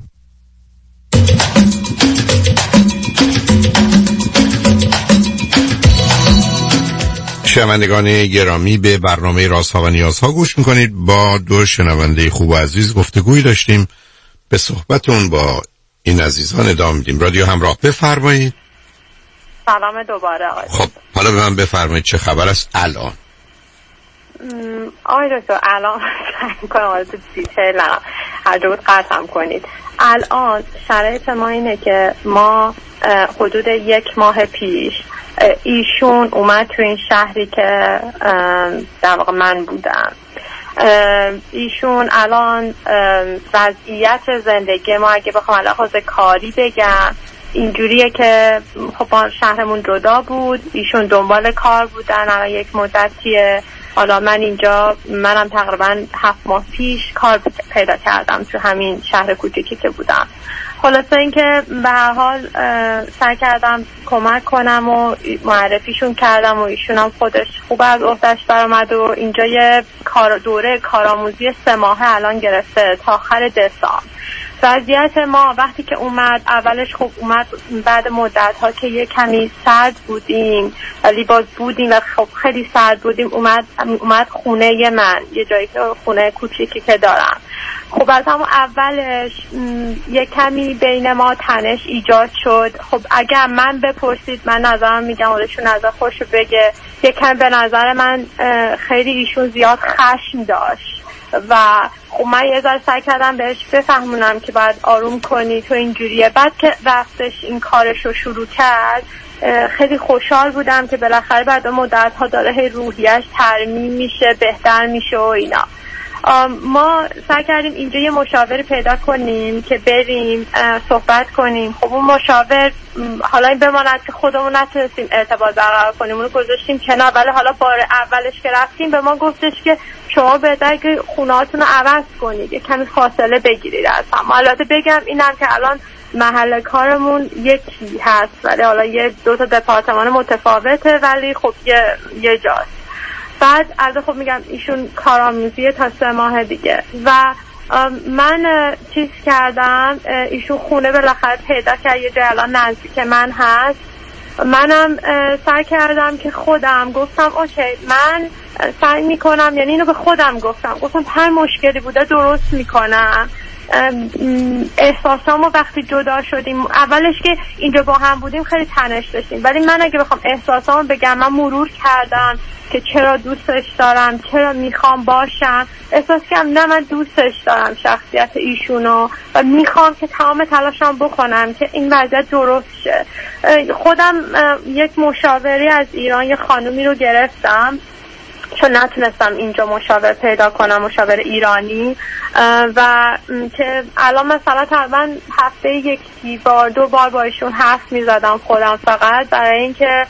شنوندگان گرامی، به برنامه رازها و نیازها گوش میکنید. با دو شنونده خوب و عزیز گفتگوی داشتیم. به صحبتون با این عزیزان ادامه میدیم. رادیو همراه، بفرمایید. سلام دوباره آقای. خب حالا به من بفرمایید چه خبر است الان؟ آقای دکتر الان کنم آقای دیتیل هر جا بود قطعم کنید. الان شرایط ما اینه که ما حدود 1 ماه پیش ایشون اومد تو این شهری که در واقع من بودم. ایشون الان وضعیت زندگی ما اگه بخوام لحاظ کاری بگم اینجوریه که خب ما شهرمون جدا بود، ایشون دنبال کار بودن الان یک مدتیه. حالا منم تقریبا 7 ماه پیش کار پیدا کردم تو همین شهر کوچیکی که بودم. خلاصه اینکه به هر حال سعی کردم کمک کنم و معرفیشون کردم و ایشون هم خودش خوب از عهده‌اش برآمد و اینجا یه دوره کارآموزی 3 ماهه الان گرفته تا آخر دسامبر. وضعیت ما وقتی که اومد اولش خوب اومد، بعد مدت ها که یه کمی سرد بودیم ولی باز بودیم و خب خیلی سرد بودیم اومد خونه من، یه جایی که خونه کوچیکی که دارم. خب از همون اولش یه کمی بین ما تنش ایجاد شد. خب اگر من بپرسید من نظرم میگم، اولشون نظر خوشو بگه، یه کمی به نظر من خیلی ایشون زیاد خشم داشت و خب من یه ذره سعی کردم بهش بفهمونم که باید آروم کنی تو اینجوریه. بعد که رفتش این کارشو شروع کرد خیلی خوشحال بودم که بالاخره بعد مدت ها داره هی روحیش ترمیم میشه، بهتر میشه و اینا. ما سعی کردیم اینجا یه مشاور پیدا کنیم که بریم صحبت کنیم. خب اون مشاور حالا این بماند که خودمون نتونستیم ارتباط برقرار کنیم، اونو گذاشتیم کنار. ولی حالا بار اولش که رفتیم به ما گفتش که شما بهتره که خونه‌هاتون رو عوض کنید، یه کمی فاصله بگیرید از هم. البته بگم اینم که الان محل کارمون یکی هست ولی حالا 2 تا دپارتمان متفاوته ولی خب یه جاست. بعد از خب میگم ایشون کارآموزی تا 3 ماه دیگه و من چیز کردم، ایشون خونه بالاخره پیدا کرد یه جای الان نزدیک من هست. منم سعی کردم که خودم گفتم اوکی من سعی میکنم، یعنی اینو به خودم گفتم هر مشکلی بوده درست میکنم. احساسامو وقتی جدا شدیم، اولش که اینجا با هم بودیم خیلی تنش داشتیم ولی من اگه بخوام احساسامو بگم، من مرور کردم که چرا دوستش دارم، چرا میخوام باشم. احساس کردم نه من دوستش دارم شخصیت ایشونو و میخوام که تمام تلاشم بکنم که این وضعیت درست شه. خودم یک مشاوری از ایران، یه خانومی رو گرفتم چون نتونستم اینجا مشاور پیدا کنم، مشاور ایرانی، و که الان مثلا تقریبا هفته 1-2 بار با ایشون حرف میزدم خودم، فقط برای اینکه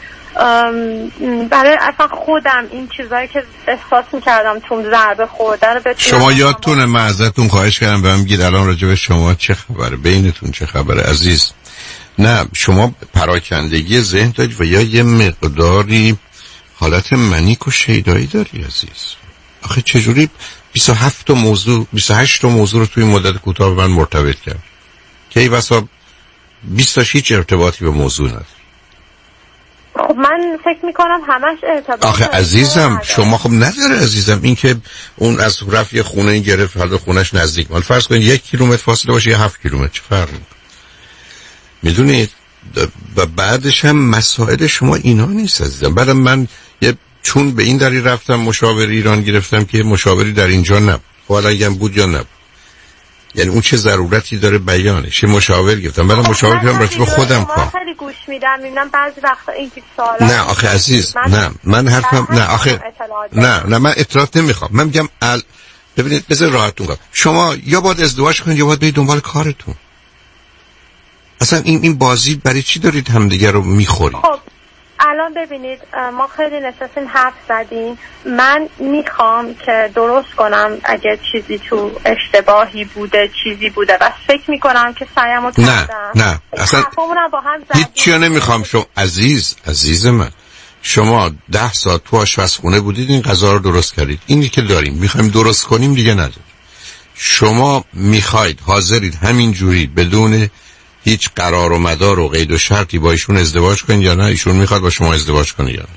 برای اصلا خودم این چیزایی که احساس میکردم تو ضربه خوردن رو شما یادتونه من ازتون خواهش کردم بهم بگید الان راجع به شما چه خبره، بینتون چه خبره عزیز؟ نه شما پراکندگی ذهن دارید و یا یه مقداری حالت منیک و شیدایی داری عزیز. آخه چجوری 28 تا موضوع رو توی مدت کوتاه به من مرتبط کرد؟ کی واسه 20 تاش هیچ ارتباطی به موضوع نداره. خب من فکر میکنم همش ارتباط. آخه عزیزم شما خب نداره عزیزم، این که اون از رفت یه خونه گرفت حالا خونش نزدیک، مال فرض کنید 1 کیلومتر فاصله باشه یا 7 کیلومتر، چه فرقی میدونید؟ و بعدش هم مسائل شما اینا نیست عزیزم. بعدم من چون به این دلیل رفتم مشاور ایران گرفتم که مشاوری در اینجا نبود، حالا اگه بود یا نبود، یعنی اون چه ضرورتی داره بیانش، مشاور گرفتم. بعدم مشاور گرفتم راجع به خودم کار. خیلی گوش میدم، میبینم بعضی وقتا این تیپ سوالا. نه آخه عزیز، نه من حرفم نه آخه نه من اطلاعات نمیخوام. من میگم ببینید بذار راحتون کنم. شما یا باید ازدواج کنید یا باید برید دنبال کارتون. اصلا این بازی برای چی دارید همدیگه رو میخورید؟ خب الان ببینید ما خیلی نشستیم حرف زدیم، من میخوام که درست کنم اگه چیزی تو اشتباهی بوده چیزی بوده و فکر میکنم که سعیمو کردم. نه اصلا هیچ چیو نمیخوام. شما عزیز من، شما 10 ساعت تو آشپزخونه بودید این غذا رو درست کردید، اینی که داریم میخوایم درست کنیم دیگه نداریم. شما میخواید حاضرید همین جوری بدون هیچ قرار و مدار و قید و شرطی با ایشون ازدواج کنید یا نه ایشون میخواد با شما ازدواج کنه یا نه؟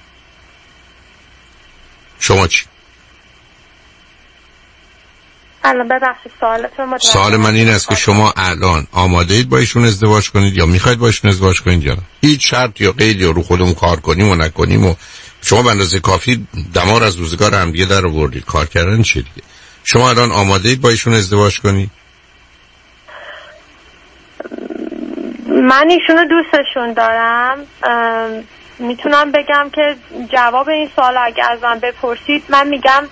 شما چی؟ الان ببخشید سوالتون سوال من این است که شما الان آماده اید با ایشون ازدواج کنید یا میخواید با ایشون ازدواج کنید یا نه؟ هیچ شرط یا قید یا رو خودمون کار کنیم و نکنیم و شما به اندازه کافی دمار از روزگار هم دیگه در آوردید، کار کردن چیه دیگه؟ شما الان آماده اید با ایشون ازدواج کنید؟ من ایشونو دوستشون دارم. میتونم بگم که جواب این سوال اگه از من بپرسید من میگم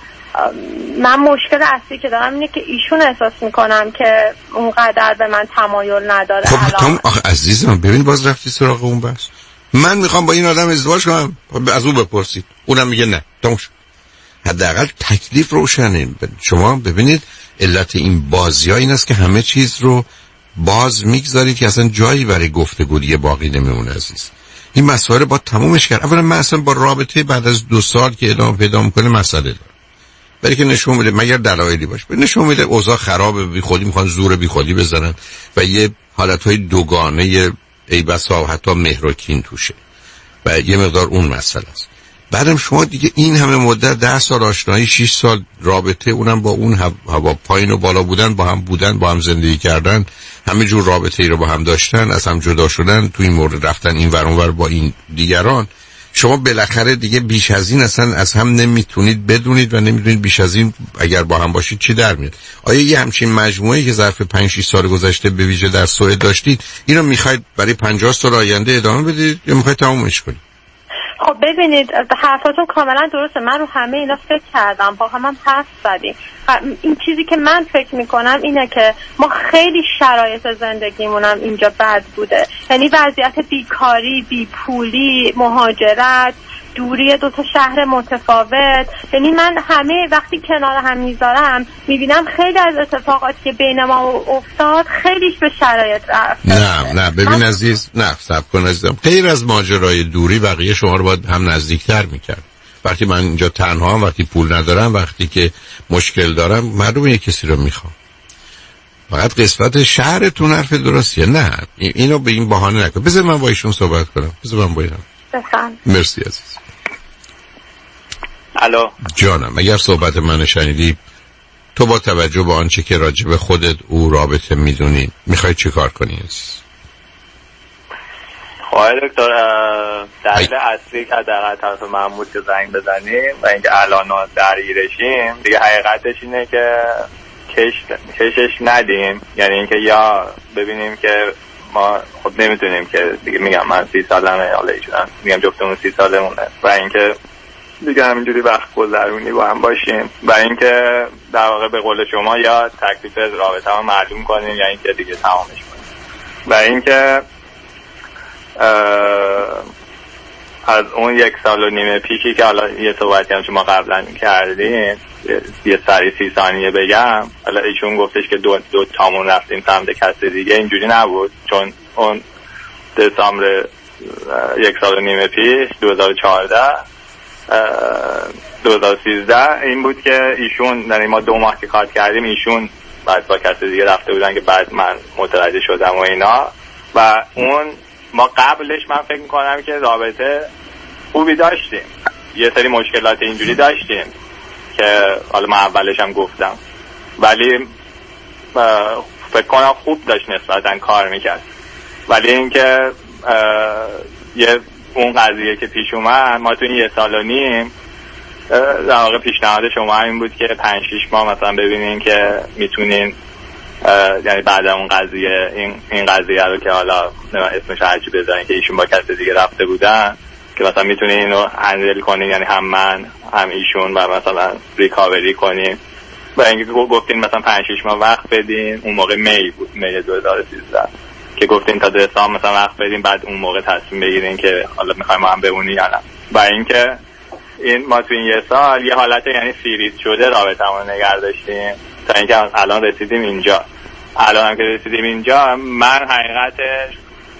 من مشکل اصلی که دارم اینه که ایشون احساس میکنم که اونقدر به من تمایل نداره. خب آخه عزیزم ببین باز رفتی سراغ اون بس. من میخوام با این آدم ازدواج کنم، از اون بپرسید، اونم میگه نه. تموش. حداقل تکلیف روشنه. شما ببینید علت این بازی‌ها این است که همه چیز رو باز میگذارید که اصلا جایی برای گفتگو دیگه باقی نمیمونه عزیز. این مسائل با تمومش کرد. اولا من اصلا با رابطه بعد از 2 سال که ادامه پیدا میکنه مسئله دارم، برای که نشون میده مگر دلایلی باشه، نشون میده اوضاع خرابه، بی خودی میخوان زور بی خودی بزنن و یه حالتهای دوگانه ای بسا حتی مهر و کین توشه و یه مقدار اون مسئله است. بعدم شما دیگه این همه مدت 10 سال آشنایی، 6 سال رابطه، اونم با اون هوا پایین و بالا بودن، با هم زندگی کردن، همه جور رابطه ای رو با هم داشتن، از هم جدا شدن، تو این مورد رفتن این ور اون ور با این دیگران. شما بالاخره دیگه بیش از این اصلا از هم نمیتونید بدونید و نمیدونید بیش از این اگر با هم باشید چی در میاد. آیا یه همچین مجموعه‌ای که ظرف 5-6 سال گذشته به ویژه در سوئد داشتید اینو میخواید برای 50 سال آینده ادامه بدید یا میخواید تمومش کنید؟ خب ببینید حرفاتون کاملا درسته، من رو همه اینا فکر کردم، با هم حرف زدیم. این چیزی که من فکر میکنم اینه که ما خیلی شرایط زندگیمونم اینجا بد بوده، یعنی وضعیت بیکاری، بیپولی، مهاجرت، دوری 2 شهر متفاوت. یعنی من همه وقتی کنار هم میذارم میبینم خیلی از اتفاقاتی که بین ما افتاد خیلیش به شرایط رفت. نه ببین عزیز، نه صبر کن عزیزم، غیر از ماجرای دوری بقیه شما رو باید هم نزدیکتر میکرد. وقتی من اینجا تنها، وقتی پول ندارم، وقتی که مشکل دارم، معلومه یک کسی رو میخوام. فقط قسمت شهرتون حرف درستیه. نه اینو به این بهانه نکن. بذار من با ایشون صحبت کنم. بذار من با ایشون. مرسی عزیز. الو جانم، اگر صحبت من شنیدی تو با توجه به آنچه که راجع به خودت او رابطه میدونی میخوای چی کار کنی عزیز؟ خواهی دکتر دلیل اصلی که در طرف محمود که زنگ بزنیم و اینکه الان درگیرشیم دیگه حقیقتش اینه که کشش ندیم، یعنی اینکه یا ببینیم که ما خب نمیتونیم که دیگه، میگم من 30 سالمه، حالا ایشون میگم جفتمون 30 سالمونه، و اینکه دیگه همینجوری وقت گذرونی با هم باشیم و اینکه در واقع به قول شما یا تکلیف رابطه ما معلوم کنیم یا اینکه دیگه تمامش کنیم. و اینکه از اون 1.5 سال پیشی که حالا یه صحبتی هم شما قبلا کردیم یه سری 30 ثانیه بگم، حالا ایشون گفتش که دو تامون رفتیم سمت کسی دیگه. اینجوری نبود، چون اون دسامبر 1.5 سال پیش 2013 این بود که ایشون، یعنی ما 2 ماه که کار کردیم، ایشون بعد با کسی دیگه رفته بودن که بعد من متوجه شدم و اینا. و اون ما قبلش من فکر میکنم که رابطه خوبی داشتیم، یه سری مشکلات اینجوری داشتیم که حالا من اولش هم گفتم، ولی فکر کنم خوب داشت نسبتا کار میکرد. ولی اینکه یه اون قضیه که پیش اومد، ما تو این 1.5 سال در واقع پیشنهاد شما این بود که 5-6 ماه مثلا ببینین که میتونین، یعنی بعد اون قضیه این قضیه رو که حالا اسمش هرچی بذارین که ایشون با کسی دیگه رفته بودن، که مثلا میتونین اینو هندل کنین، یعنی هم من هم ایشون، و مثلا ریکاوری کنین. و اینکه گفتین مثلا 5-6 ماه وقت بدین. اون موقع می بود، می 2013 که گفتین تا دسامبر مثلا وقت بدین، بعد اون موقع تصمیم بگیرین که حالا میخوایم ما هم بمونی یا نه. و اینکه ما تو این 1 سال یه حالت یعنی فریز شده رابطمون نگه داشتیم تا اینکه الان رسیدیم اینجا. الان هم که رسیدیم اینجا، من حقیقتش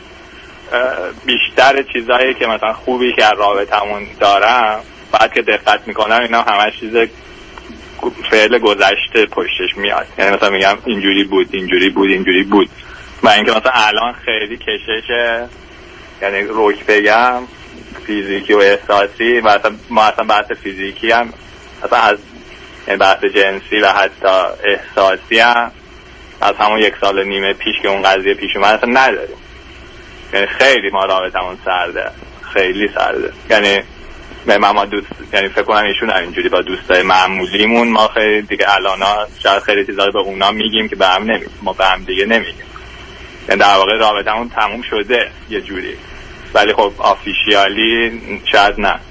بیشتر چیزایی که مثلا خوبی که رابطمون دارم، بعد که دقت میکنم اینا همش چیز فعل گذشته پشتش میاد. یعنی مثلا میگم اینجوری بود. و اینکه مثلا الان خیلی کشش، یعنی روک بگم فیزیکی و احساسی، و ما اصلا بحث فیزیکی هم اصلا از بحث جنسی و حتی احساسی هم از همون 1.5 سال پیش که اون قضیه پیش اومد اصلا نداریم. یعنی خیلی ما رابطمون سرده، خیلی سرده. یعنی ما دوست، یعنی فکر کنم ایشون اینجوری با دوستای معمولیمون ما خیلی دیگه الانا شاید خیلی چیزا رو به اونا میگیم که به هم نمیگیم، ما به هم دیگه نمیگیم. یعنی در واقع رابطمون تموم شده یه جوری، ولی خب آفیشیالی شاید نه.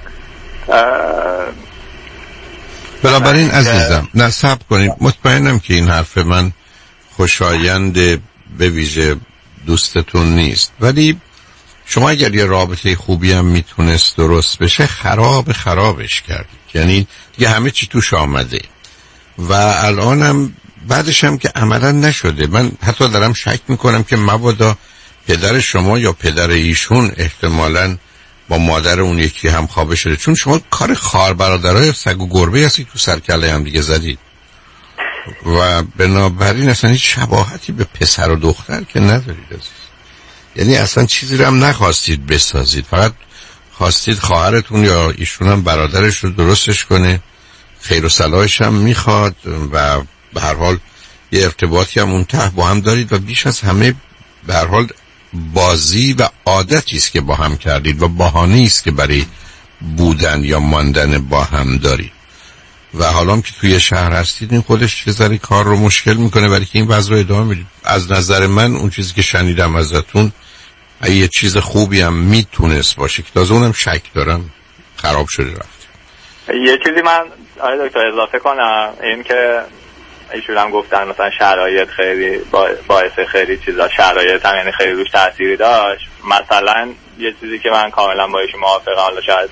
بنابراین عزیزم نصب کنید، مطمئنم که این حرف من خوشایند به ویژه دوستتون نیست، ولی شما اگر یه رابطه خوبی هم میتونست درست بشه، خرابش کردید. یعنی دیگه همه چی توش آمده و الانم بعدش هم که عملا نشده. من حتی دارم شک میکنم که مبادا پدر شما یا پدر ایشون احتمالاً با مادر اون یکی هم خوابه شده، چون شما کار خواهر برادرای سگ و گربه هستی تو سرکله هم دیگه زدید و بنابراین اصلا هیچ شباهتی به پسر و دختر که ندارید عزیز. یعنی اصلا چیزی رو هم نخواستید بسازید، فقط خواستید خواهرتون یا ایشون هم برادرش رو درستش کنه، خیر و صلاحش هم میخواد و به هر حال یه ارتباطی هم اون ته با هم دارید و بیش از همه به هر حال بازی و عادتی است که با هم کردید و بهانه‌ای است که برای بودن یا ماندن با هم دارید. و حالا هم که توی شهر هستید این خودش چه ذره کار رو مشکل میکنه، ولی که این وضع رو ادامه میدید. از نظر من اون چیزی که شنیدم ازتون یه چیز خوبی هم میتونست باشه که تازه اونم شک دارم خراب شده رفت. یه چیزی من دکتر اضافه کنم، این که ایشون هم گفتن مثلا شرایط خیلی باعث خیلی چیزا، شرایط هم یعنی خیلی روش تأثیری داشت. مثلا یه چیزی که من کاملا با ایشون موافقم، حالا شاید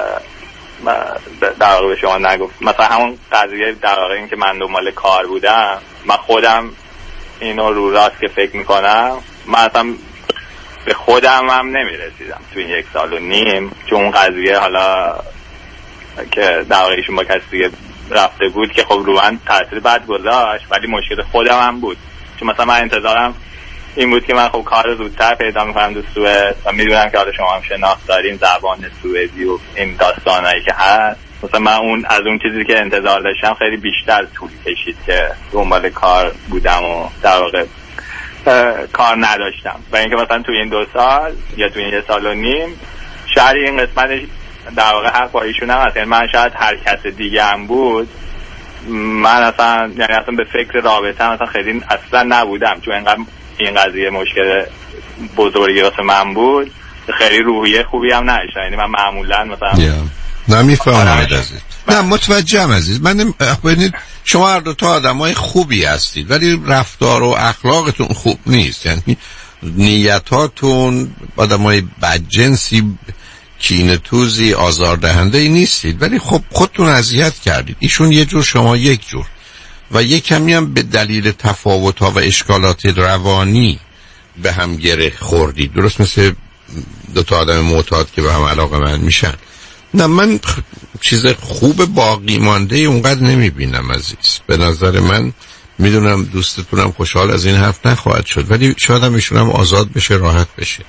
در واقع به شما نگفت، مثلا همون قضیه در واقع این که من دنبال کار بودم، من خودم اینو رو راست که فکر میکنم، من اصلا به خودم هم نمیرسیدم تو این 1.5 سال چون اون قضیه حالا که در واقع ایشون با کسی دیگه رفته بود که خب رو من تاثیر بد گذاشت، ولی مشکل خودم هم بود. چون مثلا من انتظارم این بود که من خب کار زودتر پیدا میکنم تو سوئد و میدونم که حالا شما هم شناخت دارین زبان سوئدی و این داستانایی که هست. مثلا من از اون چیزی که انتظار داشتم خیلی بیشتر طول کشید که دنبال کار بودم و در واقع کار نداشتم. و اینکه مثلا تو این 2 سال یا تو این 1.5 سال شاید این قسمتش در واقع حق با ایشون هم هست. یعنی من شاید هر کس دیگه هم بود، من اصلا یعنی اصلا به فکر رابطه هم اصلا خیلی اصلا نبودم، چون اینقدر این قضیه مشکل بزرگی واسه من بود، خیلی روحیه خوبی هم نداشتم. یعنی من معمولا مثلا نمیفهمم عزیز، نه متوجهم عزیز، من ببینید شما هر دو تا آدمای خوبی هستید ولی رفتار و اخلاقتون خوب نیست. یعنی نیتاتون آدمای بدجنسی، کینه‌توزی، آزاردهنده ای نیستید، ولی خب خودتون اذیت کردید. ایشون یه جور، شما یک جور، و یک کمی هم به دلیل تفاوت‌ها و اشکالات روانی به هم گره خوردید، درست مثل 2 تا آدم معتاد که به هم علاقه‌مند میشن. نه من چیز خوب باقی مانده اونقدر نمیبینم عزیز. به نظر من میدونم دوستتونم خوشحال از این حرف نخواهد شد، ولی شاید هم ایشون هم آزاد بشه، راحت بشه.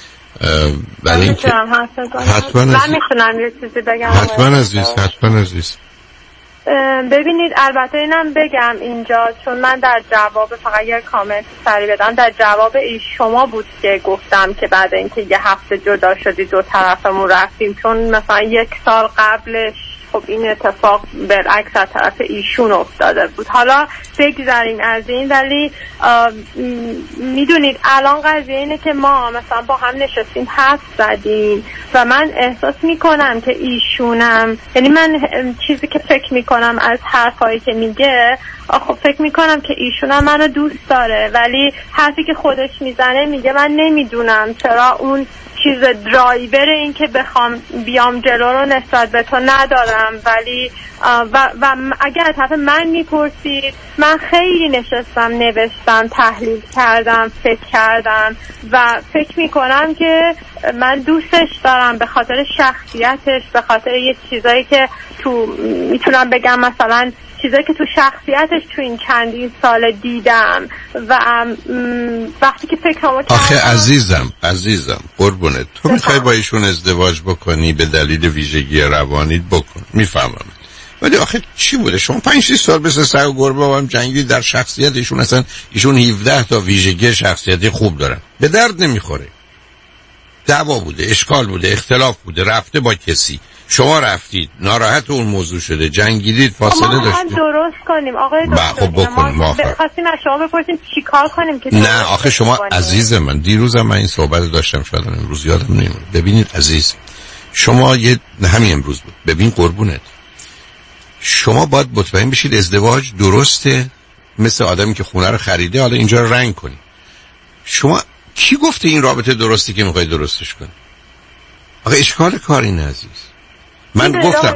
برای اینکه حتما میتونم یه چیزی بگم. حتما عزیز. ببینید البته اینم بگم اینجا، چون من در جواب فقط یه کامنت سریع بدم، در جواب شما بود که گفتم که بعد اینکه یه هفته جدا شدی دو طرفمون رفتیم، چون مثلا 1 سال قبلش خب این اتفاق برعکس از طرف ایشون افتاده بود. حالا بگذاریم از این، ولی میدونید الان قضیه اینه که ما مثلا با هم نشستیم حرف زدیم و من احساس میکنم که ایشونم، یعنی من چیزی که فکر میکنم از حرفایی که میگه، خب فکر میکنم که ایشونم منو دوست داره، ولی حرفی که خودش میزنه میگه من نمیدونم چرا اون چیز درایور این که بخوام بیام جلو رو نسبت به تو ندارم. ولی و اگر طرف من میپرسید، من خیلی نشستم نوشتم، تحلیل کردم، فکر کردم و فکر میکنم که من دوستش دارم به خاطر شخصیتش، به خاطر یه چیزایی که تو میتونم بگم مثلا چیزایی که تو شخصیتش تو این چندین سال دیدم و وقتی که فکرمو کردم. آخه عزیزم قربونت، تو میخوای با ایشون ازدواج بکنی به دلیل ویژگی روانیت بکن، میفهمم، ولی آخه چی بوده شما 5-6 سال مثل سگ و گربه با هم جنگید در شخصیت ایشون؟ اصلا ایشون 17 تا ویژگی شخصیتی خوب دارن، به درد نمیخوره. دعوا بوده، اشکال بوده، اختلاف بوده، رفته با کسی، شما رفتید ناراحت اون موضوع شده، جنگیدید، فاصله داشتید. ما درست کنیم آقای دکتر. خب بکنیم. خواستیم از شما بپرسیم چیکار کنیم که نه آخه شما عزیز من، دیروزم من این صحبت داشتم، شاید امروز یادم نمیاد. ببینید عزیز، شما همین امروز بود، ببین قربونت، شما باید مطمئن بشید ازدواج درسته، مثل آدمی که خونه رو خریده حالا اینجا رو رنگ کنی. شما کی گفته این رابطه درستی که میخوای درستش کنی؟ آخه اشکال کاری نه عزیز. من گفتم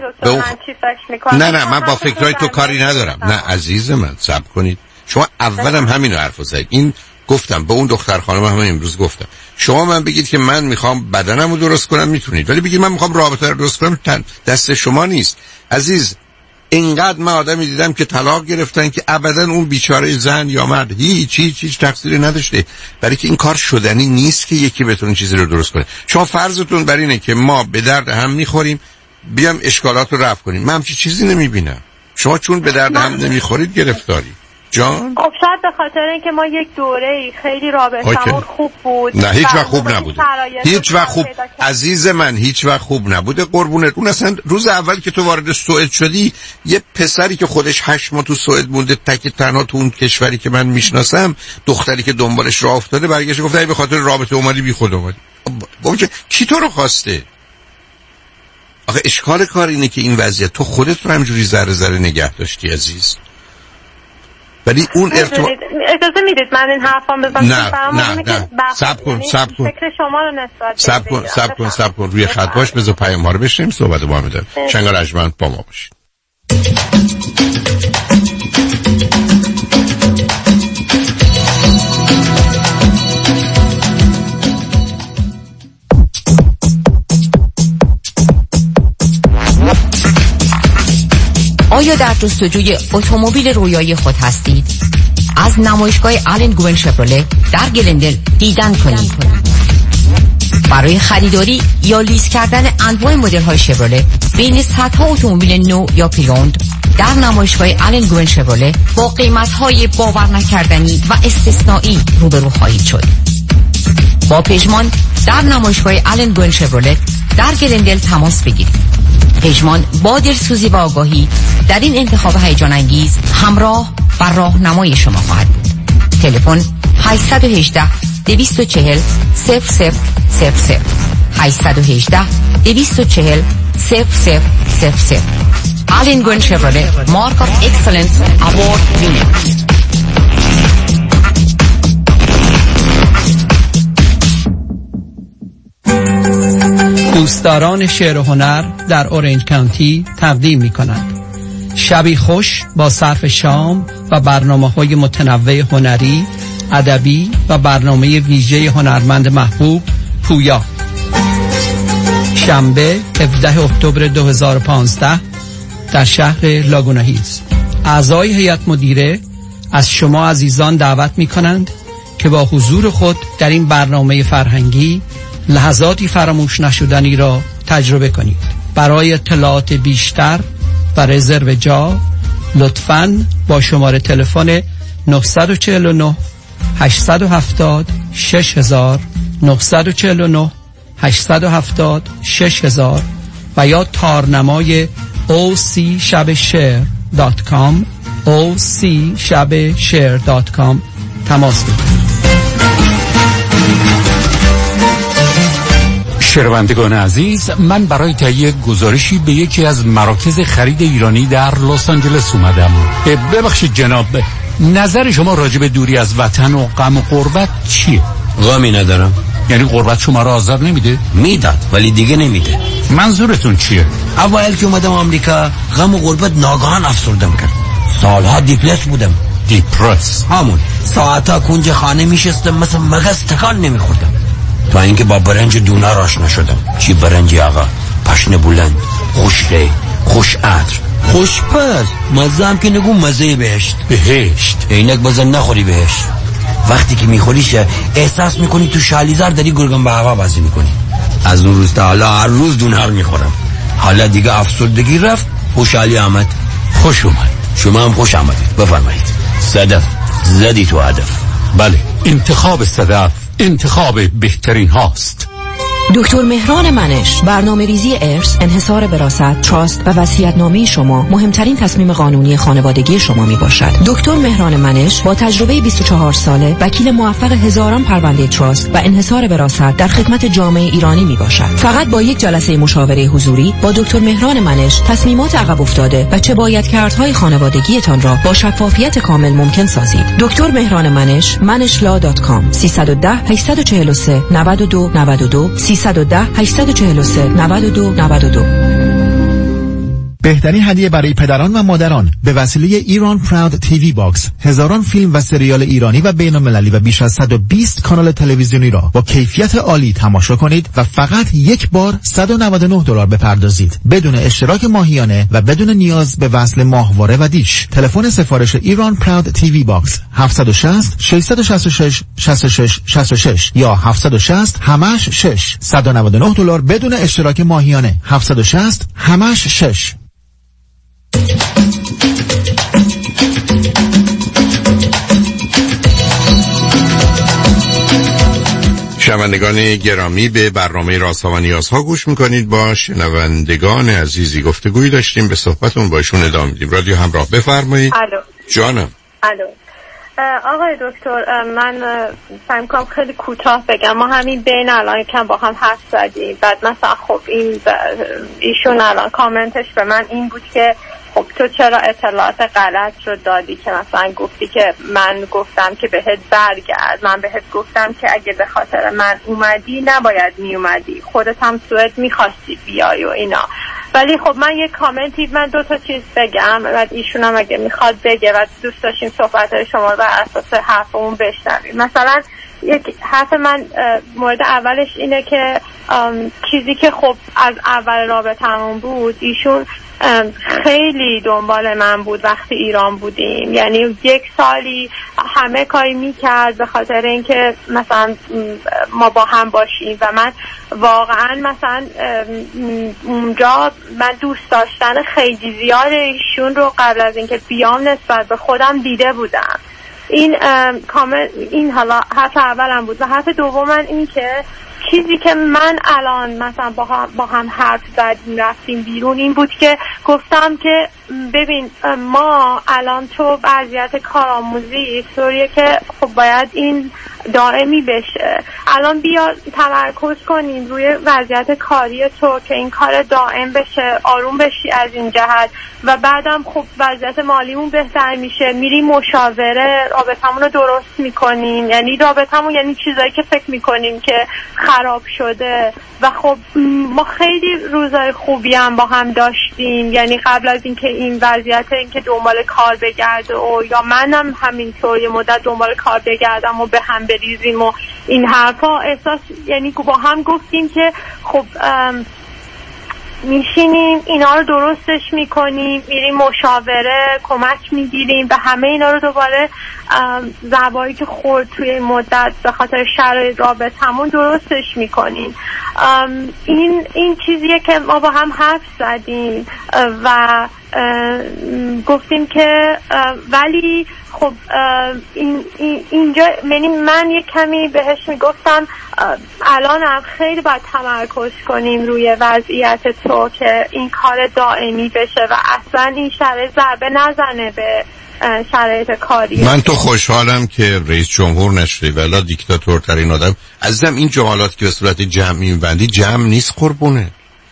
نه من با فکرهای تو کاری ندارم. نه عزیز من، صبر کنید. شما اولم همین حرفو زدید. این گفتم به اون دختر خانم هم امروز گفتم، شما من بگید که من میخوام بدنمو درست کنم میتونید، ولی بگید من میخوام رابطه رو درست کنم دست شما نیست عزیز. اینقدر من آدمی دیدم که طلاق گرفتن که ابدا اون بیچاره زن یا مرد هیچ تقصیری نداشته، برای که این کار شدنی نیست که یکی بتونه چیزی رو درست کنه. شما فرضتون بر اینه که ما به درد هم میخوریم، بیام اشکالات رو رفع کنیم. من همچین چیزی نمیبینم. شما چون به درد هم نمیخورید گرفتاری جان. خب شاید به خاطر اینکه ما یک دوره‌ای خیلی رابطمون خوب بود. نه هیچ وقت خوب نبوده. هیچ وقت خوب عزیز من، هیچ وقت خوب نبوده قربونت. اون اصلا روز اول که تو وارد سوئد شدی، یه پسری که خودش 8 ماه تو سوئد مونده تک تنها تو اون کشوری که من میشناسم، دختری که دنبالش راه افتاده برگشت گفت ای به خاطر رابطه اومدی بی خود اومدی. بابا کی تو رو خواسته؟ آخه اشکال کار اینه که این وضعیت تو خودت رو همجوری ذره نگه داشتی عزیز. ولی اون اجازه میدید من این حرفام بزنم؟ نه صبر کن فکر شما رو نسبت صبر کن روی خط باش، بذار پیام ها رو بشنیم، صحبت با هم داریم. شنگار رجمند با ما باشید. آیا در جستجوی اتومبیل رویایی خود هستید؟ از نمایشگاه آلن گوین شفرله در گلندل دیدن کنید. برای خریداری یا لیز کردن انواع مدل‌های شفرله بین صدها اتومبیل نو یا پریوند در نمایشگاه آلن گوین شفرله با قیمت‌های باور نکردنی و استثنایی روبرو خواهید شد. با پژمان در نمایشگاه آلن گوین شفرله در گلندل تماس بگیرید. پژمان با دلسوزی و آگاهی در این انتخاب هیجان انگیز همراه و راهنمای شما خواهد بود. تلفن 818 240 0000 818 240 0000. آلن گوین شفرله مارک آف اکسلنس اوارد وینر. دوستداران شعر و هنر در اورنج کانتی تقدیم می کنند شبی خوش با صرف شام و برنامه‌های متنوع هنری، ادبی و برنامه ویژه هنرمند محبوب پویا. شنبه 17 اکتبر 2015 در شهر لاگونا هیلز. اعضای هیئت مدیره از شما عزیزان دعوت می کنند که با حضور خود در این برنامه فرهنگی لحظاتی فراموش نشدنی را تجربه کنید. برای اطلاعات بیشتر و رزرو جا لطفاً با شماره تلفن 949 870 6000 949 870 6000 و یا تارنمای ocshabshare.com ocshabshare.com تماس بگیرید. شنوندگان عزیز، من برای تهیه گزارشی به یکی از مراکز خرید ایرانی در لس آنجلس اومدم. ببخشید جناب، نظر شما راجع به دوری از وطن و غم و غربت چیه؟ غمی ندارم. یعنی غربت شما را آزار نمیده؟ میداد ولی دیگه نمیده. منظورتون چیه؟ اول که اومدم آمریکا غم و غربت ناگهان افسردم کرد. سالها دیپرس بودم. دیپرس؟ همون ساعتا کنج خانه میشستم مثل مگس تکان نمیخوردم تا اینکه با برنج دونر آشنا شدم. چی برنجی آقا؟ پشن بلند، خوشره، خوش عطر، خوش پز، مزه هم که نگو مزه بهشت. بهشت؟ اینک بزن نخوری بهشت. وقتی که میخوریش احساس میکنی تو شالیزار داری گرگم به هوا بازی میکنی. از اون روز تا حالا هر روز دونر میخورم. حالا دیگه افسردگی رفت، خوشحالی آمد. خوش اومد. شما هم خوش آمدید. بفرمایید. صدف زدی تو هدف. بله، انتخاب صدف انتخاب بهترین هاست. دکتر مهران منش، برنامه ریزی ارث، انحصار وراثت، تراست و وصیت‌نامه شما مهمترین تصمیم قانونی خانوادگی شما می باشد. دکتر مهران منش با تجربه 24 ساله، وکیل موفق هزاران پرونده تراست و انحصار وراثت در خدمت جامعه ایرانی می باشد. فقط با یک جلسه مشاوره حضوری با دکتر مهران منش تصمیمات عقب افتاده و چه باید کردهای خانوادگیتان را با شفافیت کامل ممکن سازید. دکتر مهران منش، manishla.com 310 843 92 92 310 843 92 92. بهترین هدیه برای پدران و مادران به وسیله ایران پراود تیوی باکس، هزاران فیلم و سریال ایرانی و بین المللی و بیش از 120 کانال تلویزیونی را با کیفیت عالی تماشا کنید و فقط یک بار $199 بپردازید بدون اشتراک ماهیانه و بدون نیاز به وصل ماهواره و دیش. تلفن سفارش ایران پراود تیوی باکس 760 666 66 66 یا 760 همش 6 $199 بدون اشتراک ماهیانه 760 همش 6. شنوندگان گرامی، به برنامه رازها و نیازها گوش میکنید. با شنوندگان عزیزی گفتگویی داشتیم، به صحبتون با ایشون ادامه میدیم. رادیو همراه، بفرمایید. الو جانم. الو آقای دکتر، من سعی می‌کنم خیلی کوتاه بگم. ما همین بین الان کم با هم حرف زدیم، بعد مثلا خب ایشون الان کامنتش به من این بود که خب تو چرا اطلاعات غلط رو دادی، که مثلا گفتی که من گفتم که بهت برگرد، من بهت گفتم که اگه به خاطر من اومدی نباید می اومدی، خودت هم سوئد میخواستی بیای و اینا. ولی خب من یک کامنتی، من 2 تا چیز بگم و ایشون هم اگه میخواد بگه و دوست داشتیم صحبت‌های شما رو بر اساس حرفمون بشنویم. مثلا یک حرف من مورد اولش اینه که چیزی که خب از اول رابطمون بود، ایشون خیلی دنبال من بود وقتی ایران بودیم، یعنی 1 سالی همه کاری میکرد به خاطر اینکه مثلا ما با هم باشیم و من واقعا مثلا اونجا من دوست داشتن خیلی زیاد ایشون رو قبل از اینکه بیام نسبت به خودم دیده بودم. این حالا حرف اولم بود. و حرف دومم این که چیزی که من الان مثلا با هم حرف زدیم رفتیم بیرون این بود که گفتم که ببین ما الان تو وضعیت کارآموزی طوریه که خب باید این دائمی بشه. الان بیا تمرکز کنیم روی وضعیت کاری تو که این کار دائم بشه، آروم بشی از این جهت و بعدم خب وضعیت مالیمون بهتر میشه، میریم مشاوره، رابطمون رو درست میکنیم. یعنی رابطمون یعنی چیزایی که فکر میکنیم که خراب شده. و خب ما خیلی روزای خوبی هم با هم داشتیم، یعنی قبل از اینکه این وضعیت اینکه دنبال کار بگرده و یا منم همینطور یه مدت دنبال کار بگردم و به هم بریزیم و این حرفا، احساس یعنی با هم گفتیم که خب میشینیم اینا رو درستش میکنیم، میریم مشاوره، کمک میگیریم و همه اینا رو دوباره ضربایی که خورد توی مدت به خاطر شرایط رابطمون درستش میکنیم. این چیزیه که ما با هم حرف زدیم و گفتیم که ولی خب اینجا من یک کمی بهش میگفتم الانم خیلی باید تمرکز کنیم روی وضعیت تو که این کار دائمی بشه و اصلا این شرایط ضربه نزنه به شرایط کاری. من تو خوشحالم که رئیس جمهور نشدی ولی دیکتاتورترین آدم. عزیزم این جملات که به صورت جمعی میبندی جمع نیست قربونه.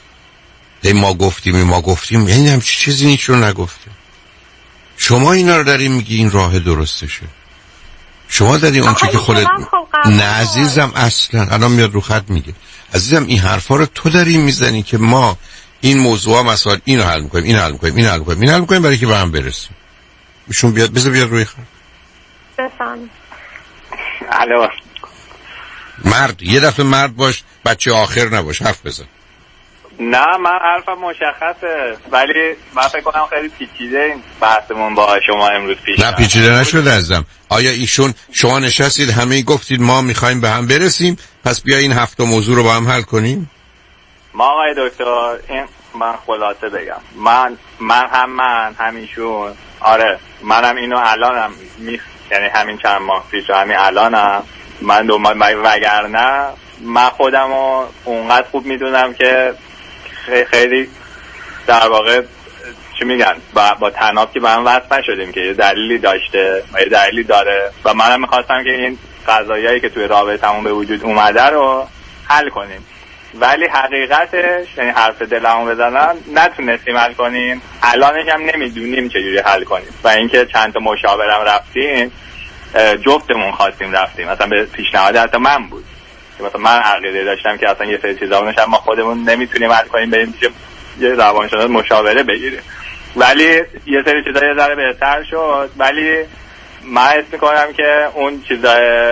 ما گفتیم یعنی هم چیزی نیست رو نگفتیم. شما اینا رو داری میگی این راه درستشه. شما داری اون چی که خودت نه عزیزم اصلا الان میاد رو خط میگه. عزیزم این حرفا رو تو داری میزنی که ما این موضوعا مسائل اینو حل میکنیم برای که به هم برسیم. ایشون بیاد بیاد روی خط. بفهم. الو. مرد یه دفعه مرد باش، بچه آخر نباش، حرف بزن. نه من حرفم مشخصه ولی من فکر کنم خیلی پیچیده این بحثمون با شما امروز پیش. نه پیچیده نشده عزیزم. آیا ایشون شما نشستید همه گفتید ما میخوایم به هم برسیم پس بیا این 7 موضوع رو با هم حل کنیم؟ ما آقای دکتر این من خلاصه بگم من همیشون آره منم اینو الانم یعنی همین چند ماه پیش همین الانم من وگرنه من خودمو اونقدر خوب میدونم که خیلی در واقع چی میگن با تناب که به هم وصل نشدیم که یه دلیلی داشته و یه دلیلی داره و منم میخواستم که این قضایایی که توی رابطمون به وجود اومده رو حل کنیم ولی حقیقتش یعنی حرف دلمو بزنم نتونستیم حل کنیم. الانش هم نمیدونیم چجوری حل کنیم و اینکه چند تا مشاورم رفتیم جفتمون خواستیم رفتیم مثلا به پیشنهاد حتی من بود که مثلا من عقیده داشتم که اصلا یه سری چیزا ما خودمون نمیتونیم حل کنیم بریم یه روانشناس مشاوره بگیریم ولی یه سری چیزا یه ذره بهتر شد ولی من حس میکنم که اون چیزای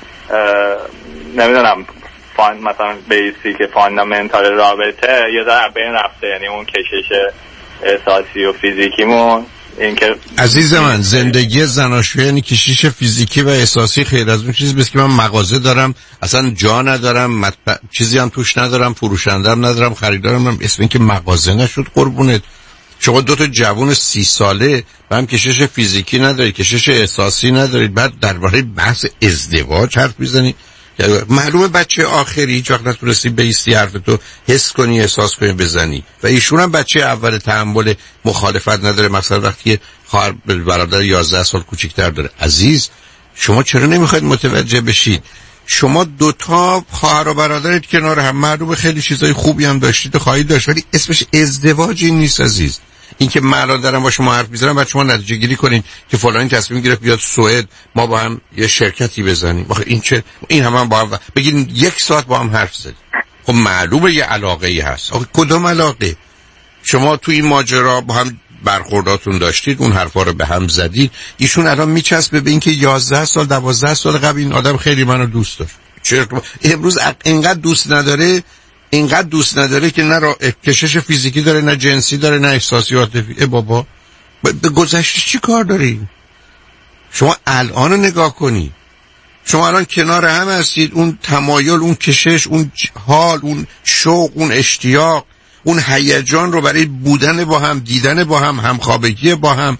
نمیدونم مثلا بیسی که فاندامنتال رابطه یه ذره بین رفته یعنی اون کشش احساسی و فیزیکیمون این که عزیز من زندگی زناشویی یعنی کشش فیزیکی و احساسی خیر از اون چیزی بس که من مغازه دارم اصلا جا ندارم چیزی هم توش ندارم فروشندم ندارم خریدارم ندارم اسم این که مغازه نشد قربونت. شما 2 30 ساله با هم کشش فیزیکی ندارید کشش احساسی ندارید بعد درباره بحث ازدواج حرف میزنید. معلومه بچه آخری هیچ وقت نتونستی بیستی حرف تو حس کنی احساس کنی بزنی و ایشون هم بچه اول تحمل مخالفت نداره مثلا وقتی خواهر برادر 11 سال کوچیک‌تر داره. عزیز شما چرا نمیخواید متوجه بشید شما 2 خواهر و برادرت کنار هم معلومه خیلی چیزای خوبی هم داشتید و خواهید داشت ولی اسمش ازدواج نیست عزیز. این که من الان دارم با شما حرف میزنم بعد شما نتیجه گیری کنین که فلانی تصمیم گرفت بیاد سوئد ما با هم یه شرکتی بزنیم. آخه این هم با هم بگین 1 ساعت با هم حرف زدیم. خب معلومه یه علاقه ای هست. آخه کدوم علاقه؟ شما تو این ماجرا با هم برخورداتون داشتید اون حرفا رو به هم زدید. ایشون الان میچسبه به اینکه 11 سال 12 سال قبل این آدم خیلی منو دوست داشت. چرا امروز اینقدر دوست نداره که نه کشش فیزیکی داره نه جنسی داره نه احساسی عاطفی. بابا به گذشته چی کار داری؟ شما الان رو نگاه کنی. شما الان کنار هم هستید اون تمایل اون کشش اون حال اون شوق اون اشتیاق اون هیجان رو برای بودن با هم دیدن با هم همخوابگی با هم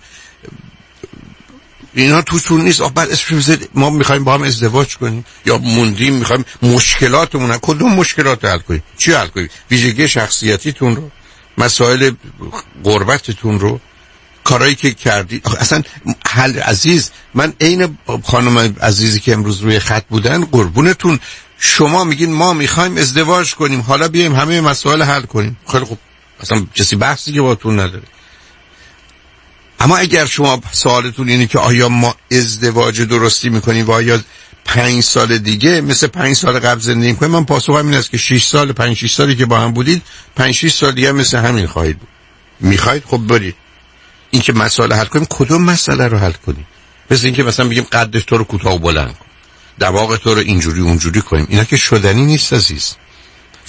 اینا توتون نیست. بعد ما میخوایم با هم ازدواج کنیم یا موندیم میخوایم مشکلاتمون کدوم مشکلات حل کنیم؟ چی حل کنیم؟ ویژگی شخصیتیتون رو مسائل غربتتون رو کارهایی که کردی اصلا حل. عزیز من عین خانم عزیزی که امروز روی خط بودن قربونتون شما میگین ما میخوایم ازدواج کنیم حالا بیایم همه مسائل حل کنیم. خیلی خوب اصلا کسی بحثی که باتون نداره. اما اگر شما سوالتون اینه که آیا ما ازدواج درستی میکنیم و آیا 5 سال دیگه مثل 5 سال قبل زندگی میکنیم، من پاسخم این است که 6 سالی که با هم بودید 5-6 سال دیگه مثل همین خواهید بود. میخواید خب برید این که مسئله حل کنیم. کدوم مسئله رو حل کنیم؟ مثل این که مثلا بگیم قد تو رو کوتاه و بلند کن، دماغ تو رو اینجوری اونجوری کنیم. اینا که شدنی نیست عزیز.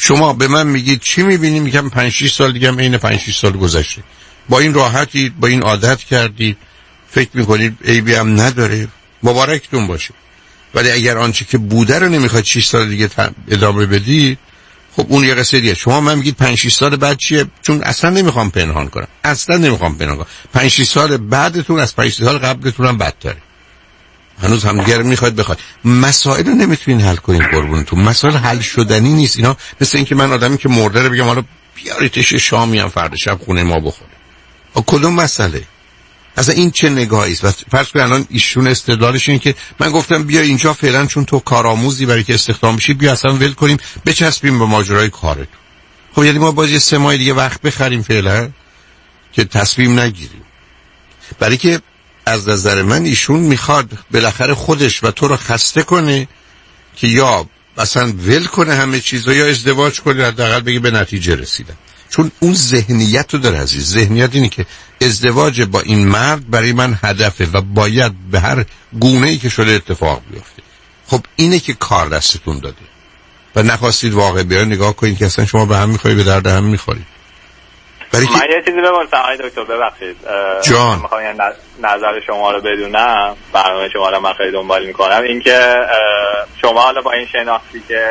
شما به من میگید چی میبینی؟ میگم 5-6 سال دیگه هم عین 5-6 سال گذشته. با این راحتید، با این عادت کردید، فکر میکنید عیبی هم نداره، مبارکتون باشه. ولی اگر آنچه که بوده رو نمیخواد 6 سال دیگه ادامه بدید، خب اون یه قصه دیگه. شما من میگید 5-6 سال بعد چیه؟ چون اصلا نمیخوام پنهان کنم، اصلا نمیخوام پنهان کنم. 5-6 سال بعدتون از 5 سال قبلتون هم بدتره. هنوز همدیگه رو میخواید بخواید. مسائل رو نمیتونین حل کنین قربونتون. مسائل حل شدنی نیست. اینا مثل اینکه من آدمی که مرده رو بگم حالا بیاریدش شامی هم فردا شب خونه ما بخوره. کدوم مسئله؟ اصلا این چه نگاهی است؟ فرض کن الان ایشون استدلالش اینه که من گفتم بیا اینجا فعلا چون تو کارآموزی برای که استخدام بشی بیا اصلا ول کنیم بچسبیم به ماجرای کارت. خب یعنی ما باز یه 3 ماه دیگه وقت بخریم فعلا که تصمیم نگیریم. برای که از نظر من ایشون میخواد بالاخره خودش و تو رو خسته کنه که یا مثلا ول کنه همه چیزو یا ازدواج کنه، حداقل بگه به نتیجه رسیدم. چون اون ذهنیت رو داره عزیز. ذهنیت اینه که ازدواج با این مرد برای من هدفه و باید به هر گونه‌ای که شده اتفاق بیفته. خب اینه که کار دستتون داده و نخواستید واقع بیان نگاه کنید که اصلا شما به هم میخوایی، به درد هم میخورید. من یه چیزی بپرسم آقای دکتر، ببخشید جان، میخوام نظر شما رو بدونم. برنامه شما رو من خیلی دنبال میکنم. اینکه شما حالا با این شناختی که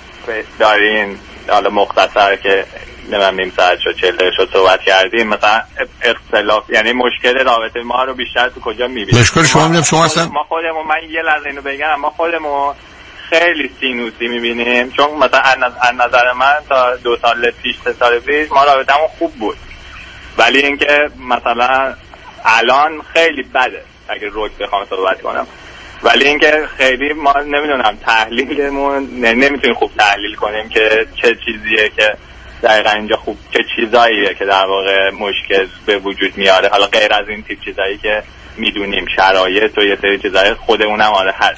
دارین، حالا مختصر که نمیم نیم ساعت شد 40 دقیقه شد صحبت کردیم، مثلا اختلاف یعنی مشکل رابطه ما رو بیشتر تو کجا میبینید؟ مشکل شما میدونم شما اصلا ما خودمون، من یه لحظه اینو بگم، ما خودمون خیلی سینوسی میبینیم. چون مثلا از نظر من تا 2 سال پیش 3 سال پیش ما رابطمون خوب بود، ولی اینکه مثلا الان خیلی بده اگه روک بخوام صحبت کنم. ولی اینکه خیلی ما نمیدونم تحلیلمون نمیتونیم خوب تحلیل کنیم که چه چیزیه که دقیقا اینجا خوب، چه چیزاییه که در واقع مشکل به وجود میاره. حالا غیر از این تیپ چیزایی که میدونیم، شرایط و یه سری چیزای خودمونم آره هست.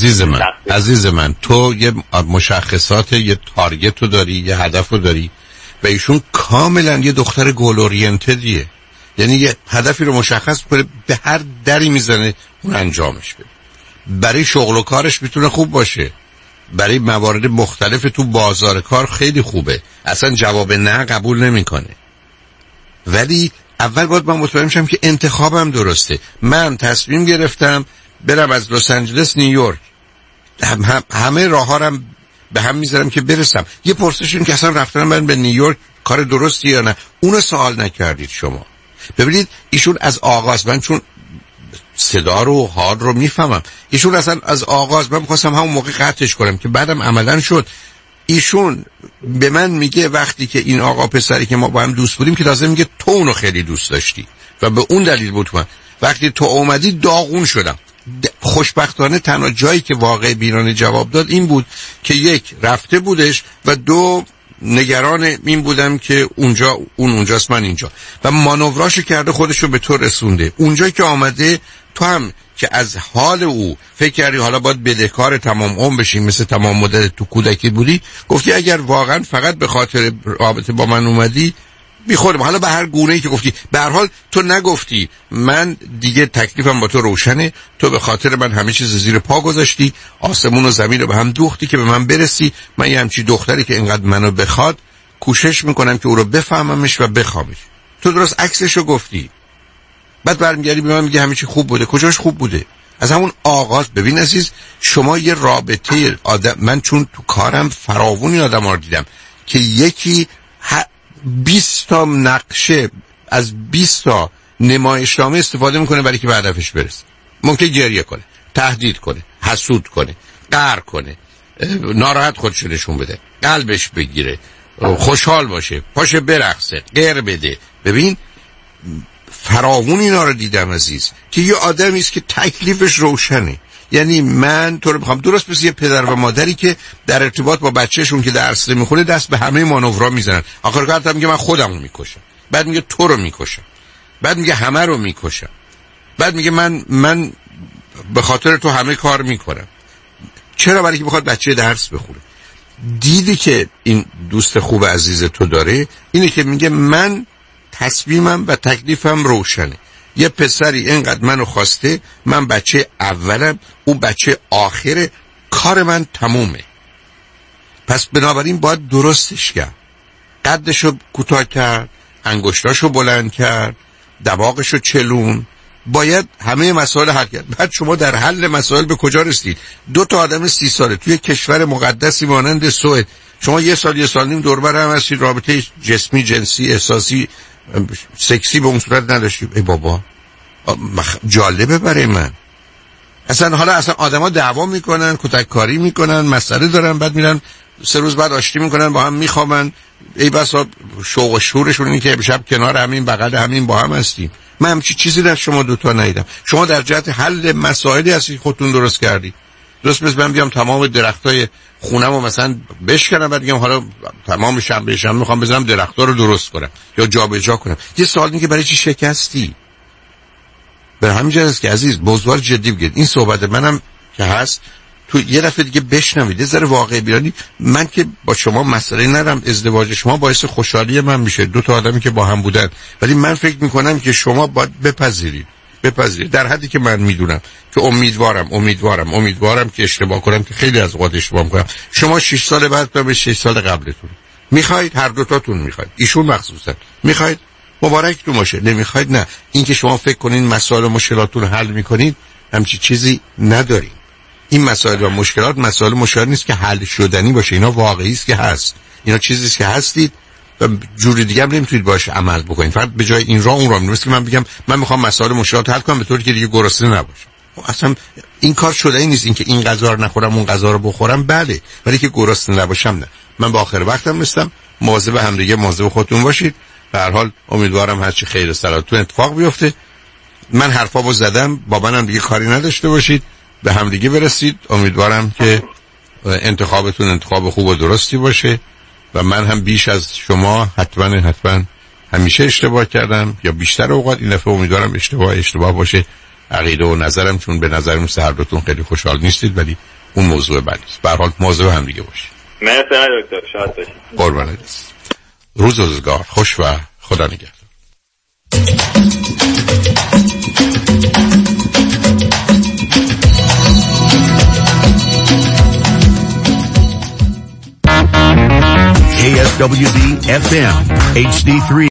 عزیز من تو یه مشخصات، یه تارگت رو داری، یه هدف رو داری و ایشون کاملا یه دختر گول اورینتدیه. یعنی یه هدفی رو مشخص کنه، به هر دری میزنه اون انجامش بده. برای شغل و کارش میتونه خوب باشه، برای موارد مختلف تو بازار کار خیلی خوبه، اصلا جواب نه قبول نمیکنه. ولی اول باید من مطمئن شم که انتخابم درسته. من تصمیم گرفتم برم از لس آنجلس نیویورک، همه راه‌ها رو به هم میذارم که برسم. یه پرسش این که اصلا رفتن من به نیویورک کار درستی یا نه، اونو سوال نکردید شما. ببینید ایشون از آغاز، من چون صدا رو حال رو میفهمم، ایشون اصلا از آغاز من می‌خواستم همون موقع قطعش کنم که بعدم عملاً شد. ایشون به من میگه وقتی که این آقا پسری که ما با هم دوست بودیم که تازه میگه تو اونو خیلی دوست داشتی و به اون دلیل بود من وقتی تو اومدی داغون شدم. خوشبختانه تنها جایی که واقع بینانه جواب داد این بود که 1 رفته بودش و 2 نگران این بودم که اونجا اونجاست من اینجا، و مانوراشو کرده خودشو به تو رسونده. اونجایی که آمده تو هم که از حال او فکر کردی حالا باید بدهکار تمام عمر بشی، مثل تمام مدت تو کودکی بودی، گفتی اگر واقعا فقط به خاطر رابطه با من اومدی بیخودم. حالا به هر گونه‌ای که گفتی، به هر حال تو نگفتی من دیگه تکلیفم با تو روشنه، تو به خاطر من همه چیز زیر پا گذاشتی، آسمون و زمین رو به هم دوختی که به من برسی. من یه همچی دختری که اینقدر منو بخواد کوشش میکنم که او رو بفهممش و بخوامش. تو درست عکسشو گفتی، بعد برمیگردی به من میگه همه چی خوب بوده. کجاش خوب بوده؟ از همون آغاز. ببین عزیز، شما یه رابطه آدم، من چون تو کارم فراوون آدم‌ها رو دیدم که یکی 20 تا نقشه از 20 تا نمایشنامه استفاده میکنه برای که به هدفش برسه. ممکن گریه کنه، تهدید کنه، حسود کنه، قهر کنه، ناراحت خودشو نشون بده، قلبش بگیره، خوشحال باشه، پاشه برقصه، غیر بده. ببین فراوون اینا رو دیدم عزیز که یه آدمی است که تکلیفش روشنه. یعنی من تو رو میخوام درست مثل یه پدر و مادری که در ارتباط با بچهشون که درس میخونه دست به همه مانورها میزنن، آخر کار میگه من خودمو میکشم، بعد میگه تو رو میکشم، بعد میگه همه رو میکشم، بعد میگه من به خاطر تو همه کار میکنم. چرا؟ برای که بخواد بچه درس بخونه. دیدی که این دوست خوب عزیز تو داره اینه که میگه من تصمیمم و تکلیفم روشنه. یه پسری اینقدر منو خواسته، من بچه اولم، اون بچه آخره، کار من تمومه. پس بنابراین باید درستش کرد. قدشو کوتاه کرد، انگشتاشو بلند کرد، دماغشو چلون. باید همه مسائل حل کرد. بعد شما در حل مسائل به کجا رسید؟ 2 تا آدم 30 ساله توی کشور مقدسی مانند سوئد، شما 1 سال 1 سال نیم دور بر هم هستید، رابطه جسمی، جنسی، احساسی، سکسی به اون صورت نداشتید. ای بابا، جالبه برای من. اصلا آدما دعوا میکنن، کتککاری میکنن، مسئله دارن، بعد میرن 3 روز بعد آشتی میکنن، با هم میخوابن. ای بسا شوق و شورشون اینه که شب کنار همین بغل همین با هم هستیم. من همچی چیزی در شما دوتا ندیدم. شما در جهت حل مسائلی هستی خودتون درست کردی. درست مثل من بیام تمام درختای خونمو مثلا بشکنم، بعد میگم حالا تمام شنبه میخوام بزنم درختا رو درست کنم یا جابجا کنم. یه سوال اینه که برای چی شکستی؟ به همین جهت که عزیز بزرگ جدی بگید. این صحبت منم که هست تو یه دفعه دیگه بشنوید، یه ذره واقعی بیانی. من که با شما مسئله ندارم، ازدواج شما باعث خوشحالی من میشه، 2 تا آدمی که با هم بودن، ولی من فکر میکنم که شما باید بپذیرید در حدی که من میدونم که امیدوارم که اشتباه کنم، که خیلی از اوقات اشتباه میکنم. شما 6 سال بعد تا به 6 سال قبلتون میخواید، هر 2 تاتون میخواید، ایشون مخصوصا میخواید، مبارکتون باشه. نمیخواید نه. این که شما فکر کنین مسائل و مشکلاتون حل میکنید، همچی چیزی نداریم. این مسائل و مشکلات مشکل نیست که حل شدنی باشه، اینا واقعی است که هست، اینا چیزی است که هستید و جوری دیگه هم نمیتونید باش عمل بکنید. فقط به جای این راه اون راه میرسید که من بگم من میخوام مسائل مشکلات حل کنم به طوری که دیگه گرسنه نباشم. اصلا این کار شدنی نیست. این که این غذا رو نخورم اون غذا رو بخورم بله، ولی که گرسنه نباشم نه. من با آخر وقتم نیستم. مواظب هم دیگه، مواظب خودتون باشید. به هر حال امیدوارم هرچی خیر و صلاحتون اتفاق بیفته. من حرفامو زدم، با منم دیگه کاری نداشته باشید، به هم دیگه برسید. امیدوارم که انتخابتون انتخاب خوب و درستی باشه و من هم بیش از شما حتما همیشه اشتباه کردم یا بیشتر اوقات. این دفعه امیدوارم اشتباه باشه عقیده و نظرم، چون به نظر من هر دوتون خیلی خوشحال نیستید، ولی اون موضوع بعدی است. به هر حال مواظب هم دیگه باشید. مرسی دکتر، شاد باشید. قربانت. روز روزگار خوش و خدا نگهدار. KSWB FM HD3